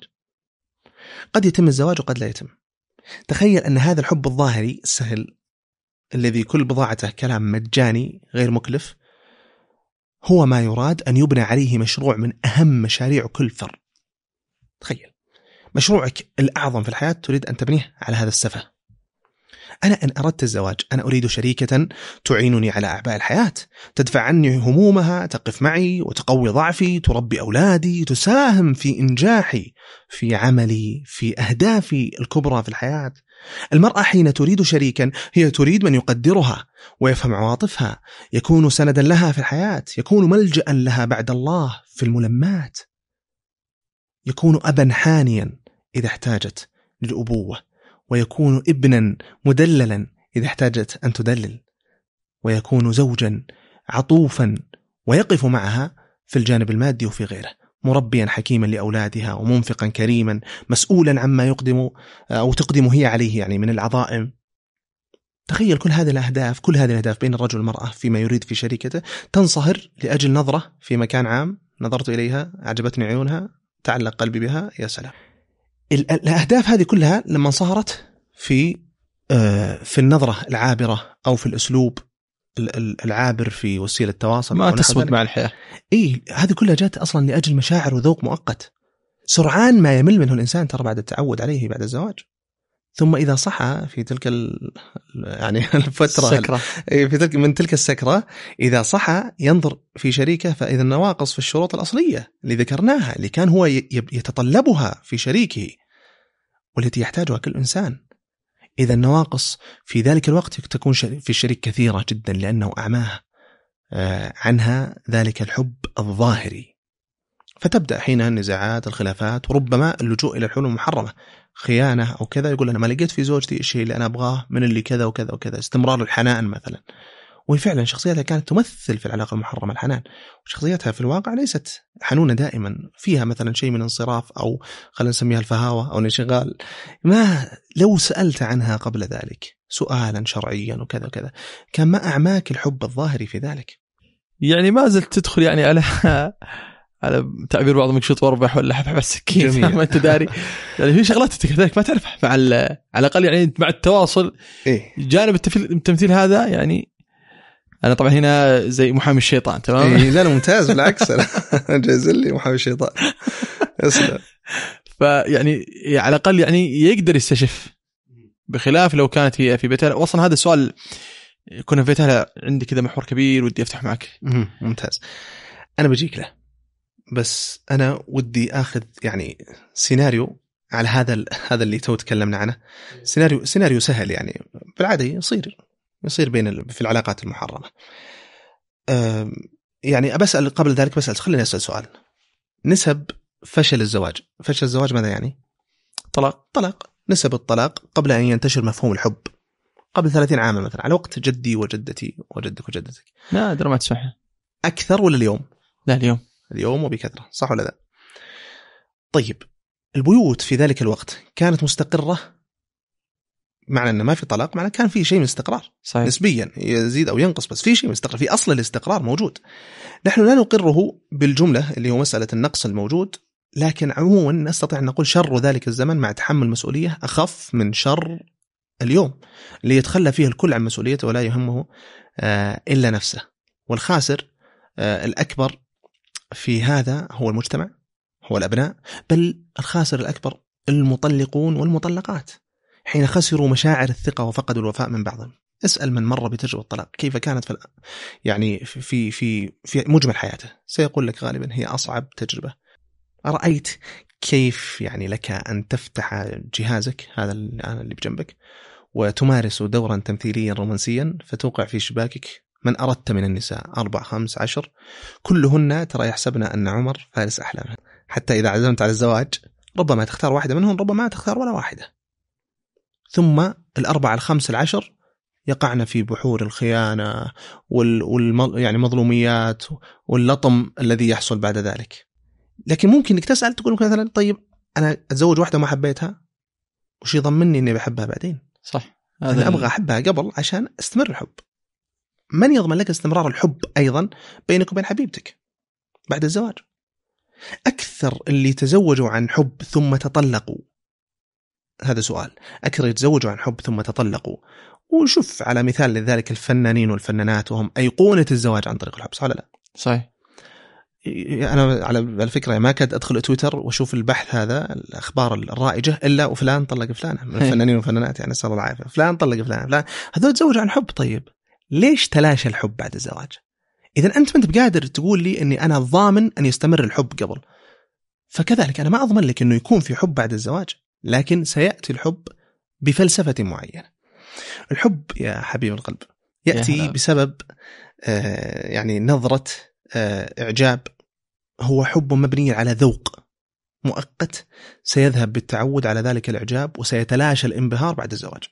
قد يتم الزواج وقد لا يتم. تخيل أن هذا الحب الظاهري السهل الذي كل بضاعته كلام مجاني غير مكلف هو ما يراد أن يبنى عليه مشروع من أهم مشاريع كل فرد. تخيل مشروعك الأعظم في الحياة تريد أن تبنيه على هذا السفه. أنا إن أردت الزواج أنا أريد شريكة تعينني على أعباء الحياة، تدفع عني همومها، تقف معي وتقوي ضعفي، تربي أولادي، تساهم في إنجاحي في عملي، في أهدافي الكبرى في الحياة. المرأة حين تريد شريكا هي تريد من يقدرها ويفهم عواطفها، يكون سندا لها في الحياة، يكون ملجأ لها بعد الله في الملمات، يكون أبا حانيا إذا احتاجت للأبوة، ويكون ابنا مدللا إذا احتاجت أن تدلل، ويكون زوجا عطوفا ويقف معها في الجانب المادي وفي غيره، مربيا حكيما لأولادها ومنفقا كريما، مسؤولا عما يقدم أو تقدم هي عليه يعني من العظائم. تخيل كل هذه الأهداف كل هذه الأهداف بين الرجل والمرأة فيما يريد في شريكته تنصهر لأجل نظرة في مكان عام، نظرت إليها أعجبتني عيونها تعلق قلبي بها، يا سلام. الأهداف هذه كلها لما انصهرت في في النظرة العابرة أو في الأسلوب العابر في وسيلة التواصل ما تثبت مع الحياة، إيه هذه كلها جات أصلا لأجل مشاعر وذوق مؤقت سرعان ما يمل منه الإنسان ترى بعد التعود عليه بعد الزواج. ثم إذا صحى في تلك يعني الفترة السكرة، في تلك من تلك السكرة، إذا صحى ينظر في شريكه فإذا النواقص في الشروط الأصلية اللي ذكرناها اللي كان هو يتطلبها في شريكه والتي يحتاجها كل إنسان، إذا النواقص في ذلك الوقت تكون في الشريك كثيرة جدا لأنه أعماه عنها ذلك الحب الظاهري. فتبدأ حينها النزاعات، الخلافات، وربما اللجوء إلى الحلول المحرمة، خيانة أو كذا، يقول أنا ما لقيت في زوجتي الشيء اللي أنا أبغاه من اللي كذا وكذا وكذا، استمرار الحنان مثلا. وفعلا شخصيتها كانت تمثل في العلاقة المحرمة الحنان، وشخصيتها في الواقع ليست حنونة دائما، فيها مثلا شيء من انصراف أو خلينا نسميها الفهاوة أو الانشغال. ما لو سألت عنها قبل ذلك سؤالا شرعيا وكذا وكذا كان ما أعماك الحب الظاهري في ذلك. يعني ما زلت تدخل يعني على على تعبير بعض مكشوط واربح ولا حبحب السكين ما انت داري، يعني في شغلات كذلك ما تعرفها مع على الاقل يعني مع التواصل. إيه؟ جانب التمثيل هذا يعني انا طبعا هنا زي محامي الشيطان تمام. إيه لا ممتاز بالعكس انا جايز لي محامي الشيطان اسلم. فيعني على الاقل يعني يقدر يستشف، بخلاف لو كانت هي في بيتها. واصلا هذا السؤال كنا في بيتها عندي كذا محور كبير ودي افتح معك. ممتاز انا بجيك له، بس أنا ودي أخذ يعني سيناريو على هذا هذا اللي تو تكلمنا عنه. سيناريو سيناريو سهل يعني بالعادة يصير يصير بين في العلاقات المحرمة. يعني أبسأل قبل ذلك بسأل خليني أسأل سؤال. نسب فشل الزواج فشل الزواج ماذا يعني؟ طلاق. طلاق نسب الطلاق قبل أن ينتشر مفهوم الحب قبل ثلاثين عاما مثلا على وقت جدي وجدتي وجدك وجدتك. نادر ما تسمعها. أكثر ولا اليوم؟ لا اليوم اليوم وبكثرة، صح ولا لا؟ طيب البيوت في ذلك الوقت كانت مستقرة، معنى أنه ما في طلاق معنى كان في شيء من استقرار صحيح. نسبيا يزيد أو ينقص بس في شيء من استقرار، في أصل الاستقرار موجود. نحن لا نقره بالجملة اللي هو مسألة النقص الموجود، لكن عموما نستطيع أن نقول شر ذلك الزمن مع تحمل مسؤولية أخف من شر اليوم اللي يتخلى فيه الكل عن مسؤوليته ولا يهمه إلا نفسه. والخاسر الأكبر في هذا هو المجتمع، هو الأبناء، بل الخاسر الأكبر المطلقون والمطلقات حين خسروا مشاعر الثقة وفقدوا الوفاء من بعضهم. اسأل من مر بتجربة الطلاق كيف كانت في يعني في في في مجمل حياته، سيقول لك غالبا هي أصعب تجربة. أرأيت كيف يعني لك أن تفتح جهازك هذا اللي بجنبك وتمارس دورا تمثيليا رومانسيا فتوقع في شباكك من أردت من النساء أربع خمس عشر، كلهن ترى يحسبن أن عمر فارس أحلامها، حتى إذا عزمت على الزواج ربما تختار واحدة منهم، ربما تختار ولا واحدة. ثم الأربع الخمس العشر يقعن في بحور الخيانة وال, وال يعني مظلوميات واللطم الذي يحصل بعد ذلك. لكن ممكن إنك تسأل تقول مثلا طيب أنا أتزوج واحدة ما حبيتها وش يضمني إني بحبها بعدين؟ صح، أنا أبغى أحبها قبل عشان استمر الحب. من يضمن لك استمرار الحب أيضا بينك وبين حبيبتك بعد الزواج؟ أكثر اللي تزوجوا عن حب ثم تطلقوا، هذا سؤال، أكثر يتزوجوا عن حب ثم تطلقوا، وشوف على مثال لذلك الفنانين والفنانات وهم أيقونة الزواج عن طريق الحب، صح ولا لا؟ صحيح. أنا على الفكرة ما كنت أدخل تويتر وأشوف البحث هذا الأخبار الرائجة إلا وفلان طلق فلانة من الفنانين والفنانات، يعني صلى الله عليه، فلان طلق فلان، فلان هذول تزوجوا عن حب. طيب ليش تلاشى الحب بعد الزواج؟ إذا أنت ما أنت بقادر تقول لي أني أنا ضامن أن يستمر الحب قبل، فكذلك أنا ما أضمن لك أنه يكون في حب بعد الزواج، لكن سيأتي الحب بفلسفة معينة. الحب يا حبيب القلب يأتي بسبب آه يعني نظرة آه إعجاب، هو حب مبني على ذوق مؤقت سيذهب بالتعود على ذلك الإعجاب وسيتلاشى الانبهار بعد الزواج،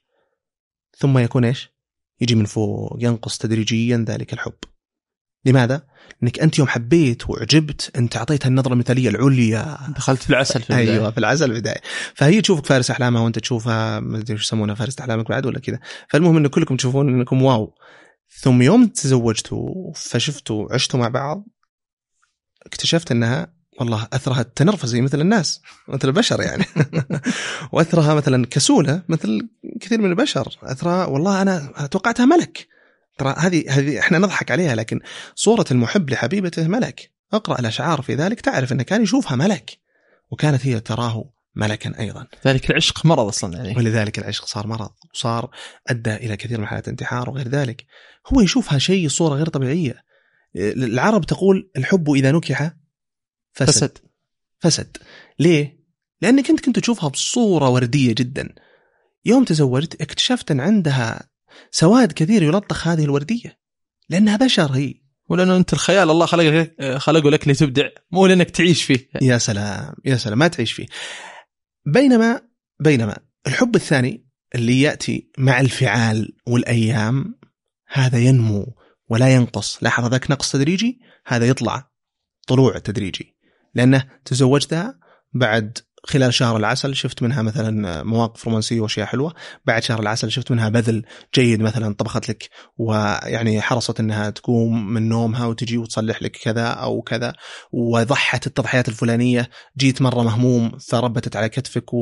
ثم يكون إيش؟ يجي من فوق ينقص تدريجيا ذلك الحب. لماذا؟ لأنك أنت يوم حبيت وعجبت أنت عطيتها النظرة المثالية العليا، دخلت في العسل في البداية. أيوة في العسل في البداية، فهي تشوفك فارس أحلامها وأنت تشوفها ما أدري إيش يسمونها فارس أحلامك بعد ولا كذا. فالمهم إن كلكم تشوفون إنكم واو. ثم يوم تزوجتوا فشفتوا عشتوا مع بعض اكتشفت أنها والله أثرها التنرفزي مثل الناس مثل البشر يعني وأثرها مثلا كسولة مثل كثير من البشر، أثرها والله أنا توقعتها ملك. ترى هذه هذه احنا نضحك عليها، لكن صورة المحب لحبيبته ملك. اقرأ الأشعار في ذلك تعرف أنه كان يشوفها ملك وكانت هي تراه ملكا أيضا. ذلك العشق مرض أصلا يعني، ولذلك العشق صار مرض وصار أدى إلى كثير من حالات انتحار وغير ذلك. هو يشوفها شيء صورة غير طبيعية. العرب تقول الحب إذا نكح فسد فسد, فسد. ليه؟ لأنك أنت كنت تشوفها بصورة وردية جدا، يوم تزوجت اكتشفت أن عندها سواد كثير يلطخ هذه الوردية لأنها بشر هي، ولأنه أنت الخيال الله خلق خلقه لك لتبدع مو لأنك تعيش فيه. يا سلام يا سلام ما تعيش فيه. بينما بينما الحب الثاني اللي يأتي مع الفعال والأيام هذا ينمو ولا ينقص. لاحظ ذاك نقص تدريجي، هذا يطلع طلوع تدريجي، لأنه تزوجتها بعد خلال شهر العسل شفت منها مثلا مواقف رومانسية وأشياء حلوة، بعد شهر العسل شفت منها بذل جيد مثلا طبخت لك ويعني حرصت أنها تقوم من نومها وتجي وتصلح لك كذا أو كذا وضحت التضحيات الفلانية، جيت مرة مهموم فربتت على كتفك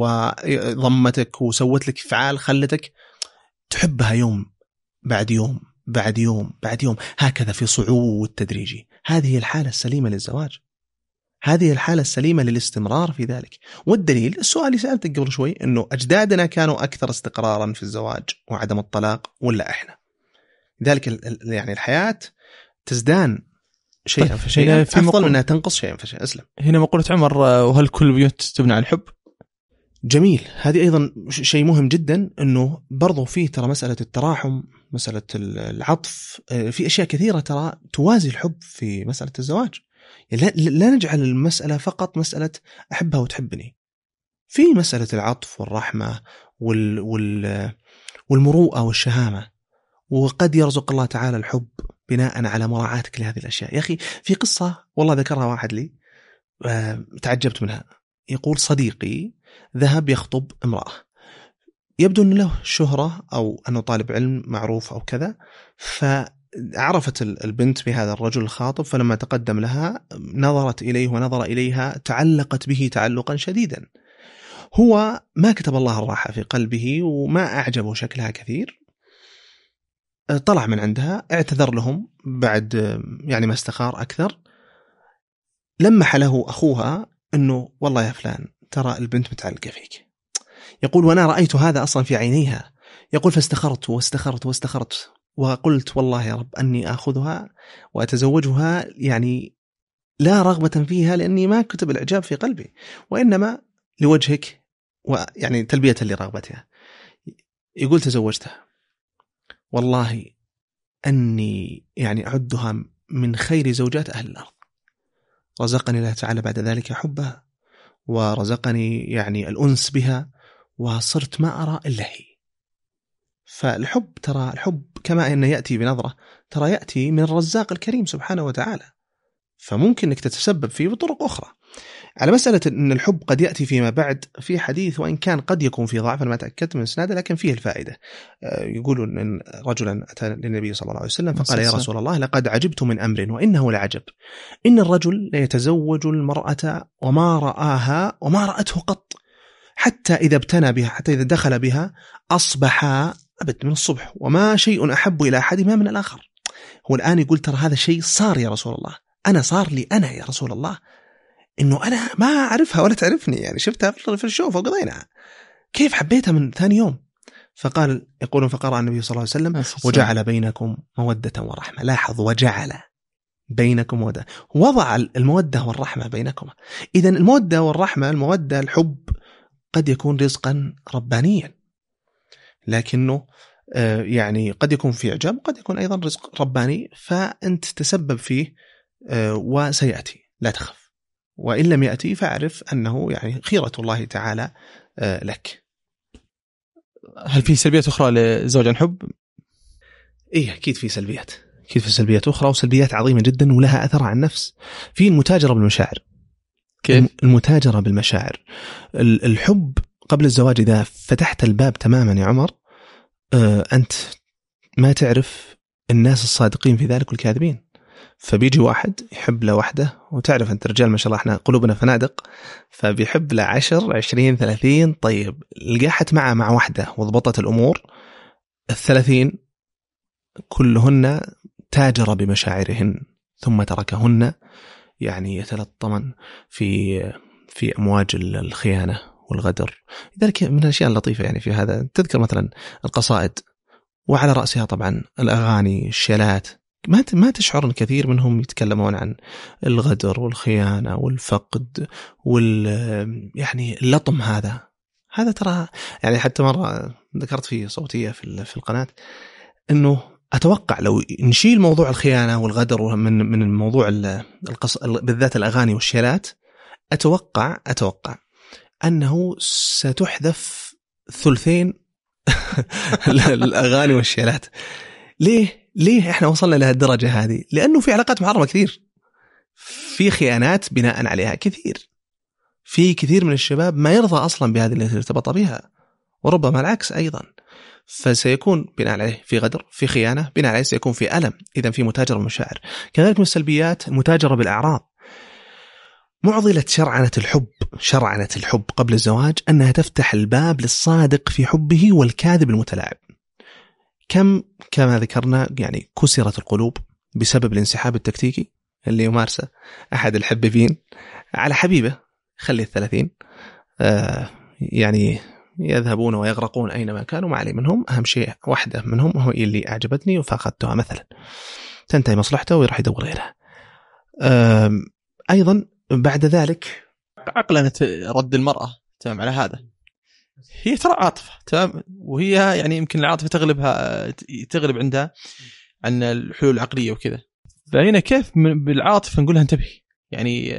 وضمتك وسوت لك فعال خلتك تحبها يوم بعد يوم بعد يوم بعد يوم، هكذا في صعود تدريجي. هذه الحالة السليمة للزواج، هذه الحالة السليمة للاستمرار في ذلك. والدليل السؤال اللي سألتك قبل شوي أنه أجدادنا كانوا أكثر استقرارا في الزواج وعدم الطلاق ولا إحنا؟ لذلك يعني الحياة تزدان شيئا فشيئا أفضل منها تنقص شيئا فشيئا. أسلم. هنا مقولة عمر وهل كل بيوت تبنى على الحب؟ جميل. هذه أيضا شيء مهم جدا، أنه برضو فيه ترى مسألة التراحم، مسألة العطف، في أشياء كثيرة ترى توازي الحب في مسألة الزواج. لا نجعل المسألة فقط مسألة أحبها وتحبني، في مسألة العطف والرحمة وال وال والمروءة والشهامة، وقد يرزق الله تعالى الحب بناء على مراعاتك لهذه الأشياء. يا أخي في قصة والله ذكرها واحد لي تعجبت منها، يقول صديقي ذهب يخطب امرأة، يبدو أنه له شهرة أو أنه طالب علم معروف أو كذا، فعرفت البنت بهذا الرجل الخاطب، فلما تقدم لها نظرت إليه ونظر إليها، تعلقت به تعلقا شديدا. هو ما كتب الله الراحة في قلبه وما أعجبه شكلها كثير، طلع من عندها، اعتذر لهم بعد يعني ما استخار أكثر، لمح له أخوها أنه والله يا فلان ترى البنت متعلقة فيك. يقول وأنا رأيت هذا أصلا في عينيها. يقول فاستخرت واستخرت واستخرت وقلت والله يا رب أني أخذها وأتزوجها، يعني لا رغبة فيها لأني ما كتب الإعجاب في قلبي، وإنما لوجهك ويعني تلبية لرغبتها. يقول تزوجتها والله أني يعني أعدها من خير زوجات أهل الأرض، رزقني الله تعالى بعد ذلك حبها ورزقني يعني الأنس بها، وصرت ما أرى إلا هي. فالحب ترى الحب كما أنه يأتي بنظرة ترى يأتي من الرزاق الكريم سبحانه وتعالى، فممكن أنك تتسبب فيه بطرق أخرى. على مسألة أن الحب قد يأتي فيما بعد في حديث، وإن كان قد يكون في ضعف ما تأكدت من سناده لكن فيه الفائدة. يقولون أن رجلا أتى للنبي صلى الله عليه وسلم فقال يا رسول الله لقد عجبت من أمر وإنه لعجب، إن الرجل ليتزوج المرأة وما رآها وما رأته قط، حتى إذا ابتنى بها حتى إذا دخل بها أصبح أبد من الصبح وما شيء أحب إلى أحدهما من الآخر. هو الآن يقول ترى هذا الشيء صار يا رسول الله، أنا صار لي أنا يا رسول الله، إنه أنا ما أعرفها ولا تعرفني، يعني شفتها في الشوف وقضينا، كيف حبيتها من ثاني يوم؟ فقال يقولون فقرأ النبي صلى الله عليه وسلم وجعل بينكم مودة ورحمة. لاحظ وجعل بينكم مودة، وضع المودة والرحمة بينكم. إذن المودة والرحمة، المودة الحب قد يكون رزقا ربانيا، لكنه يعني قد يكون في إعجاب، قد يكون أيضا رزق رباني، فأنت تسبب فيه وسيأتي لا تخف، وإن لم يأتي فاعرف أنه يعني خيرة الله تعالى لك. هل في سلبيات أخرى لزوج عن حب؟ إيه أكيد في سلبيات، أكيد في سلبيات أخرى، وسلبيات عظيمة جدا ولها أثر على النفس. في المتاجرة بالمشاعر. كيف؟ المتاجرة بالمشاعر. الحب قبل الزواج إذا فتحت الباب تماما يا عمر، أنت ما تعرف الناس الصادقين في ذلك والكاذبين. فبيجي واحد يحب له واحدة، وتعرف أنت رجال ما شاء الله إحنا قلوبنا فنادق، فبيحب له عشر عشرين ثلاثين. طيب لقاحت معه مع واحدة وضبطت الأمور، الثلاثين كلهن تاجر بمشاعرهن ثم تركهن يعني يتلطمن في في أمواج الخيانة والغدر. لذلك من الأشياء اللطيفة يعني في هذا تذكر مثلا القصائد، وعلى رأسها طبعا الأغاني الشيلات. ما ما تشعر أن كثير منهم يتكلمون عن الغدر والخيانة والفقد وال يعني اللطم. هذا هذا ترى يعني حتى مرة ذكرت في صوتية في في القناة إنه أتوقع لو نشيل موضوع الخيانة والغدر من من الموضوع القص بالذات الأغاني والشيلات، أتوقع أتوقع أنه ستحذف ثلثين الأغاني والشيلات. ليه؟ ليه إحنا وصلنا لهالدرجة هذه؟ لأنه في علاقات محرمة كثير، في خيانات بناء عليها كثير، في كثير من الشباب ما يرضى أصلا بهذه اللي ارتبط بها، وربما العكس أيضا. فسيكون بناء عليه في غدر، في خيانة، بناء عليه سيكون في ألم. إذن في متاجرة مشاعر. كذلك من السلبيات متاجرة بالأعراض. معضلة شرعنة الحب شرعنة الحب قبل الزواج أنها تفتح الباب للصادق في حبه والكاذب المتلاعب. كم كما ذكرنا يعني كسرت القلوب بسبب الانسحاب التكتيكي اللي يمارسه أحد الحبيبين على حبيبه. خلي الثلاثين آه يعني يذهبون ويغرقون أينما كانوا، ما علي منهم، أهم شيء واحدة منهم هو اللي أعجبتني وفاقدتها مثلا، تنتهي مصلحته ويروح يدور غيرها. آه أيضا بعد ذلك عقلنا رد المرأة تمام على هذا، هي ترى عاطفة تمام، وهي يعني يمكن العاطفة تغلبها تغلب عندها عن الحلول العقلية وكذا. فهنا كيف بالعاطفة نقولها انتبهي، يعني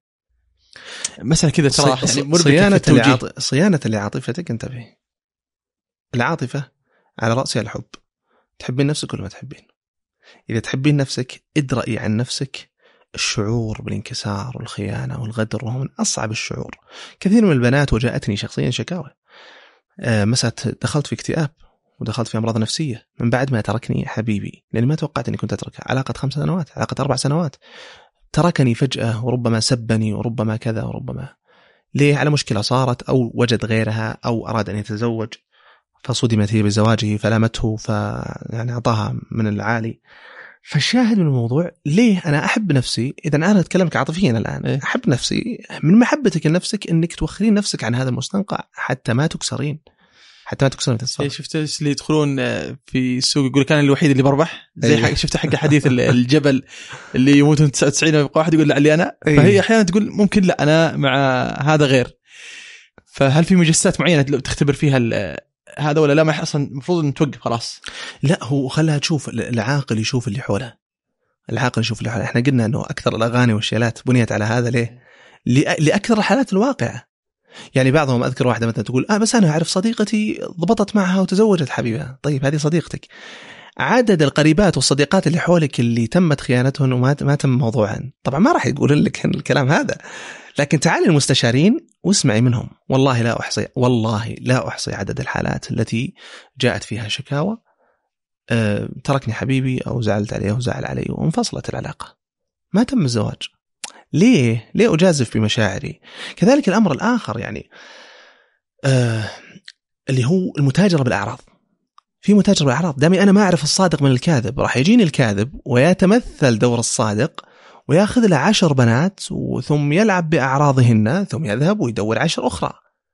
مثلا كذا ترى يعني صيانة العاطفة صيانة لعاطفتك انتبهي. العاطفة على رأسها الحب. تحبين نفسك ولا ما تحبين؟ إذا تحبين نفسك ادرئي عن نفسك الشعور بالانكسار والخيانة والغدر، وهو من أصعب الشعور. كثير من البنات وجاءتني شخصيا شكاوى آه مسألة دخلت في اكتئاب ودخلت في أمراض نفسية من بعد ما تركني حبيبي، لأني ما توقعت أني كنت أتركه. علاقة خمس سنوات، علاقة أربع سنوات، تركني فجأة، وربما سبني وربما كذا وربما ليه، على مشكلة صارت أو وجد غيرها أو أراد أن يتزوج فصدمت هي بزواجه فلامته، فيعني أعطاها من العالي. فالشاهد من الموضوع ليه أنا أحب نفسي. إذا أنا أتكلمك عاطفيا الآن إيه؟ أحب نفسي من محبتك لنفسك أنك توخرين نفسك عن هذا المستنقع حتى ما تكسرين حتى ما تكسرين التصرف. إيه شفت اللي يدخلون في السوق يقول كان الوحيد اللي بربح زي أيه. حق شفت حق حديث الجبل اللي يموتون تسعة وتسعين ويبقى واحد يقول لعلي أنا. أيه. فهي أحيانا تقول ممكن لا أنا مع هذا غير. فهل في مجسات معينة تختبر فيها هذا ولا لا؟ ما أصلا المفروض أن توقف خلاص. لا هو خلها تشوف العاقل يشوف اللي حوله. العاقل يشوف اللي حوله. احنا قلنا انه اكثر الاغاني والشيلات بنيت على هذا ليه؟ لاكثر الحالات الواقعه. يعني بعضهم اذكر واحده مثلا تقول اه بس انا اعرف صديقتي ضبطت معها وتزوجت حبيبها. طيب هذه صديقتك. عدد القريبات والصديقات اللي حولك اللي تمت خيانتهن وما ما تم موضوعهن طبعا ما راح يقولون لك الكلام هذا، لكن تعالي المستشارين واسمعي منهم. والله لا احصي والله لا احصي عدد الحالات التي جاءت فيها شكاوى أه تركني حبيبي أو زعلت عليه وزعل علي وانفصلت العلاقة ما تم الزواج. ليه؟ ليه أجازف بمشاعري؟ كذلك الأمر الآخر يعني أه اللي هو المتاجرة بالأعراض. في متاجرة بالأعراض. دامي أنا ما أعرف الصادق من الكاذب راح يجيني الكاذب ويتمثل دور الصادق ويأخذ له عشر بنات ثم يلعب بأعراضهن ثم يذهب ويدور عشر أخرى.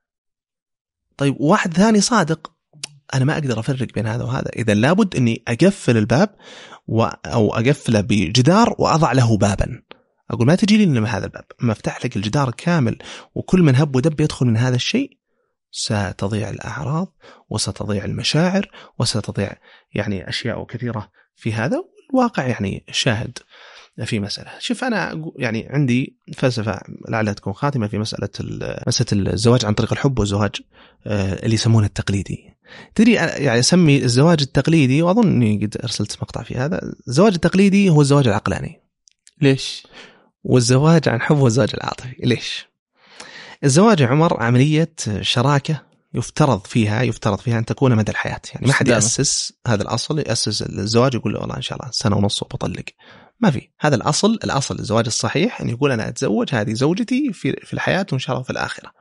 طيب واحد ثاني صادق أنا ما أقدر أفرق بين هذا وهذا. إذا لابد أني أقفل الباب و... أو أقفله بجدار وأضع له بابا. أقول ما تجي لي من هذا الباب، ما أفتح لك الجدار كامل وكل من هب ودب يدخل من هذا الشيء ستضيع الأعراض وستضيع المشاعر وستضيع يعني أشياء كثيرة في هذا. الواقع يعني شاهد في مسألة. شوف أنا يعني عندي فلسفة لعلها تكون خاتمة في مسألة مسألة الزواج عن طريق الحب والزواج اللي يسمونه التقليدي. تدري يعني أسمي الزواج التقليدي وأظن أني قد أرسلت مقطع في هذا. الزواج التقليدي هو الزواج العقلاني. ليش؟ والزواج عن حب والزواج العاطفي ليش؟ الزواج عمر عملية شراكة يفترض فيها يفترض فيها أن تكون مدى الحياة. يعني ما حد يأسس هذا الأصل يأسس الزواج يقول له والله إن شاء الله سنة ونص وبطلق. ما في هذا الأصل. الأصل الزواج الصحيح أن يقول أنا أتزوج هذه زوجتي في في الحياة وإن شاء الله في الآخرة.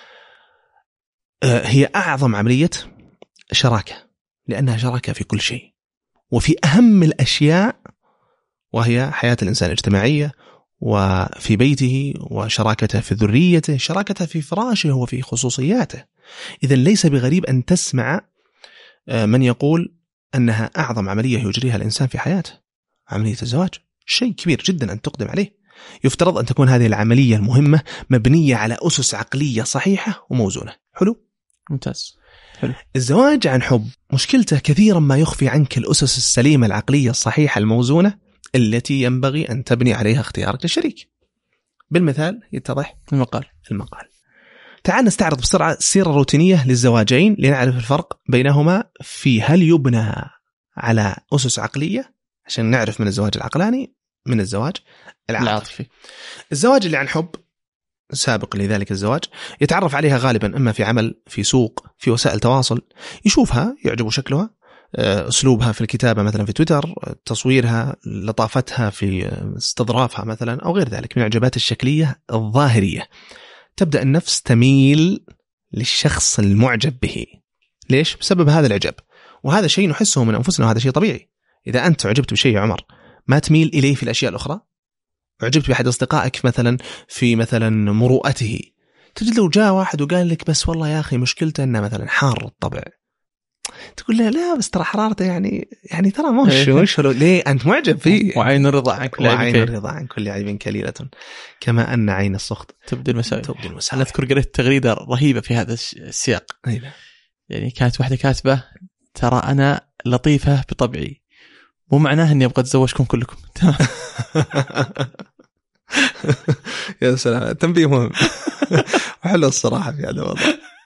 هي أعظم عملية شراكة لأنها شراكة في كل شيء وفي أهم الأشياء وهي حياة الإنسان الاجتماعية وفي بيته وشراكته في ذريته شراكته في فراشه وفي خصوصياته. إذن ليس بغريب أن تسمع من يقول أنها أعظم عملية يجريها الإنسان في حياته عملية الزواج. شيء كبير جدا أن تقدم عليه. يفترض أن تكون هذه العملية المهمة مبنية على أسس عقلية صحيحة وموزونة. حلو ممتاز. حلو. الزواج عن حب مشكلته كثيرا ما يخفي عنك الأسس السليمة العقلية الصحيحة الموزونة التي ينبغي أن تبني عليها اختيارك للشريك. بالمثال يتضح المقال المقال تعال نستعرض بسرعة السيرة الروتينية للزواجين لنعرف الفرق بينهما في هل يبنى على أسس عقلية عشان نعرف من الزواج العقلاني من الزواج العاطفي. الزواج اللي عن حب سابق لذلك الزواج يتعرف عليها غالبا إما في عمل في سوق في وسائل تواصل يشوفها يعجبه شكلها أسلوبها في الكتابة مثلا في تويتر تصويرها لطافتها في استظرافها مثلا أو غير ذلك من العجبات الشكلية الظاهرية. تبدأ النفس تميل للشخص المعجب به. ليش؟ بسبب هذا العجب وهذا شيء نحسه من أنفسنا وهذا شيء طبيعي. إذا أنت عجبت بشيء يا عمر ما تميل إليه في الأشياء الأخرى. عجبت بأحد أصدقائك مثلا في مثلا مروءته تجد لو جاء واحد وقال لك بس والله يا أخي مشكلته أنه مثلا حار الطبع تقول له لا بس ترى حرارته يعني يعني ترى مش مش ليه أنت معجب فيه. وعين الرضا عن كل عيب وعين الرضا عن كل عيب كليلة كما أن عين السخط تبدي المساوئ. تبدي المساوئ. أنا أذكر قريت تغريدة رهيبة في هذا السياق. أيوة. يعني كانت واحدة كاتبة ترى أنا لطيفة بطبعي مو معناه أني أبغى أتزوجكم كلكم. يا سلام تنبيه مهم. وحلو الصراحة في هذا الوضع.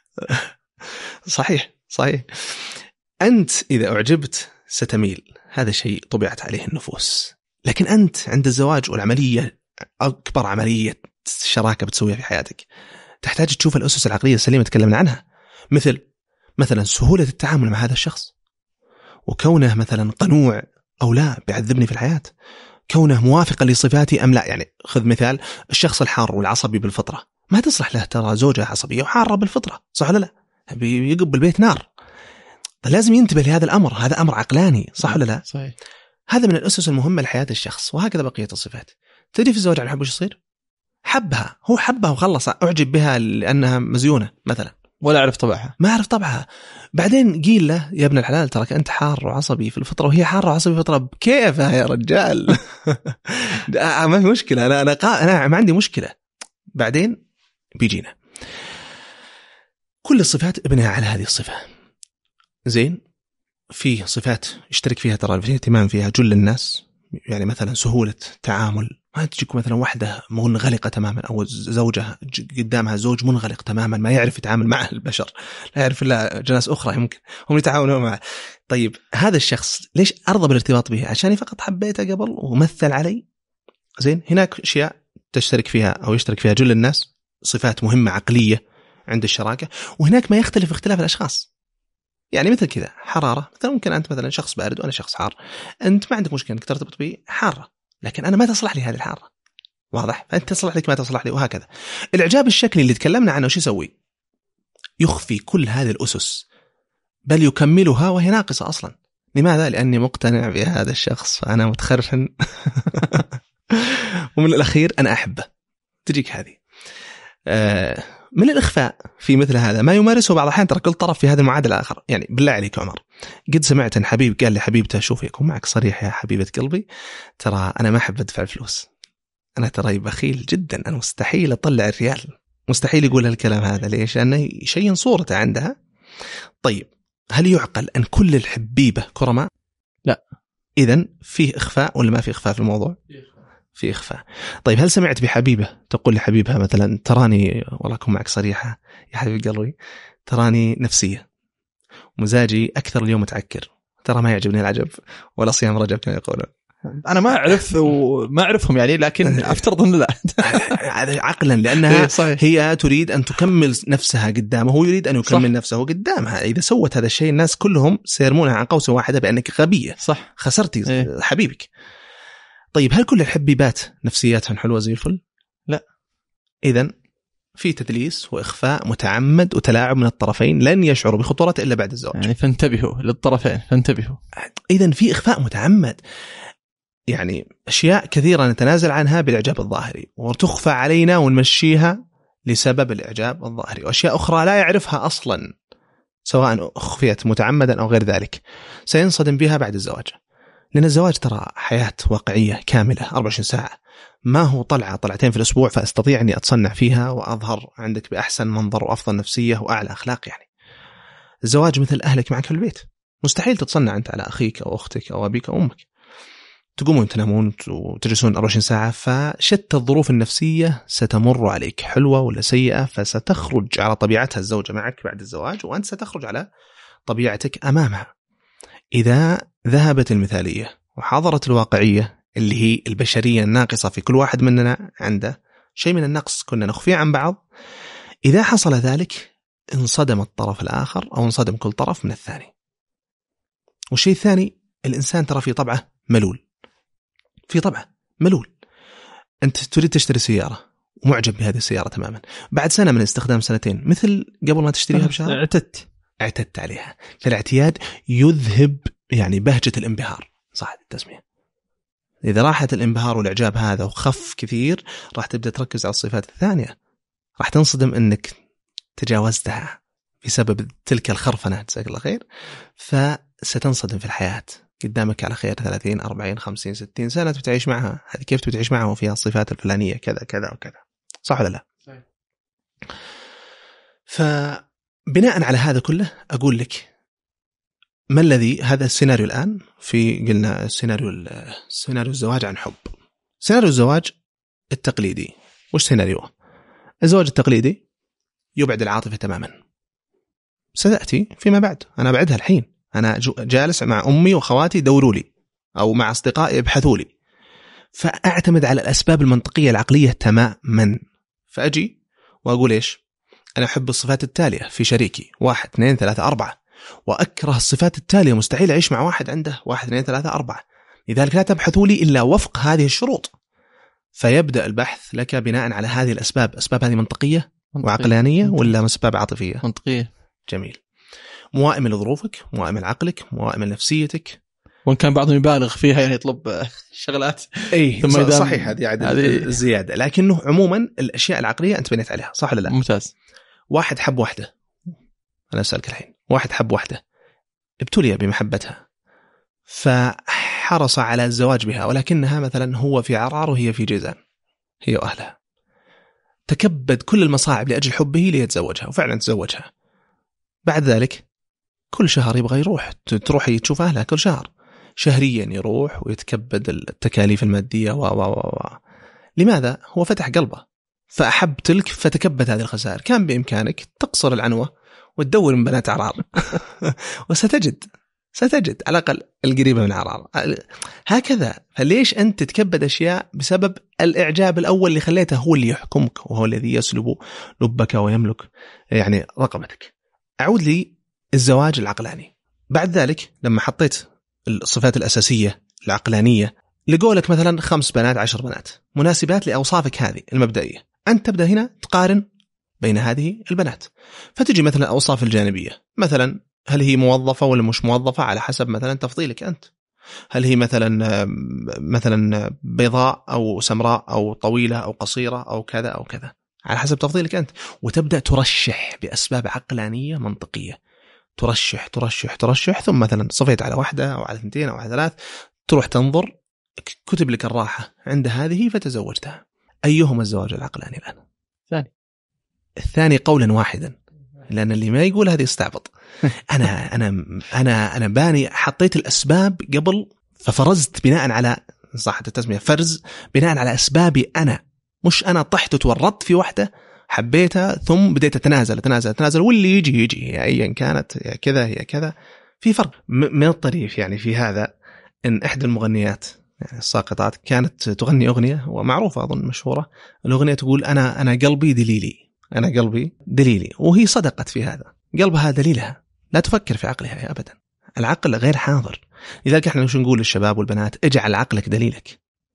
صحيح صحيح. أنت إذا أعجبت ستميل هذا شيء طبعت عليه النفوس. لكن أنت عند الزواج والعملية أكبر عملية شراكة بتسويها في حياتك تحتاج تشوف الأسس العقلية السليمة تكلمنا عنها مثل مثلا سهولة التعامل مع هذا الشخص وكونه مثلا قنوع أو لا بيعذبني في الحياة كونه موافقا لصفاتي أم لا. يعني خذ مثال الشخص الحار والعصبي بالفطرة ما تصلح له ترى زوجة عصبية وحارة بالفطرة صح ولا لا؟ بيقب بالبيت نار. لازم ينتبه لهذا الأمر. هذا أمر عقلاني صح ولا لا؟ صحيح. هذا من الأسس المهمة لحياة الشخص. وهكذا بقية الصفات. تدري في الزواج عن حب وش يصير؟ حبها، هو حبها وخلص، أعجب بها لأنها مزيونة مثلا، ولا أعرف طبعها، ما أعرف طبعها. بعدين قيل له يا ابن الحلال ترك أنت حار وعصبي في الفطرة وهي حار وعصبي في الفطرة، كيفها يا رجال؟ ما في مشكلة، أنا أنا قا... أنا ما عندي مشكلة. بعدين بيجينا كل الصفات ابنها على هذه الصفة. زين، في صفات يشترك فيها ترى في اهتمام فيها جل الناس، يعني مثلا سهولة تعامل. ما تجيك مثلا واحدة منغلقة تماما، أو زوجها قدامها زوج منغلق تماما ما يعرف يتعامل مع البشر، لا يعرف إلا جناس أخرى يمكن هم يتعاونون معه. طيب هذا الشخص ليش أرضى بالارتباط به؟ عشان فقط حبيته قبل ومثل علي. زين، هناك أشياء تشترك فيها أو يشترك فيها جل الناس، صفات مهمة عقلية عند الشراكة. وهناك ما يختلف اختلاف الأشخاص، يعني مثل كذا حرارة. مثلا ممكن أنت مثلا شخص بارد وأنا شخص حار، أنت ما عندك مشكلة أنك ترتبط بي حارة، لكن أنا ما تصلح لي هذه الحارة، واضح؟ فأنت تصلح لك ما تصلح لي، وهكذا. الإعجاب الشكلي اللي تكلمنا عنه شو يسوي؟ يخفي كل هذه الأسس، بل يكملها وهي ناقصة أصلا. لماذا؟ لأني مقتنع بهذا الشخص فأنا متخرفن ومن الأخير أنا أحبه. تجيك هذه آه من الإخفاء في مثل هذا ما يمارسه بعض الأحيان. ترى كل طرف في هذه المعادلة الآخر. يعني بالله عليك عمر، قد سمعت أن حبيب قال لحبيبته شوفي يكون معك صريح يا حبيبة قلبي، ترى أنا ما أحب أدفع الفلوس، أنا ترى بخيل جدا، أنا مستحيل أطلع الريال، مستحيل يقول هالكلام هذا. ليش؟ لأنه يشين صورته عندها. طيب هل يعقل أن كل الحبيبة كرماء؟ لا. إذن فيه إخفاء ولا ما فيه إخفاء في الموضوع؟ في إخفاء. طيب هل سمعت بحبيبة تقول لحبيبها مثلا تراني والله أكون معك صريحة يا حبيب قلبي، تراني نفسية مزاجي أكثر اليوم متعكر، ترى ما يعجبني العجب ولا صيام رجب كما يقولون. أنا ما أعرف وما أعرفهم يعني، لكن أفترض أنه لا. عقلا، لأنها هي تريد أن تكمل نفسها قدامه، هو يريد أن يكمل صح. نفسه قدامها. إذا سوت هذا الشيء الناس كلهم سيرمونها عن قوس واحدة بأنك غبية، صح، خسرتي إيه؟ حبيبك. طيب هل كل الحبيبات نفسياتهم حلوة زي الفل؟ لا. إذن في تدليس وإخفاء متعمد وتلاعب من الطرفين لن يشعروا بخطورته إلا بعد الزواج. يعني فانتبهوا للطرفين، فانتبهوا. إذن في إخفاء متعمد، يعني أشياء كثيرة نتنازل عنها بالإعجاب الظاهري وتخفى علينا ونمشيها لسبب الإعجاب الظاهري، وأشياء أخرى لا يعرفها أصلا سواء أخفيت متعمدا أو غير ذلك سينصدم بها بعد الزواج. لأن الزواج ترى حياة واقعية كاملة أربعة وعشرين ساعة، ما هو طلعة طلعتين في الأسبوع فأستطيع أني أتصنع فيها وأظهر عندك بأحسن منظر وأفضل نفسية وأعلى أخلاق. يعني الزواج مثل أهلك معك في البيت، مستحيل تتصنع أنت على أخيك أو أختك أو أبيك أو أمك، تقومون تنامون وتجلسون أربعة وعشرين ساعة، فشتى الظروف النفسية ستمر عليك حلوة ولا سيئة، فستخرج على طبيعتها الزوجة معك بعد الزواج وأنت ستخرج على طبيعتك أمامها. إذا ذهبت المثالية وحضرت الواقعية اللي هي البشرية الناقصة في كل واحد مننا عنده شيء من النقص كنا نخفيه عن بعض، إذا حصل ذلك انصدم الطرف الآخر أو انصدم كل طرف من الثاني. والشيء الثاني، الإنسان ترى في طبعه ملول، في طبعه ملول. أنت تريد تشتري سيارة ومعجب بهذه السيارة تماما، بعد سنة من استخدام سنتين مثل قبل ما تشتريها بشهر اعتدت اعتدت عليها. فالاعتياد يذهب يعني بهجة الانبهار، صح التسمية. إذا راحت الانبهار والإعجاب هذا وخف كثير، راح تبدأ تركز على الصفات الثانية، راح تنصدم أنك تجاوزتها بسبب تلك الخرفنة، جزاك الله خير، فستنصدم في الحياة. قدامك على خير ثلاثين أربعين خمسين ستين سنة بتعيش معها، هذه كيف بتعيش معها وفيها الصفات الفلانية كذا كذا وكذا، صح ولا لا؟ صحيح. فبناء على هذا كله أقول لك ما الذي هذا السيناريو الآن في قلنا السيناريو سيناريو الزواج عن حب. سيناريو الزواج التقليدي وش سيناريو؟ الزواج التقليدي يبعد العاطفة تماما، ستأتي فيما بعد. أنا بعدها الحين أنا جالس مع أمي وخواتي دوروا لي أو مع أصدقائي ابحثوا لي، فأعتمد على الأسباب المنطقية العقلية تماما، فأجي وأقول إيش؟ أنا أحب الصفات التالية في شريكي واحد اثنين ثلاثة أربعة، وأكره الصفات التالية، مستحيل أعيش مع واحد عنده واحد اثنين ثلاثة أربعة، لذلك لا تبحثوا لي إلا وفق هذه الشروط. فيبدأ البحث لك بناء على هذه الأسباب. أسباب هذه منطقية, منطقية. وعقلانية ولا أسباب عاطفية؟ منطقية. جميل. موائمة لظروفك، موائمة لعقلك، موائمة لنفسيتك، وان كان بعضهم يبالغ فيها يعني يطلب شغلات اي صحيح هذه يعني الزياده، لكنه عموما الاشياء العقليه انت بنيت عليها صح ولا لا؟ ممتاز. واحد حب واحده، انا اسالك الحين، واحد حب واحده ابتلي بمحبتها فحرص على الزواج بها، ولكنها مثلا هو في عرعر وهي في جيزان هي واهلها، تكبد كل المصاعب لاجل حبه ليتزوجها وفعلا تزوجها. بعد ذلك كل شهر يبغى يروح، تروح تشوف اهلها كل شهر، شهريا يروح ويتكبد التكاليف الماديه و و و لماذا؟ هو فتح قلبه فأحب تلك فتكبد هذه الخسائر. كان بإمكانك تقصر العنوة وتدور من بنات عرعر وستجد ستجد على الأقل القريبة من عرعر. هكذا. فليش أنت تتكبد أشياء بسبب الإعجاب الأول اللي خليته هو اللي يحكمك وهو الذي يسلب لبك ويملك يعني رقبتك؟ أعود لي الزواج العقلاني. بعد ذلك لما حطيت الصفات الأساسية العقلانية لقولك مثلا خمس بنات عشر بنات مناسبات لأوصافك هذه المبدئية، أنت تبدأ هنا تقارن بين هذه البنات، فتجي مثلا الأوصاف الجانبية، مثلا هل هي موظفة ولا مش موظفة على حسب مثلا تفضيلك أنت، هل هي مثلا مثلا بيضاء أو سمراء أو طويلة أو قصيرة أو كذا أو كذا على حسب تفضيلك أنت، وتبدأ ترشح بأسباب عقلانية منطقية، ترشح ترشح ترشح ثم مثلا صفيت على واحدة أو على اثنتين أو على ثلاث، تروح تنظر كتب لك الراحة عند هذه فتزوجتها. أيهما الزواج العقلاني الآن؟ الثاني. الثاني قولا واحدا، لأن اللي ما يقول هذا يستعبط. أنا أنا أنا أنا باني حطيت الأسباب قبل ففرزت بناء على صحة التسمية فرز بناء على أسبابي أنا، مش أنا طحت وتورطت في واحدة حبيتها ثم بديت أتنازل أتنازل أتنازل واللي يجي يجي أيا كانت هي كذا هي كذا. في فرق من الطريف يعني في هذا إن إحدى المغنيات يعني الساقطات كانت تغني أغنية ومعروفة أظن مشهورة، الأغنية تقول أنا أنا قلبي دليلي، أنا قلبي دليلي، وهي صدقت في هذا، قلبها دليلها، لا تفكر في عقلها أبدا، العقل غير حاضر. لذلك احنا نش نقول للشباب والبنات اجعل عقلك دليلك،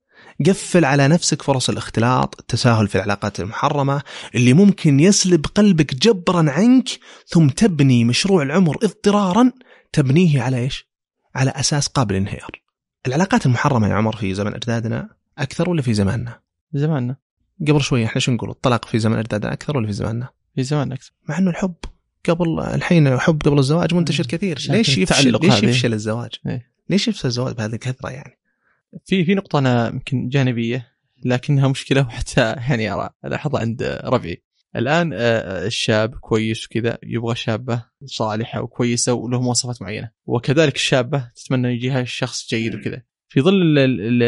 قفل على نفسك فرص الاختلاط، التساهل في العلاقات المحرمة اللي ممكن يسلب قلبك جبرا عنك، ثم تبني مشروع العمر اضطرارا تبنيه على إيش؟ على أساس قابل للانهيار. العلاقات المحرمة يا عمر في زمن أجدادنا أكثر ولا في زماننا؟ في زماننا. قبل شوية احنا شو نقول، الطلاق في زمن أجدادنا أكثر ولا في زماننا؟ في زماننا أكثر. مع إنه الحب قبل الحين الحب قبل الزواج منتشر كثير، ليش يفشل ليش يفشل الزواج؟ إيه؟ ليش يفشل الزواج بهذه الكثرة يعني؟ في في نقطة أنا يمكن جانبية لكنها مشكلة وحتى يعني أرى ألاحظها عند ربعي الآن. الشاب كويس وكذا يبغى شابة صالحة وكويسة وله مواصفات معينة، وكذلك الشابة تتمنى يجيها الشخص جيد وكذا. في ظل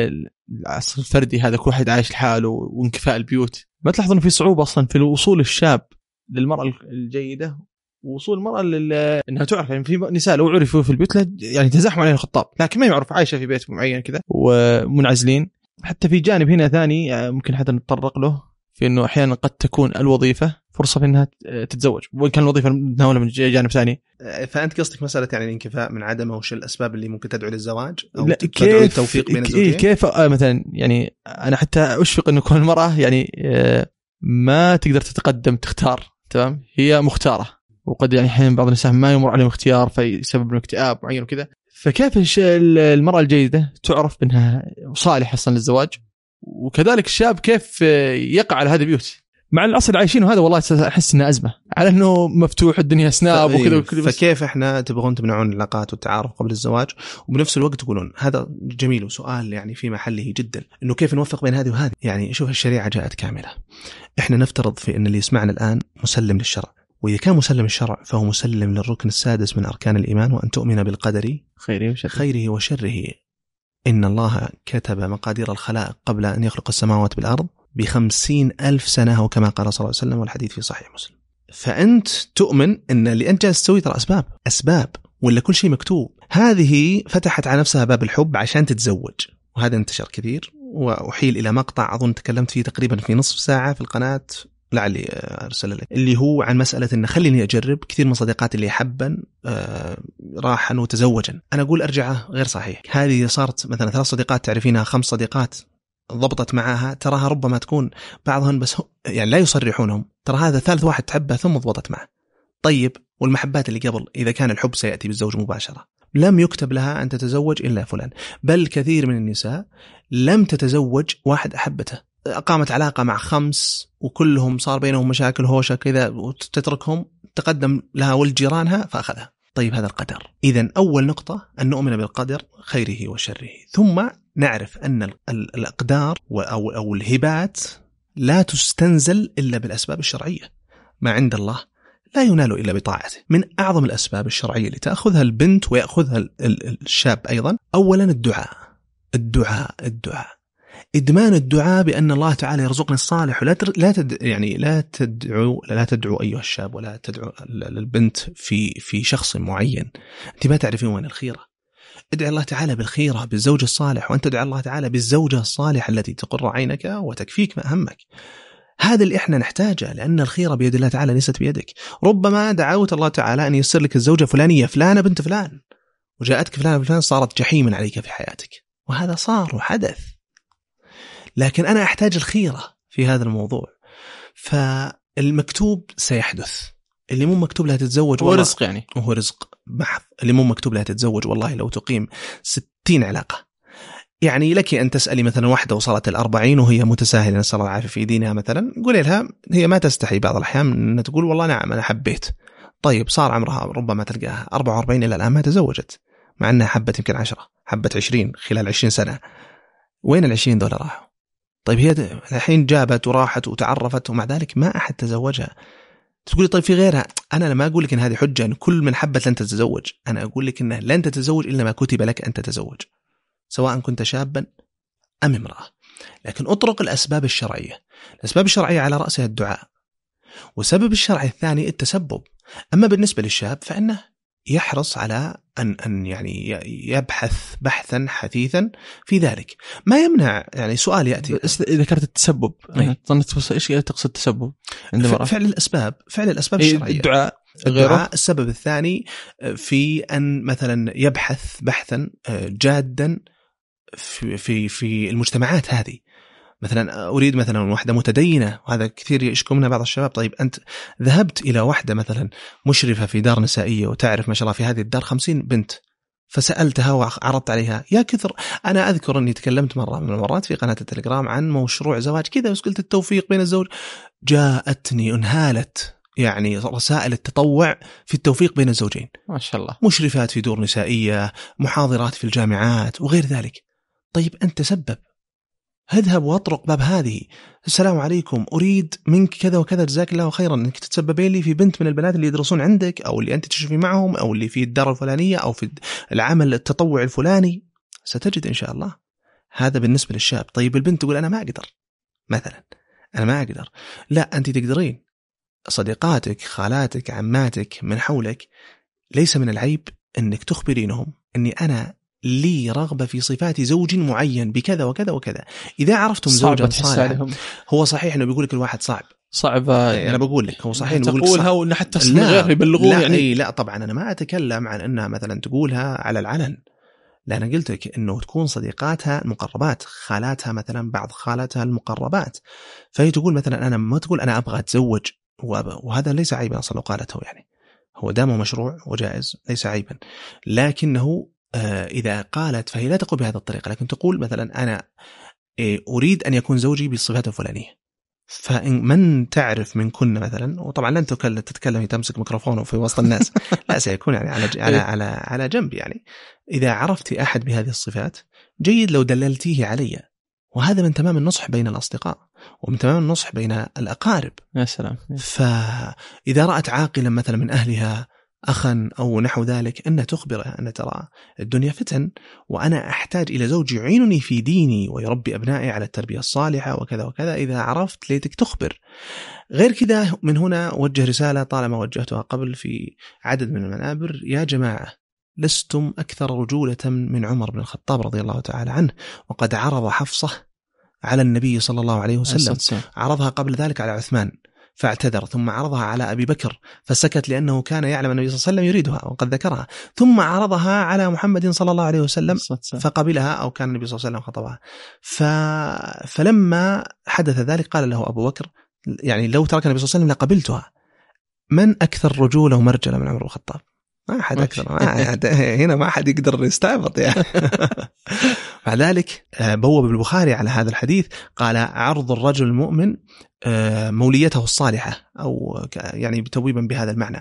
العصر الفردي هذا كل واحد عايش لحاله وانكفاء البيوت، ما تلاحظون إنه في صعوبة أصلا في الوصول الشاب للمرأة الجيدة، ووصول المرأة لل... إنها تعرف. يعني في نساء لو عرفوا في البيوت يعني تزاحم عليهم الخطاب، لكن ما يعرف عايشة في بيت معين كذا ومنعزلين. حتى في جانب هنا ثاني ممكن حتى نتطرق له، في إنه أحيانا قد تكون الوظيفة فرصة في إنها تتزوج، وإن كان الوظيفة متناولة من جانب ثاني. فأنت قصدك مسألة يعني الانكفاء من عدمه وش الأسباب اللي ممكن تدعو للزواج أو لا تدعو للتوفيق بين الزوجين؟ كيف مثلا يعني أنا حتى أشفق إنه كل المرأة يعني ما تقدر تتقدم تختار، تمام، هي مختارة، وقد يعني حين بعض النساء ما يمر عليهم اختيار فيسبب له اكتئاب معين وكذا. فكيف المرأة الجيدة تعرف بأنها صالحة أصلا للزواج؟ وكذلك الشاب كيف يقع على هذا البيوت مع العصر عايشينه هذا؟ والله أحس إنه أزمة على إنه مفتوح الدنيا سناب وكذا وكذا. فكيف إحنا تبغون تمنعون العلاقات والتعارف قبل الزواج وبنفس الوقت تقولون هذا جميل وسؤال يعني في محله جدا، إنه كيف نوفق بين هذه وهذه؟ يعني شوف الشريعة جاءت كاملة. إحنا نفترض في إن اللي يسمعنا الآن مسلم للشرع، وإذا كان مسلم الشرع فهو مسلم للركن السادس من أركان الإيمان، وأن تؤمن بالقدر خيره وشره, خيره وشره. إن الله كتب مقادير الخلائق قبل أن يخلق السماوات بالأرض بخمسين ألف سنة، وكما قال صلى الله عليه وسلم والحديث في صحيح مسلم. فأنت تؤمن أن اللي أنت جالس تسوي ترى أسباب أسباب ولا كل شيء مكتوب. هذه فتحت على نفسها باب الحب عشان تتزوج، وهذا انتشر كثير. وأحيل إلى مقطع أظن تكلمت فيه تقريبا في نصف ساعة في القناة لعلي أرسل لك، اللي هو عن مسألة إن خليني أجرب. كثير من صديقات اللي حبا آه راحا وتزوجا، أنا أقول أرجعه غير صحيح. هذه صارت مثلا ثلاث صديقات تعرفينها، خمس صديقات ضبطت معها، تراها ربما تكون بعضهم بس يعني لا يصرحونهم، ترى هذا ثالث واحد تحبه ثم ضبطت معه. طيب والمحبات اللي قبل إذا كان الحب سيأتي بالزوج مباشرة، لم يكتب لها أن تتزوج إلا فلان، بل كثير من النساء لم تتزوج واحد أحبته، قامت علاقة مع خمس وكلهم صار بينهم مشاكل هوشة كذا وتتركهم، تقدم لها ولد جيرانها فأخذها. طيب هذا القدر. إذن أول نقطة أن نؤمن بالقدر خيره وشره، ثم نعرف أن الأقدار أو أو الهبات لا تستنزل إلا بالأسباب الشرعية. ما عند الله لا ينال إلا بطاعته. من أعظم الأسباب الشرعية اللي تأخذها البنت ويأخذها الشاب أيضا، أولا الدعاء الدعاء الدعاء إدمان الدعاء بأن الله تعالى يرزقني الصالح، ولا لا تد يعني لا تدعو لا تدعو أيها الشاب ولا تدعو البنت في في شخص معين أنت ما تعرفين وين الخيرة. ادعي الله تعالى بالخيرة بالزوج الصالح، وأنت ادعي الله تعالى بالزوجة الصالحة التي تقر عينك وتكفيك ما همك. هذا اللي احنا نحتاجه، لأن الخيرة بيد الله تعالى ليست بيدك. ربما دعوت الله تعالى أن ييسر لك الزوجة فلانية فلانة بنت فلان، وجاءتك فلانة فلان صارت جحيما عليك في حياتك، وهذا صار وحدث. لكن أنا أحتاج الخيرة في هذا الموضوع. فالمكتوب سيحدث، اللي مو مكتوب لها تتزوج هو رزق، يعني هو رزق محض. اللي مو مكتوب لها تتزوج والله لو تقيم ستين علاقة، يعني لك أن تسألي مثلا واحدة وصلت الأربعين وهي متساهلة نسأل الله العافية في دينها مثلا، قولي لها، هي ما تستحي بعض الأحيان أن تقول والله نعم أنا حبيت. طيب صار عمرها ربما تلقاها أربعة وأربعين إلى الآن ما تزوجت، مع أنها حبت يمكن عشرة، حبت عشرين خلال عشرين سنة. وين العشرين دولار راحوا؟ طيب هي الحين جابت وراحت وتعرفت ومع ذلك ما أحد تزوجها. تقولي طيب في غيرها. أنا ما أقول لك إن هذه حجة أن كل من حبت لن تتزوج، أنا أقول لك إنه لن تتزوج إلا ما كتب لك أن تتزوج، سواء كنت شابا أم امرأة. لكن أطرق الأسباب الشرعية. الأسباب الشرعية على رأسها الدعاء، وسبب الشرعي الثاني التسبب. أما بالنسبة للشاب فإنه يحرص على أن أن يعني يبحث بحثا حثيثا في ذلك. ما يمنع يعني سؤال يأتي إذا ذكرت التسبب، ظنيت إيش تقصد تسبب عندما فعل الأسباب فعل الأسباب الشرعية. الدعاء الدعاء. السبب الثاني في أن مثلا يبحث بحثا جادا في في في المجتمعات هذه. مثلا أريد مثلا واحدة متدينة، وهذا كثير يشكو منها بعض الشباب. طيب أنت ذهبت إلى واحدة مثلا مشرفة في دار نسائية وتعرف ما شاء الله في هذه الدار خمسين بنت، فسألتها وعرضت عليها يا كثر. أنا أذكر أني تكلمت مرة من المرات في قناة التليجرام عن مشروع زواج كذا، وقلت التوفيق بين الزوج. جاءتني انهالت يعني رسائل التطوع في التوفيق بين الزوجين، ما شاء الله، مشرفات في دور نسائية، محاضرات في الجامعات وغير ذلك. طيب أنت سبب، اذهب واطرق باب هذه. السلام عليكم، أريد منك كذا وكذا، جزاك الله خيرا أنك تتسببين لي في بنت من البنات اللي يدرسون عندك، أو اللي أنت تشوفي معهم، أو اللي في الدار الفلانية، أو في العمل التطوع الفلاني. ستجد إن شاء الله. هذا بالنسبة للشاب. طيب البنت تقول أنا ما أقدر، مثلا أنا ما أقدر. لا، أنت تقدرين. صديقاتك، خالاتك، عماتك من حولك، ليس من العيب أنك تخبرينهم أني أنا لي رغبة في صفات زوج معين بكذا وكذا وكذا. إذا عرفتم زوجا صالحا، هو صحيح أنه بيقول لك الواحد صعب صعب أنا بقول لك هو صحيح أنه تقولها وأن حتى غير يبلغون لا يعني. لا طبعا أنا ما أتكلم عن أنها مثلا تقولها على العلن، لا أنا قلت لك أنه تكون صديقاتها المقربات، خالاتها مثلا، بعض خالاتها المقربات، فهي تقول مثلا أنا ما تقول أنا أبغى أتزوج، وهذا ليس عيبا أصلا قالته، يعني هو دامه مشروع وجائز ليس عيبا. لكنه إذا قالت فهي لا تقول بهذه الطريقة، لكن تقول مثلا أنا أريد أن يكون زوجي بالصفات الفلانية. فإن من تعرف من كنا مثلا، وطبعا لن تتكلم تمسك ميكروفون في وسط الناس لا، سيكون يعني على على على على جنب. يعني إذا عرفت أحد بهذه الصفات جيد لو دللتيه علي، وهذا من تمام النصح بين الأصدقاء ومن تمام النصح بين الأقارب. يا سلام. فإذا رأت عاقلا مثلا من أهلها أخا أو نحو ذلك، أن تخبره أن ترى الدنيا فتن، وأنا أحتاج إلى زوج يعينني في ديني ويربي أبنائي على التربية الصالحة وكذا وكذا. إذا عرفت ليتك تخبر. غير كذا من هنا وجه رسالة طالما وجهتها قبل في عدد من المنابر: يا جماعة، لستم أكثر رجولة من عمر بن الخطاب رضي الله تعالى عنه، وقد عرض حفصة على النبي صلى الله عليه وسلم، عرضها قبل ذلك على عثمان فاعتذر، ثم عرضها على أبي بكر فسكت لأنه كان يعلم أن النبي صلى الله عليه وسلم يريدها وقد ذكرها، ثم عرضها على محمد صلى الله عليه وسلم فقبلها، أو كان النبي صلى الله عليه وسلم خطبها. ف... فلما حدث ذلك قال له أبو بكر، يعني لو ترك النبي صلى الله عليه وسلم لقبلتها. من أكثر رجولة ومرجلة من عمر الخطاب؟ ما أحد أكثر ما أحد هنا ما أحد يقدر يستعبط يعني. مع ذلك بوب البخاري على هذا الحديث قال عرض الرجل المؤمن موليته الصالحة، أو يعني بتبويبا بهذا المعنى.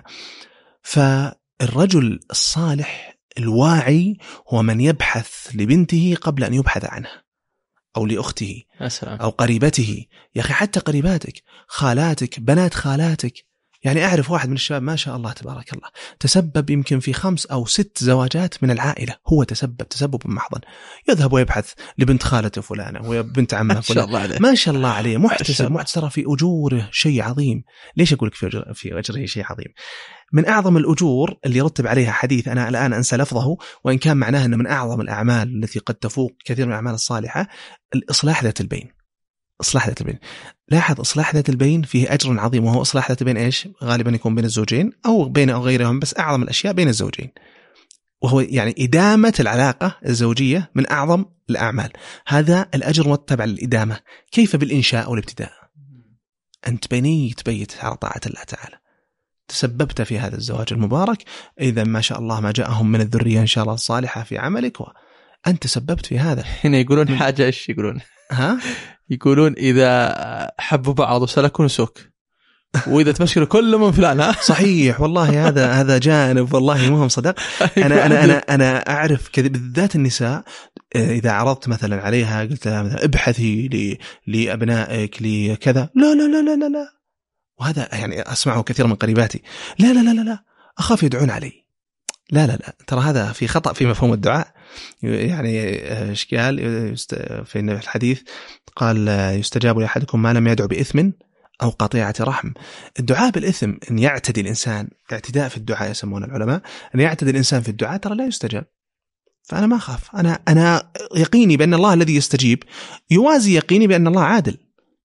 فالرجل الصالح الواعي هو من يبحث لبنته قبل أن يبحث عنها، أو لأخته أو قريبته. يا أخي حتى قريباتك، خالاتك، بنات خالاتك. يعني أعرف واحد من الشباب ما شاء الله تبارك الله تسبب يمكن في خمس أو ست زواجات من العائلة، هو تسبب تسبب محضا، يذهب ويبحث لبنت خالته فلانة وبنت عمه فلانة، ما شاء الله عليه محتسب محتسر في أجوره شيء عظيم. ليش أقولك في أجر في أجره شيء عظيم؟ من أعظم الأجور اللي يرتب عليها حديث أنا الآن أنسى لفظه، وإن كان معناه أنه من أعظم الأعمال التي قد تفوق كثير من الأعمال الصالحة، الإصلاح ذات البين. إصلاح ذات البين، لاحظ إصلاح ذات البين فيه أجر عظيم، وهو إصلاح ذات البين إيش؟ غالبا يكون بين الزوجين أو بين أو غيرهم، بس أعظم الأشياء بين الزوجين، وهو يعني إدامة العلاقة الزوجية من أعظم الأعمال. هذا الأجر مرتب على الإدامة. كيف بالإنشاء أو الابتداء؟ أنت بنيت بيت على طاعة الله تعالى، تسببت في هذا الزواج المبارك، إذا ما شاء الله ما جاءهم من الذرية إن شاء الله الصالحة في عملك، وأنت تسببت في هذا. هنا يقولون حاجة إيش يقولون؟ ها؟ يقولون إذا حبوا بعض وسلكوا نسوك، وإذا تمشكلوا كل من فلان. ها صحيح والله، هذا هذا جانب والله مهم صدق. أنا أنا أنا أنا أعرف كذا بالذات النساء، إذا عرضت مثلا عليها قلت لها مثلا ابحثي لي لأبنائك لكذا، لا لا لا لا لا لا، وهذا يعني أسمعه كثير من قريباتي، لا لا لا لا لا أخاف يدعون علي. لا لا لا، ترى هذا في خطأ في مفهوم الدعاء. يعني ايش قال في الحديث؟ قال يستجاب لأحدكم ما لم يدعو بإثم أو قطيعة رحم. الدعاء بالإثم أن يعتدي الإنسان، اعتداء في الدعاء يسمون العلماء، أن يعتدي الإنسان في الدعاء ترى لا يستجاب. فأنا ما أخاف، أنا أنا يقيني بأن الله الذي يستجيب يوازي يقيني بأن الله عادل،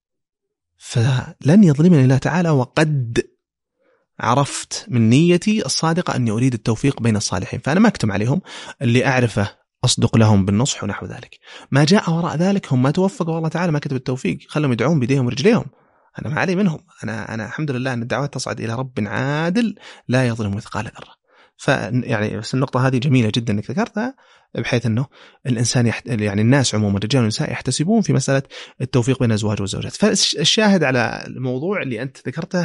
فلن يظلمني الله تعالى، وقد عرفت من نيتي الصادقة أني أريد التوفيق بين الصالحين، فأنا ما أكتم عليهم، اللي أعرفه أصدق لهم بالنصح ونحو ذلك. ما جاء وراء ذلك هم ما توفقوا والله تعالى ما كتب التوفيق، خلهم يدعون بيديهم ورجليهم، أنا ما علي منهم. أنا أنا الحمد لله أن الدعوات تصعد إلى رب عادل لا يظلم مثقال ذرة. فيعني بس النقطة هذه جميلة جدا إنك ذكرتها، بحيث أنه الإنسان يحت... يعني الناس عموما الرجال والنساء يحتسبون في مسألة التوفيق بين الأزواج والزوجات. فالشاهد على الموضوع اللي أنت ذكرته،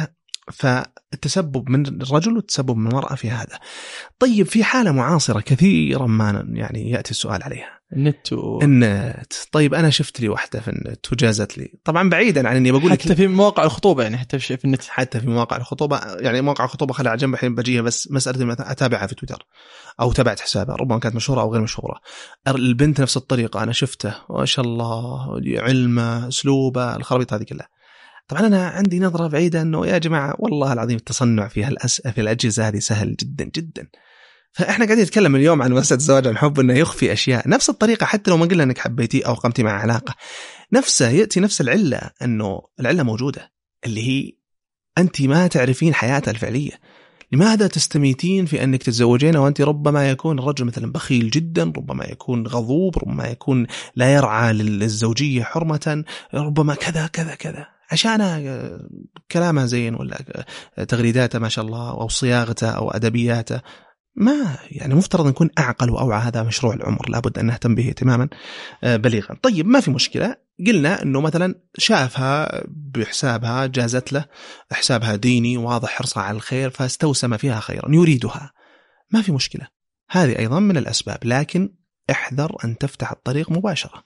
فالتسبب من الرجل والتسبب من المرأة في هذا. طيب في حالة معاصرة كثيرا ما يعني يأتي السؤال عليها، النت و... النت. طيب أنا شفت لي واحدة في النت وجازت لي، طبعا بعيدا عن إني بقول حتى في مواقع الخطوبة، يعني حتى في النت، حتى في مواقع الخطوبة، يعني مواقع الخطوبة خلها على جنب الحين بجيها، بس مسألة أتابعها في تويتر أو تابعت حسابها، ربما كانت مشهورة أو غير مشهورة. البنت نفس الطريقة أنا شفته، ما شاء الله علمه أسلوبه الخربيط هذه كلها. طبعا أنا عندي نظرة بعيدة أنه يا جماعة والله العظيم التصنع في هالأس في الأجهزة هذه سهل جدا جدا. فإحنا قاعدين نتكلم اليوم عن مسألة الزواج عن حب، أنه يخفي أشياء. نفس الطريقة حتى لو ما قلنا أنك حبيتي أو قمتي مع علاقة، نفسه يأتي نفس العلة، أنه العلة موجودة اللي هي أنت ما تعرفين حياتها الفعلية. لماذا تستميتين في أنك تتزوجين وأنت ربما يكون الرجل مثلا بخيل جدا، ربما يكون غضوب، ربما يكون لا يرعى للزوجية حرمة، ربما كذا كذا كذا، عشان كلامه زين ولا تغريداته ما شاء الله أو صياغته أو أدبياته. ما يعني مفترض نكون أعقل وأوعى، هذا مشروع العمر لابد أن نهتم به اهتماما بليغا. طيب ما في مشكلة، قلنا أنه مثلا شافها بحسابها جازت له، حسابها ديني واضح حرصها على الخير، فاستوسم فيها خيرا يريدها، ما في مشكلة، هذه أيضا من الأسباب. لكن احذر أن تفتح الطريق مباشرة.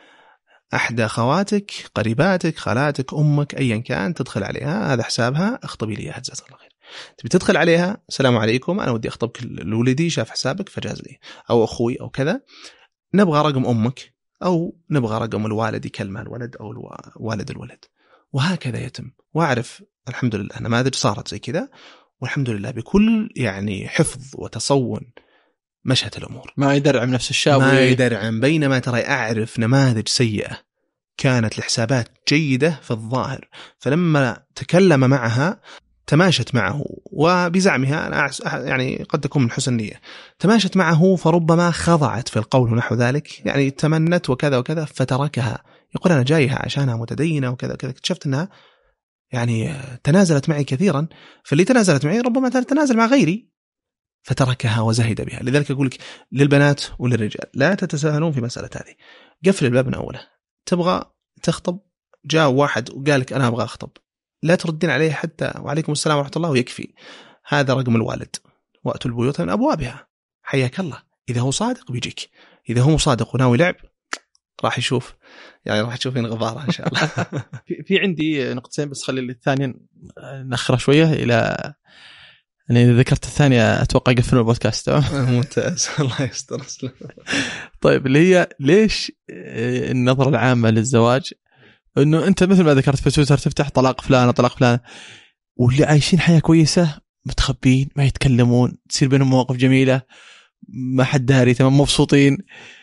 أحدى خواتك، قريباتك، خالاتك، أمك، أيا كان، تدخل عليها هذا حسابها، اخطبي لي جزاك الله خير. تبي تدخل عليها السلام عليكم أنا ودي أخطبك لولدي، شاف حسابك فجاز لي، أو أخوي أو كذا، نبغى رقم أمك أو نبغى رقم الوالد يكلمه الولد أو والد الولد، وهكذا يتم. وأعرف الحمد لله نماذج صارت زي كذا، والحمد لله بكل يعني حفظ وتصون مشهد الأمور، ما يدرعم نفس الشاب، ما يدرعم. بينما ترى أعرف نماذج سيئة كانت لحسابات جيدة في الظاهر، فلما تكلم معها تماشت معه، وبزعمها أنا يعني قد تكون من حسن نية، تماشت معه فربما خضعت في القول ونحو ذلك، يعني تمنت وكذا وكذا فتركها، يقول أنا جايها عشانها متدينة وكذا وكذا. اكتشفت أنها يعني تنازلت معي كثيرا، فاللي تنازلت معي ربما تنازل مع غيري، فتركها وزهد بها. لذلك أقول لك للبنات وللرجال لا تتساهلون في مسألة هذه. قفل الباب من أوله. تبغى تخطب، جاء واحد وقال لك أنا أبغى أخطب، لا تردين عليه حتى وعليكم السلام ورحمة الله ويكفي، هذا رقم الوالد، وأتوا البيوت من أبوابها، حياك الله. إذا هو صادق بيجيك، إذا هو صادق وناوي لعب راح يشوف، يعني راح تشوفين غبارة إن شاء الله. في في عندي نقطتين بس، خلي الثانية نأخرها شوية إلى يعني ذكرت الثانية أتوقع قفلنا البودكاست. ممتاز الله يستر. طيب اللي هي ليش النظرة العامة للزواج إنه أنت مثل ما ذكرت في تويتر تفتح طلاق فلانة طلاق فلانة، واللي عايشين حياة كويسة متخبين ما يتكلمون، تصير بينهم مواقف جميلة ما حد داري، تمام مبسوطين.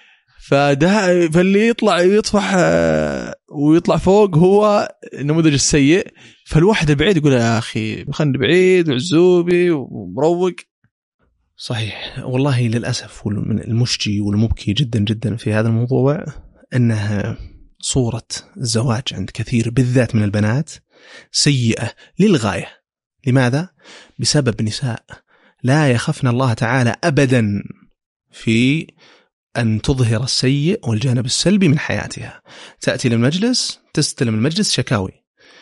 فده فاللي يطلع يطفح ويطلع فوق هو النموذج السيء. فالواحد البعيد يقول يا أخي خلني بعيد وعزوبي ومروق. صحيح والله للأسف. من المشجي والمبكي جدا جدا في هذا الموضوع أنها صورة الزواج عند كثير بالذات من البنات سيئة للغاية. لماذا؟ بسبب نساء لا يخفن الله تعالى أبدا في أن تظهر السيء والجانب السلبي من حياتها. تأتي للمجلس تستلم المجلس شكاوي،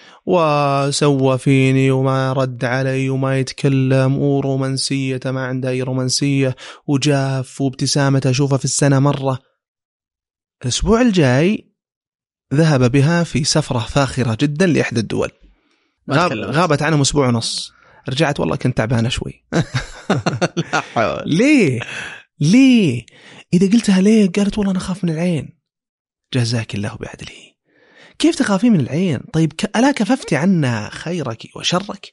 وسوى فيني وما رد علي وما يتكلم ورومانسية ما عنده أي رومانسية وجاف وابتسامة أشوفها في السنة مرة. الأسبوع الجاي ذهب بها في سفرة فاخرة جدا لإحدى الدول، غاب غابت عنهم أسبوع ونص، رجعت والله كنت تعبانة شوي. لا حول. ليه؟ ليه؟ إذا قلتها ليه؟ قالت والله أنا خاف من العين. جزاك الله بعدله. كيف تخافين من العين؟ طيب ألا كففتي عنا خيرك وشرك؟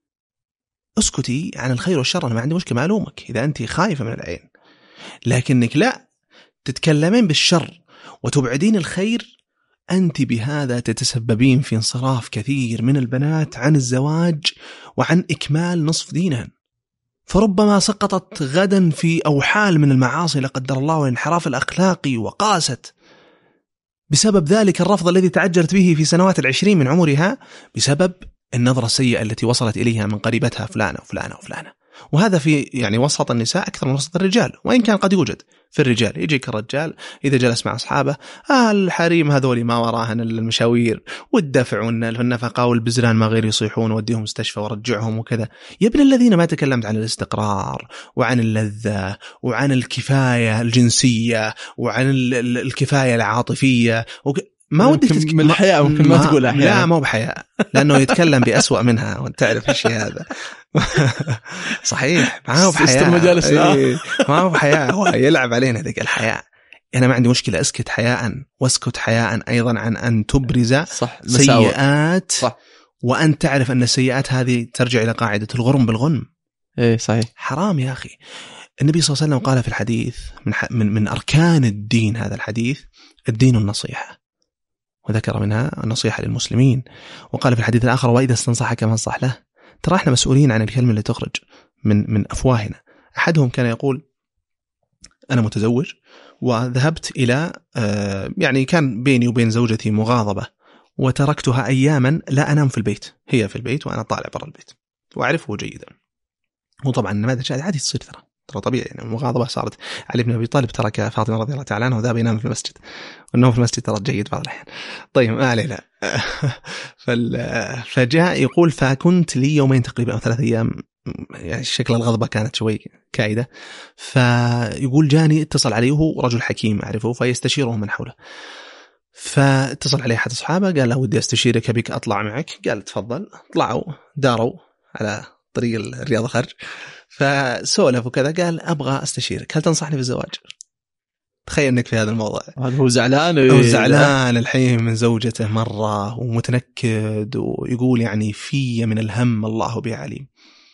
اسكتي عن الخير والشر، أنا ما عندي مشكلة معلومك إذا أنت خايفة من العين، لكنك لا تتكلمين بالشر وتبعدين الخير. أنت بهذا تتسببين في انصراف كثير من البنات عن الزواج وعن إكمال نصف دينهن، فربما سقطت غدا في أوحال من المعاصي لا قدر الله والانحراف الأخلاقي وقاست بسبب ذلك الرفض الذي تعجرت به في سنوات العشرين من عمرها بسبب النظرة السيئة التي وصلت إليها من قريبتها فلانة وفلانة وفلانة. وهذا في يعني وسط النساء أكثر من وسط الرجال، وإن كان قد يوجد في الرجال. يجيك الرجال إذا جلس مع أصحابه آه الحريم هذولي ما وراهن المشاوير والدفع والنفقة والبزران ما غير يصيحون وديهم مستشفى ورجعهم وكذا. يا ابن الذين ما تكلمت عن الاستقرار وعن اللذة وعن الكفاية الجنسية وعن الكفاية العاطفية وك... ما ودك تتك... من الحياة ممكن ما, ما تقول أحيانا. لا ما هو بحياة لأنه يتكلم بأسوأ منها وانت تعرف الشيء هذا. صحيح ما هو بحياة مجالس إيه. ما هو بحياة، هو يلعب علينا ذيك الحياة. أنا ما عندي مشكلة أسكت حياء واسكت حياء أيضا عن أن تبرز صح. سيئات صح. وأن تعرف أن السيئات هذه ترجع إلى قاعدة الغرم بالغنم. إيه صحيح. حرام يا أخي. النبي صلى الله عليه وسلم قال في الحديث من, من, من أركان الدين هذا الحديث الدين النصيحة، وذكر منها النصيحة للمسلمين. وقال في الحديث الآخر وإذا استنصحك فانصح له. ترى احنا مسؤولين عن الكلمة اللي تخرج من من أفواهنا. أحدهم كان يقول أنا متزوج وذهبت إلى يعني كان بيني وبين زوجتي مغاضبة وتركتها أياما لا أنام في البيت، هي في البيت وأنا طالع برا البيت وأعرفه جيدا. وطبعا ماذا شاء عادي تصير ترى ترى طبيعي يعني المغاضبة صارت. علي بن أبي طالب ترك فاطمة رضي الله تعالى عنها وذهب ينام في المسجد، والنوم في المسجد ترى جيد بعض الأحيان. طيب ما علينا. فجاء يقول فكنت لي يومين تقريبا أو ثلاث أيام يعني شكل الغضبة كانت شوي كائدة. فيقول جاني اتصل عليه وهو رجل حكيم أعرفه فيستشيره من حوله، فاتصل عليه أحد أصحابه قال له ودي أستشيرك بك أطلع معك. قال تفضل. طلعوا داروا على طريق الرياض الخارج فسولف وكذا. قال أبغى أستشيرك هل تنصحني بالزواج؟ تخيل أنك في هذا الموضوع. هو زعلان هو زعلان الحين من زوجته مرة ومتنكد ويقول يعني في من الهم الله به عليم.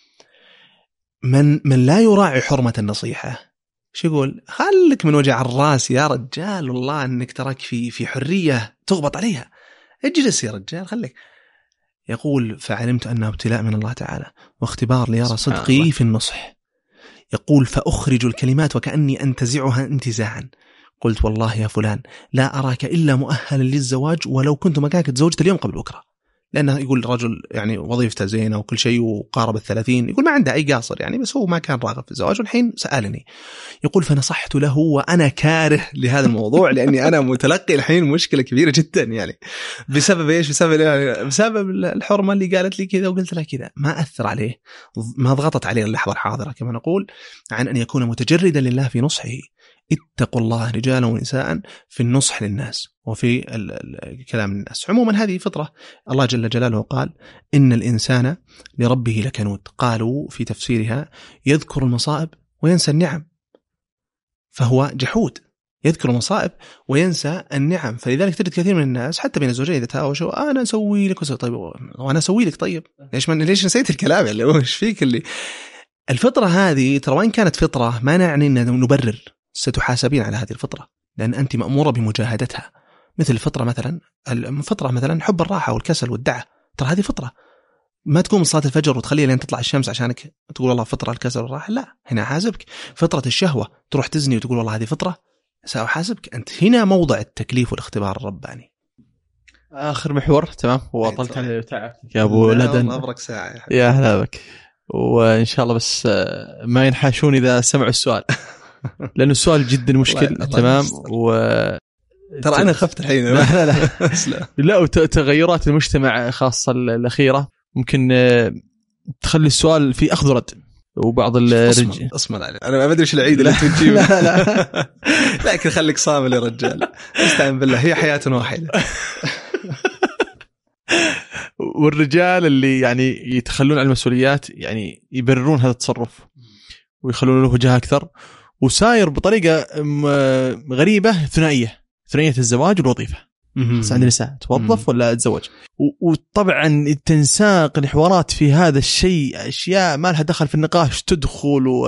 من من لا يراعي حرمة النصيحة شو يقول؟ خلك من وجع الراس يا رجال، والله أنك تراك في في حرية تغبط عليها، اجلس يا رجال خليك. يقول فعلمت أنه ابتلاء من الله تعالى واختبار ليرى صدقي في النصح. يقول فأخرج الكلمات وكأني أنتزعها انتزاعا. قلت والله يا فلان لا أراك إلا مؤهلا للزواج ولو كنت مكانك تزوجت اليوم قبل بكرة. لأنه يقول رجل يعني وظيفته زينة وكل شيء وقارب الثلاثين، يقول ما عنده أي قاصر يعني، بس هو ما كان راغب في الزواج، والحين سألني يقول فنصحت له وأنا كاره لهذا الموضوع لأني أنا متلقي الحين مشكلة كبيرة جدا يعني بسبب إيش؟ بسبب بسبب الحرمة اللي قالت لي كذا وقلت لها كذا. ما أثر عليه، ما ضغطت عليه اللحظة الحاضرة كما نقول، عن أن يكون متجردا لله في نصحه. اتقوا الله رجالا ونساء في النصح للناس وفي الكلام للناس. عموما هذه فطرة الله جل جلاله قال إن الإنسان لربه لكنود. قالوا في تفسيرها يذكر المصائب وينسى النعم، فهو جحود، يذكر المصائب وينسى النعم. فلذلك تجد كثير من الناس حتى بين الزوجين إذا تهاوشوا أنا أسوي لك وسوي طيب وأنا أسوي لك طيب ليش من ليش نسيت الكلام اللي هو إيش فيك اللي الفطرة هذه. ترى وين كانت فطرة ما نعني أن نبرر، ستحاسبين على هذه الفطرة لأن أنت مأمورة بمجاهدتها. مثل الفطرة مثلا، الفطرة مثلا حب الراحة والكسل والدعة، ترى هذه فطرة. ما تقوم صلاة الفجر وتخليها لين تطلع الشمس عشانك تقول والله فطرة الكسل والراحة، لا، هنا حاسبك. فطرة الشهوة تروح تزني وتقول والله هذه فطرة، سأحاسبك أنت. هنا موضع التكليف والاختبار الرباني. آخر محور تمام، وطلت عليه وتعبتك يا أبو لدن. أبرك ساعة يا هلا بك، وإن شاء الله بس ما ينحاشون إذا سمعوا السؤال لأنه السؤال جدا مشكل. تمام، و ترى أنا خفت الحين. لا لا لا لا وتغيرات المجتمع خاصة الأخيرة ممكن تخلي السؤال في أخذ ورد، وبعض الرجال أصمل عليه. أنا ما أدري إيش العيد اللي تجيب. لا لا لكن خليك صامل يا رجال، استعن بالله، هي حياة واحدة. والرجال اللي يعني يتخلون عن المسؤوليات يعني يبررون هذا التصرف ويخلون له وجهة أكثر، وساير بطريقة غريبة ثنائية، ثنائية الزواج والوظيفة. بس عند النساء توظف ولا تزوج، وطبعا تنساق الحوارات في هذا الشيء أشياء ما لها دخل في النقاش تدخل و...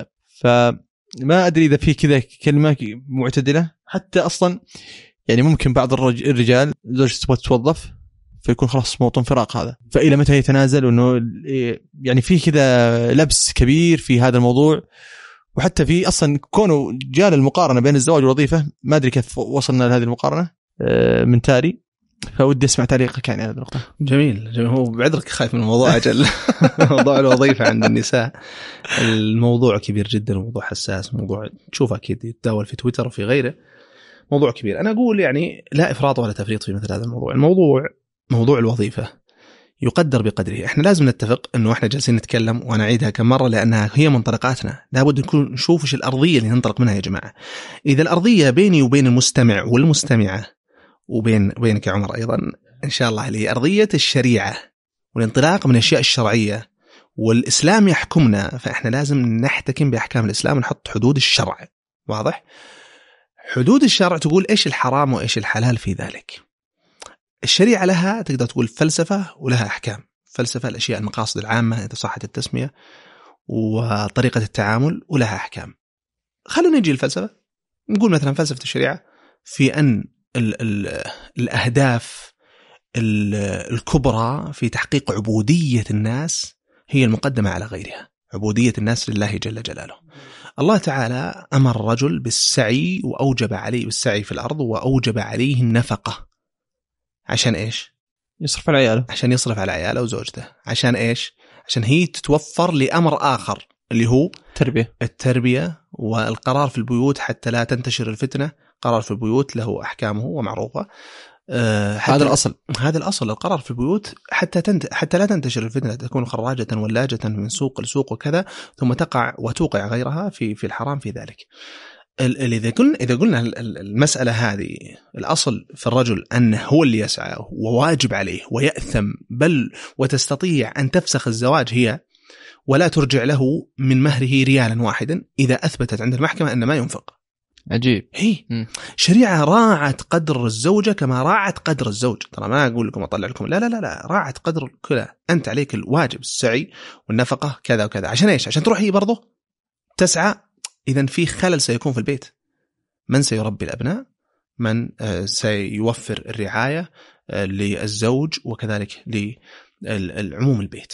فما أدري إذا في كذا كلمة معتدلة حتى أصلا. يعني ممكن بعض الرجال زوجته تبغى تتوظف فيكون خلاص موطن فراق هذا، فإلى متى يتنازل؟ وإنه يعني في كذا لبس كبير في هذا الموضوع. وحتى في أصلا كونه جال المقارنة بين الزواج والوظيفة، ما أدري كيف وصلنا لهذه المقارنة من تاري، فودي أسمع تعليقك يعني هذه النقطة. جميل جميل. هو بعذرك خايف من الموضوع أجل. موضوع الوظيفة عند النساء الموضوع كبير جدا، وموضوع حساس، موضوع تشوفه أكيد يتداول في تويتر وفي غيره، موضوع كبير. أنا أقول يعني لا إفراط ولا تفريط في مثل هذا الموضوع. الموضوع موضوع الوظيفة يقدر بقدره. احنا لازم نتفق انه احنا جالسين نتكلم، وانا اعيدها كم مره لانها هي منطلقاتنا، لابد نكون نشوف ايش الارضيه اللي ننطلق منها يا جماعه. اذا الارضيه بيني وبين المستمع والمستمعه وبين بينك يا عمر ايضا ان شاء الله، هي ارضيه الشريعه والانطلاق من الاشياء الشرعيه والاسلام يحكمنا، فاحنا لازم نحتكم باحكام الاسلام ونحط حدود الشرع. واضح؟ حدود الشرع تقول ايش الحرام وايش الحلال في ذلك. الشريعة لها تقدر تقول فلسفة ولها أحكام. فلسفة الأشياء المقاصد العامة إذا صحت التسمية، وطريقة التعامل، ولها أحكام. خلونا نجي الفلسفة، نقول مثلا فلسفة الشريعة في أن ال ال الأهداف ال الكبرى في تحقيق عبودية الناس هي المقدمة على غيرها، عبودية الناس لله جل جلاله. الله تعالى أمر الرجل بالسعي وأوجب عليه بالسعي في الأرض، وأوجب عليه النفقة. عشان إيش؟ يصرف على عياله، عشان يصرف على عياله وزوجته. عشان إيش؟ عشان هي تتوفر لأمر آخر اللي هو التربية. التربية والقرار في البيوت حتى لا تنتشر الفتنة. قرار في البيوت له أحكامه ومعروفة. أه هذا الأصل، هذا الأصل القرار في البيوت حتى تنت... حتى لا تنتشر الفتنة، تكون خراجة ولاجة من سوق لسوق وكذا، ثم تقع وتوقع غيرها في في الحرام في ذلك. إذا قلنا إذا قلنا المسألة هذه الأصل في الرجل أنه هو اللي يسعى وواجب عليه ويأثم، بل وتستطيع أن تفسخ الزواج هي ولا ترجع له من مهره ريالا واحدا إذا أثبتت عند المحكمة أن ما ينفق. عجيب. هي شريعة راعت قدر الزوجة كما راعت قدر الزوج. ترى ما أقول لكم أطلع لكم، لا لا لا لا، راعت قدر كذا. أنت عليك الواجب السعي والنفقة كذا وكذا. عشان إيش؟ عشان تروح هي برضه تسعى. إذن في خلل سيكون في البيت. من سيربي الأبناء؟ من سيوفر الرعاية للزوج وكذلك للعموم البيت؟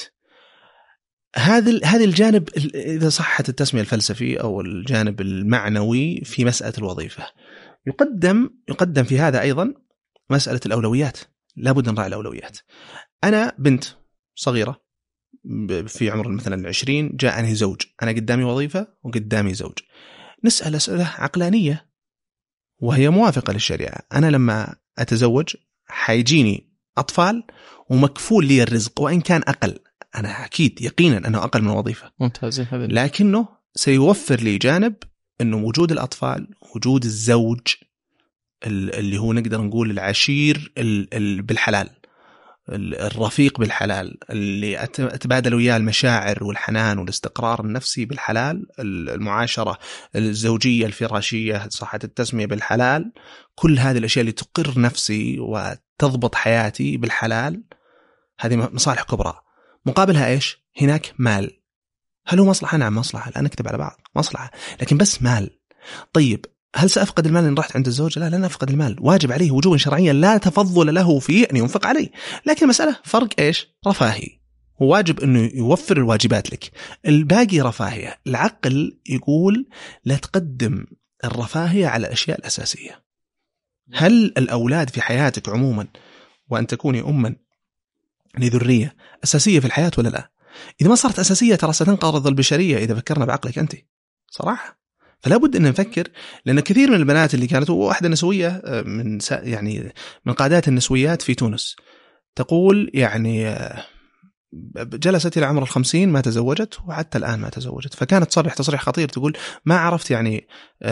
هذا هذا الجانب إذا صحت التسمية الفلسفي أو الجانب المعنوي في مسألة الوظيفة. يقدم يقدم في هذا أيضا مسألة الأولويات. لابد نراعي الأولويات. أنا بنت صغيرة في عمر مثلا العشرين، جاءني زوج، أنا قدامي وظيفة وقدامي زوج، نسأل أسئلة عقلانية وهي موافقة للشريعة. أنا لما أتزوج حيجيني أطفال ومكفول لي الرزق وإن كان أقل، أنا أكيد يقينا أنه أقل من وظيفة، ممتاز، لكنه سيوفر لي جانب أنه وجود الأطفال، وجود الزوج اللي هو نقدر نقول العشير بالحلال، الرفيق بالحلال، اللي أتبادل وياه المشاعر والحنان والاستقرار النفسي بالحلال، المعاشرة الزوجية الفراشية صحة التسمية بالحلال، كل هذه الأشياء اللي تقر نفسي وتضبط حياتي بالحلال، هذه مصالح كبرى. مقابلها إيش؟ هناك مال. هل هو مصلحة؟ نعم مصلحة، لا نكتب على بعض، مصلحة، لكن بس مال. طيب هل سأفقد المال إن رحت عند الزوج؟ لا، لن أفقد المال، واجب عليه وجوبا شرعيا لا تفضل له فيه أن ينفق عليه، لكن مسألة فرق إيش؟ رفاهي، هو واجب أنه يوفر الواجبات لك، الباقي رفاهية. العقل يقول لا تقدم الرفاهية على الأشياء الأساسية. هل الأولاد في حياتك عموما وأن تكوني أما لذرية أساسية في الحياة ولا لا؟ إذا ما صارت أساسية ترى ستنقرض البشرية إذا فكرنا بعقلك أنت صراحة. فلا بد أن نفكر، لأن كثير من البنات اللي كانت، واحدة نسوية من يعني من قادات النسويات في تونس تقول يعني جلست إلى عمر الخمسين ما تزوجت وحتى الآن ما تزوجت، فكانت تصرح تصريح خطير تقول ما عرفت يعني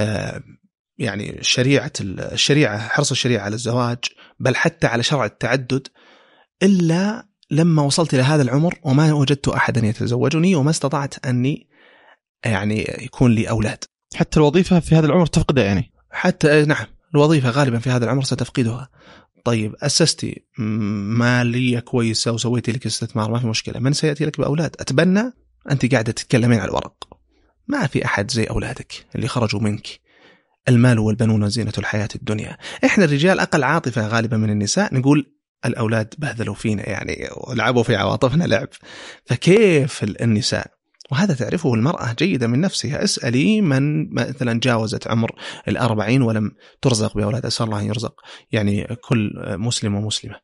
يعني شريعة الشريعة حرص الشريعة على الزواج بل حتى على شرع التعدد إلا لما وصلت إلى هذا العمر وما وجدت أحدا يتزوجني وما استطعت أني يعني يكون لي أولاد. حتى الوظيفة في هذا العمر تفقدها يعني؟ حتى نعم الوظيفة غالبا في هذا العمر ستفقدها. طيب أسستي مالية كويسة وسويتي لك استثمار ما في مشكلة، من سيأتي لك بأولاد؟ أتبنى أنت قاعدة تتكلمين على الورق، ما في أحد زي أولادك اللي خرجوا منك. المال والبنون زينة الحياة الدنيا. إحنا الرجال أقل عاطفة غالبا من النساء، نقول الأولاد بهذلوا فينا يعني ولعبوا في عواطفنا لعب، فكيف النساء؟ وهذا تعرفه المرأة جيدا من نفسها. اسألي من مثلا جاوزت عمر الأربعين ولم ترزق بأولاد، أسأل الله أن يرزق يعني كل مسلم ومسلمة،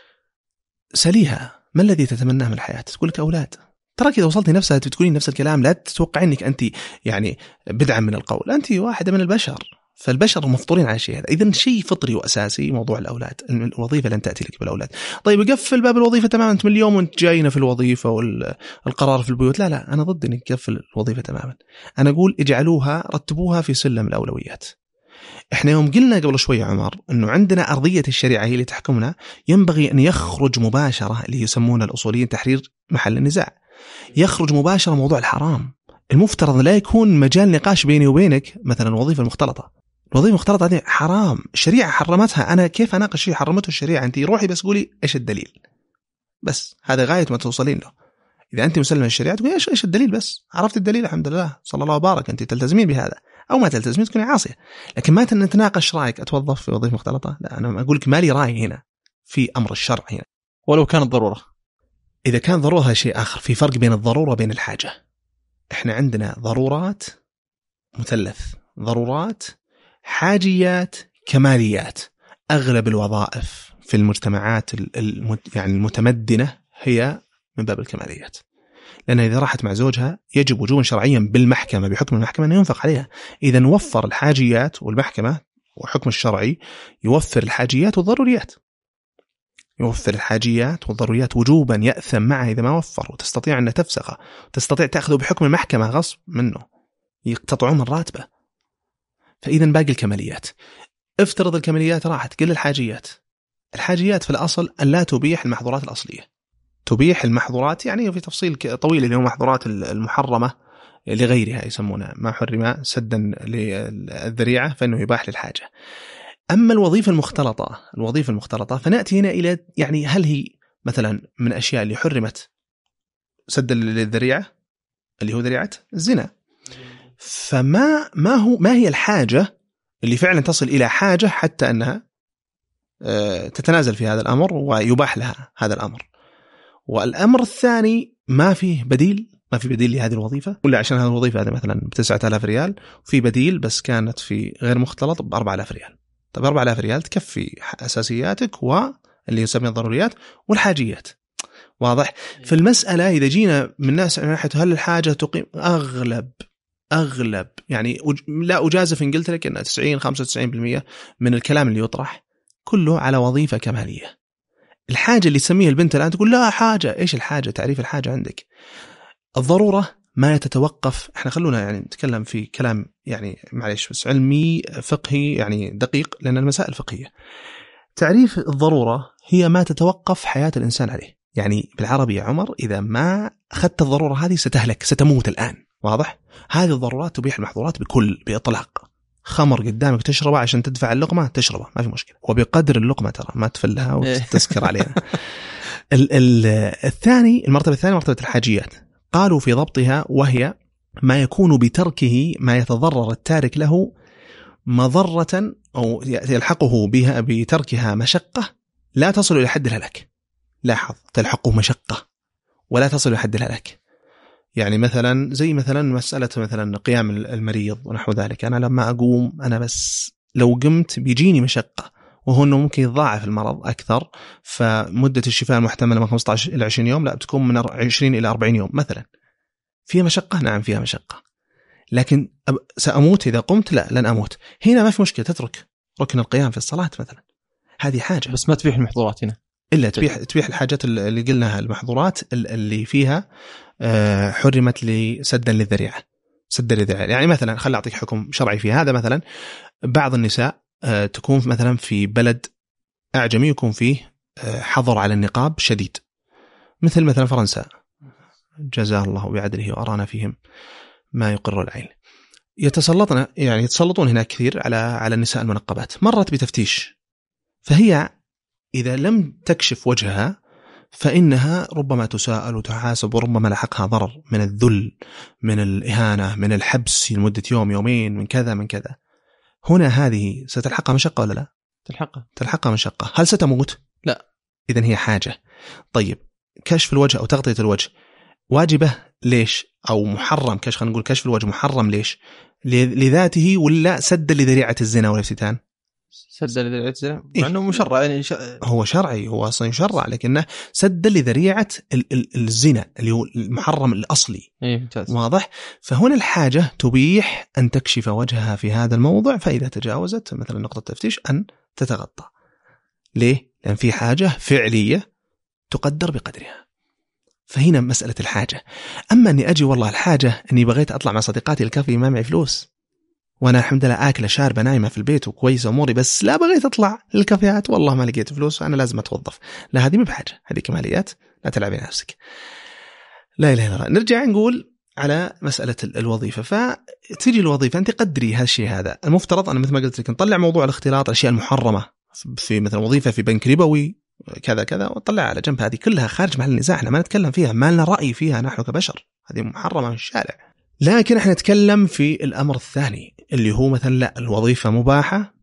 سليها ما الذي تتمناه من الحياة؟ تقول لك أولاد. ترى كذا وصلتي نفسها تقولين نفس الكلام، لا تتوقع أنك أنت يعني بدعا من القول، أنت واحدة من البشر، فالبشر مفطورين على شيء هذا. إذن شيء فطري وأساسي موضوع الأولاد، الوظيفة لن تأتي لك بالأولاد. طيب قفل باب الوظيفة تماما، أنت من اليوم وأنت جاينا في الوظيفة والقرار في البيوت، لا لا أنا ضد أنك تقفل الوظيفة تماما. أنا أقول اجعلوها رتبوها في سلم الأولويات. إحنا يوم قلنا قبل شوية عمر أنه عندنا أرضية الشريعة هي اللي تحكمنا، ينبغي أن يخرج مباشرة اللي يسمون الأصوليين تحرير محل النزاع، يخرج مباشرة موضوع الحرام. المفترض لا يكون مجال نقاش بيني وبينك مثلا الوظيفة المختلطة. الوظيفة المختلطة هذه حرام، الشريعة حرمتها، أنا كيف أناقش شيء حرمته الشريعة؟ أنت روحي بس قولي إيش الدليل، بس هذا غاية ما توصلين له. إذا أنت مسلمة الشريعة تقولي إيش إيش الدليل، بس عرفت الدليل الحمد لله صلى الله وبارك، أنت تلتزمين بهذا، أو ما تلتزمين تكوني عاصية. لكن ما نتناقش رأيك أتوظف في وظيفة مختلطة، لا أنا أقول لك مالي رأي هنا في أمر الشرع هنا، ولو كانت ضرورة. إذا كان ضرورة شيء آخر، في فرق بين الضرورة وبين الحاجة. إحنا عندنا ضرورات مثلث، ضرورات، حاجيات، كماليات. أغلب الوظائف في المجتمعات يعني المتمدنة هي من باب الكماليات، لأن إذا راحت مع زوجها يجب وجوبا شرعيا بالمحكمة بحكم المحكمة أن ينفق عليها. إذا نوفر الحاجيات، والمحكمة وحكم الشرعي يوفر الحاجيات والضروريات، يوفر الحاجيات والضروريات وجوبا، يأثم معها إذا ما وفر، وتستطيع أن تفسخه، تستطيع تأخذه بحكم المحكمة غصب منه، يقتطعون من راتبه. فإذا باقي الكماليات، افترض الكماليات راحت، قل الحاجيات. الحاجيات في الأصل أن لا تبيح المحظورات الأصلية، تبيح المحظورات يعني في تفصيل طويل اللي هو محظورات المحرمة لغيرها، يسمونها ما حرم سدا للذريعة فإنه يباح للحاجة. أما الوظيفة المختلطة، الوظيفة المختلطة فنأتي هنا إلى يعني هل هي مثلا من أشياء اللي حرمت سدا للذريعة اللي هو ذريعة الزنا، فما ما هو ما هي الحاجة اللي فعلا تصل إلى حاجة حتى أنها تتنازل في هذا الأمر ويباح لها هذا الأمر. والأمر الثاني ما فيه بديل، ما في بديل لهذه الوظيفة، ولا عشان هذه الوظيفة هذه مثلا بتسعة آلاف ريال وفي بديل بس كانت في غير مختلط بأربعة آلاف ريال. طب أربعة آلاف ريال تكفي أساسياتك واللي يسمى الضروريات والحاجيات. واضح؟ في المسألة إذا جينا من ناس من ناحية هل الحاجة تقيم، أغلب أغلب يعني لا أجازف إن قلت لك أن تسعين خمسة وتسعين بالمئة من الكلام اللي يطرح كله على وظيفة كمالية. الحاجة اللي تسميها البنت الآن تقول لا حاجة، إيش الحاجة؟ تعريف الحاجة عندك الضرورة ما يتتوقف. احنا خلونا يعني نتكلم في كلام يعني معلش بس علمي فقهي يعني دقيق لأن المسائل فقهية. تعريف الضرورة هي ما تتوقف حياة الإنسان عليه. يعني بالعربي يا عمر إذا ما أخذت الضرورة هذه ستهلك، ستموت الآن. واضح؟ هذه الضرورات تبيح المحظورات بكل بإطلاق. خمر قدامك تشربه عشان تدفع اللقمة تشربه ما في مشكلة، وبقدر اللقمة ترى ما تفلها وتسكر عليها. ال ال الثاني المرتبة الثانية مرتبة الحاجيات، قالوا في ضبطها وهي ما يكون بتركه ما يتضرر التارك له مضرة أو يلحقه بها بتركها مشقة لا تصل إلى حد الهلاك. لاحظ تلحقه مشقة ولا تصل إلى حد الهلاك. يعني مثلا زي مثلا مسألة مثلا قيام المريض ونحو ذلك، أنا لما أقوم أنا بس لو قمت بيجيني مشقة، وهو أنه ممكن يضاعف المرض أكثر، فمدة الشفاء المحتملة من خمسة عشر إلى عشرين يوم لا بتكون من عشرين إلى أربعين يوم مثلا. فيها مشقة؟ نعم فيها مشقة، لكن سأموت إذا قمت؟ لا لن أموت. هنا ما في مشكلة تترك ركن القيام في الصلاة مثلا، هذه حاجة بس ما تبيح المحظورات هنا إلا تبيح تبيح الحاجات اللي قلناها المحظورات اللي فيها حرمت لسدا للذريعة. سدا للذريعة يعني مثلا خل أعطيك حكم شرعي في هذا. مثلا بعض النساء تكون مثلا في بلد أعجمي يكون فيه حظر على النقاب شديد، مثل مثلا فرنسا جزاه الله بعدله وأرانا فيهم ما يقر العين. يتسلطون يعني يتسلطون هناك كثير على على النساء المنقبات. مرت بتفتيش، فهي إذا لم تكشف وجهها فإنها ربما تساءل وتحاسب، وربما لحقها ضرر من الذل، من الإهانة، من الحبس لمدة يوم يومين، من كذا من كذا. هنا هذه ستلحقها مشقة ولا لا؟ تلحقها تلحقها مشقة. هل ستموت؟ لا. إذن هي حاجة. طيب كشف الوجه أو تغطية الوجه واجبة ليش؟ أو محرم كش خلينا نقول كشف الوجه محرم ليش؟ لذاته ولا سد لذريعة الزنا والافتتان؟ سد لذريعة الزنا مع أنه مشرع يعني ش... هو شرعي، هو أصلا يشرع، لكنه سد لذريعة ال- ال- الزنا اللي هو المحرم الأصلي. إيه ممتاز. واضح؟ فهنا الحاجة تبيح أن تكشف وجهها في هذا الموضع، فإذا تجاوزت مثلا نقطة التفتيش أن تتغطى. ليه؟ لأن في حاجة فعلية تقدر بقدرها. فهنا مسألة الحاجة. أما أني أجي والله الحاجة أني بغيت أطلع مع صديقاتي الكافي ما معي فلوس، وأنا الحمد لله آكل شاربة نايمة في البيت وكويسة أموري، بس لا بغيت أطلع للكافيات والله ما لقيت فلوس وأنا لازم أتوظف. لا هذه مو بحاجة، هذه كماليات، لا تلعبي نفسك. لا إله إلا الله. نرجع نقول على مسألة الوظيفة. فتجي الوظيفة أنت قدري هالشيء هذا. المفترض أنا مثل ما قلت لك نطلع موضوع الاختلاط، الأشياء المحرمة في مثل وظيفة في بنك ربوي كذا كذا وطلع على جنب، هذه كلها خارج محل النزاع، احنا ما نتكلم فيها، ما لنا رأي فيها نحن كبشر، هذه محرمة من الشارع. لكن احنا نتكلم في الأمر الثاني اللي هو مثلا لا الوظيفة مباحة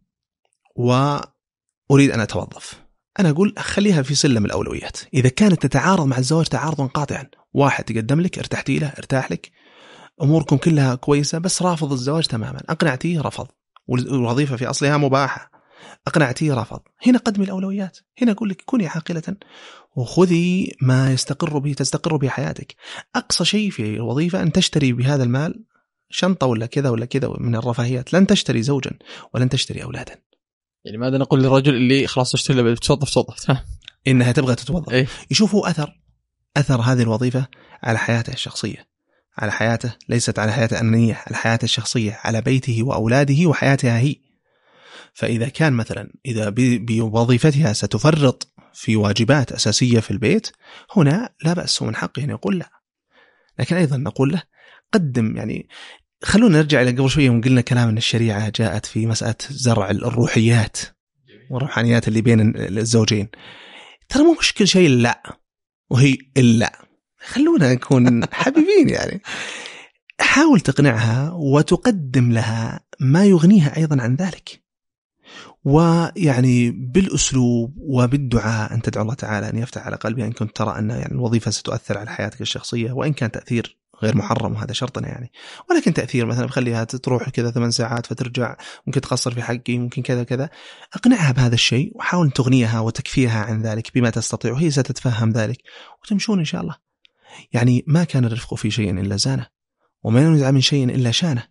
وأريد أن أتوظف. أنا أقول خليها في سلم الأولويات. إذا كانت تتعارض مع الزواج تعارضا قاطعا، واحد تقدم لك ارتحتي له ارتاح لك أموركم كلها كويسة، بس رافض الزواج تماما، أقنعتيه رفض، والوظيفة في أصلها مباحة أقنعتيه رفض، هنا قدمي الأولويات. هنا أقول لك كوني عاقلة وخذي ما يستقر به تستقر به حياتك. أقصى شيء في الوظيفة أن تشتري بهذا المال شنطة ولا كذا ولا كذا من الرفاهيات، لن تشتري زوجا ولن تشتري أولادا. يعني ماذا نقول للرجل اللي خلاص اشتري له بتوظف توظف إنها تبغى تتوظف إيه؟ يشوفوا أثر أثر هذه الوظيفة على حياته الشخصية، على حياته ليست على حياته الأنانية، على حياته الشخصية، على بيته وأولاده وحياتها هي. فإذا كان مثلا إذا بوظيفتها ستفرط في واجبات أساسية في البيت، هنا لا بأس من حقه أن يقول لا. لكن أيضا نقول له قدم، يعني خلونا نرجع إلى قبل شوية وقلنا كلام أن الشريعة جاءت في مسألة زرع الروحيات والروحانيات اللي بين الزوجين. ترى مو مشكل شيء لا وهي إلا، خلونا نكون حبيبين. يعني حاول تقنعها وتقدم لها ما يغنيها أيضا عن ذلك، ويعني بالأسلوب وبالدعاء أن تدعو الله تعالى أن يفتح على قلبها إن كنت ترى أن يعني الوظيفة ستؤثر على حياتك الشخصية، وإن كان تأثير غير محرم وهذا شرطنا يعني، ولكن تأثير مثلا بخليها تروح كذا ثمان ساعات فترجع، ممكن تقصر في حقي، ممكن كذا كذا. اقنعها بهذا الشيء وحاول تغنيها وتكفيها عن ذلك بما تستطيع، وهي ستتفهم ذلك وتمشون إن شاء الله. يعني ما كان الرفق في شيء إلا زانه، وما ينزع من شيء إلا شانه.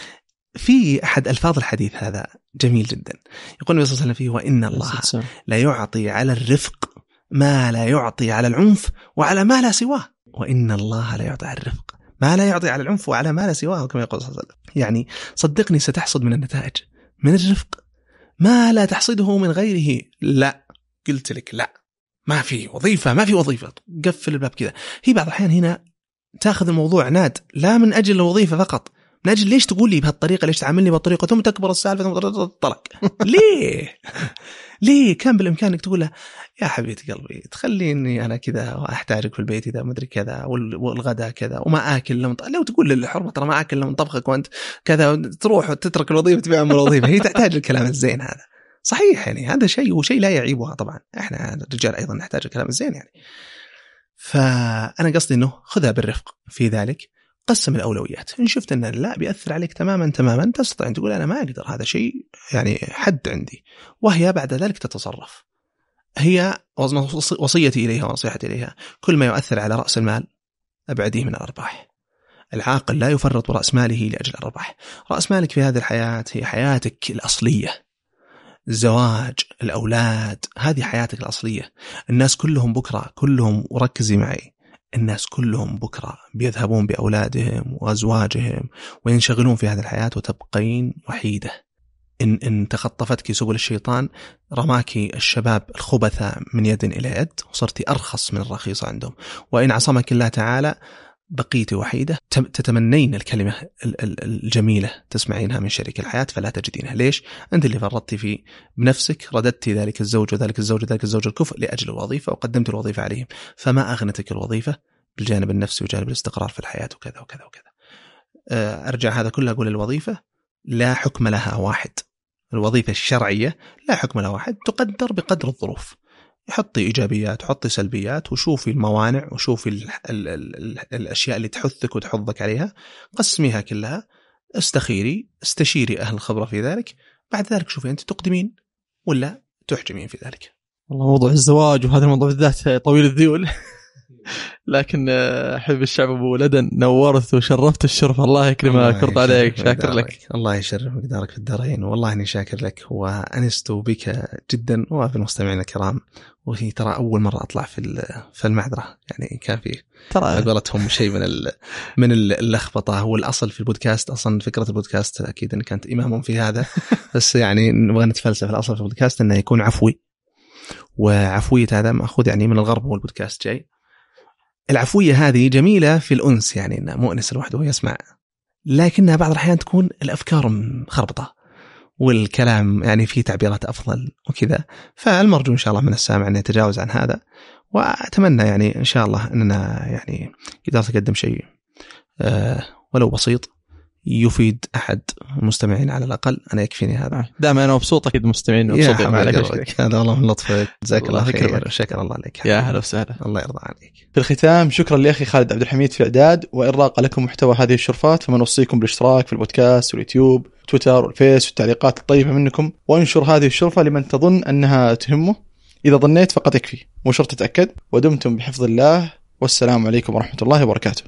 في أحد ألفاظ الحديث هذا جميل جدا، يقول النبي صلى الله عليه وسلم فيه: وإن الله لا يعطي على الرفق ما لا يعطي على العنف وعلى ما لا سواه. وإن الله لا يعطي على الرفق ما لا يعطي على العنف وعلى ما لا سواه، كما يقول صلى الله عليه وسلم. يعني صدقني ستحصد من النتائج من الرفق ما لا تحصده من غيره. لا قلت لك لا، ما في وظيفة، ما في وظيفة، قفل الباب كذا. هي بعض الأحيان هنا تأخذ الموضوع عناد، لا من أجل الوظيفة فقط، من أجل ليش تقول لي بهالطريقة، ليش تعاملني بهالطريقة، ثم تكبر السالفة ثم تطلق. ليه ليه كان بالإمكانك تقول له: يا حبيبتي قلبي تخليني أنا كذا وأحتاجك في البيت إذا مدري كذا، والغداء كذا، وما آكل لو لو تقول للحرمة ترى ما آكل لو طبخك وأنت كذا، تروح وتترك الوظيفة تبيع من الوظيفة. هي تحتاج الكلام الزين هذا، صحيح يعني هذا شيء وشيء لا يعيبها طبعا، إحنا الرجال أيضا نحتاج الكلام الزين يعني. فأنا قصدي إنه خذها بالرفق في ذلك، قسم الأولويات. إن شفت أن لا بيأثر عليك تماما تماما تستطيع أن تقول أنا ما أقدر، هذا شيء يعني حد عندي، وهي بعد ذلك تتصرف. هي وصيتي إليها ونصيحتي إليها: كل ما يؤثر على رأس المال أبعديه من الأرباح. العاقل لا يفرط رأس ماله لأجل الأرباح. رأس مالك في هذه الحياة هي حياتك الأصلية، الزواج، الأولاد، هذه حياتك الأصلية. الناس كلهم بكرة، كلهم وركزي معي، الناس كلهم بكرة بيذهبون بأولادهم وأزواجهم وينشغلون في هذه الحياة، وتبقين وحيدة. إن, إن تخطفتك سبل الشيطان، رماك الشباب الخبثة من يد إلى يد، وصرت أرخص من الرخيصة عندهم. وإن عصمك الله تعالى بقيت وحيدة، تتمنين الكلمة الجميلة تسمعينها من شريك الحياة فلا تجدينها. ليش؟ أنت اللي فرطت في بنفسك، رددت ذلك الزوج وذلك الزوج وذلك الزوج الكفء لأجل الوظيفة، وقدمت الوظيفة عليهم، فما أغنتك الوظيفة بالجانب النفسي وجانب الاستقرار في الحياة وكذا وكذا وكذا. أرجع هذا كله أقول: الوظيفة لا حكم لها واحد، الوظيفة الشرعية لا حكم لها واحد، تقدر بقدر الظروف. حطي إيجابيات وحطي سلبيات، وشوفي الموانع، وشوفي ال ال ال الأشياء اللي تحثك وتحضك عليها، قسميها كلها، استخيري استشيري أهل الخبرة في ذلك، بعد ذلك شوفي أنت تقدمين ولا تحجمين في ذلك. والله موضوع الزواج وهذا الموضوع بالذات طويل الذيول لكن أحب الشعب أبو لدن، نورت وشرفت الشرف، الله يكرمك، كرط عليك، شاكر لك. الله يشرف مقدارك في الدارين، والله إني شاكر لك، وأنست بك جدا وفي المستمعين الكرام. وهي ترى أول مرة أطلع في في المعذرة، يعني كان في ترى قالتهم شيء من ال من اللخبطة. هو الأصل في البودكاست، أصلا فكرة البودكاست أكيد أن كانت إمام في هذا، بس يعني نبغى نتفلسف. الأصل في البودكاست أنه يكون عفوي، وعفوية هذا مأخوذ يعني من الغرب، هو البودكاست جاي. العفوية هذه جميلة في الأنس، يعني إنه مؤنس الواحد وهو يسمع، لكنها بعض الأحيان تكون الأفكار مخربطة والكلام يعني فيه تعبيرات أفضل وكذا. فالمرجو إن شاء الله من السامع أن يتجاوز عن هذا، وأتمنى يعني إن شاء الله أننا يعني قدرت أقدم شيء أه ولو بسيط يفيد أحد المستمعين على الأقل. أنا يكفيني هذا. دائما أنا مبسوط أكيد مستمعين مبسوطين معك. هذا والله من لطفك، جزاك الله خير، شكر الله عليك. يا هلا وسهلا، الله يرضى عليك. في الختام شكرا لأخي خالد عبد الحميد في الإعداد وإراقة لكم محتوى هذه الشرفات. فمن نوصيكم بالاشتراك في البودكاست واليوتيوب تويتر والفيس والتعليقات الطيبة منكم، وانشر هذه الشرفة لمن تظن أنها تهمه. إذا ظنيت فقط يكفي، مو شرط تتأكد. ودمتم بحفظ الله، والسلام عليكم ورحمة الله وبركاته.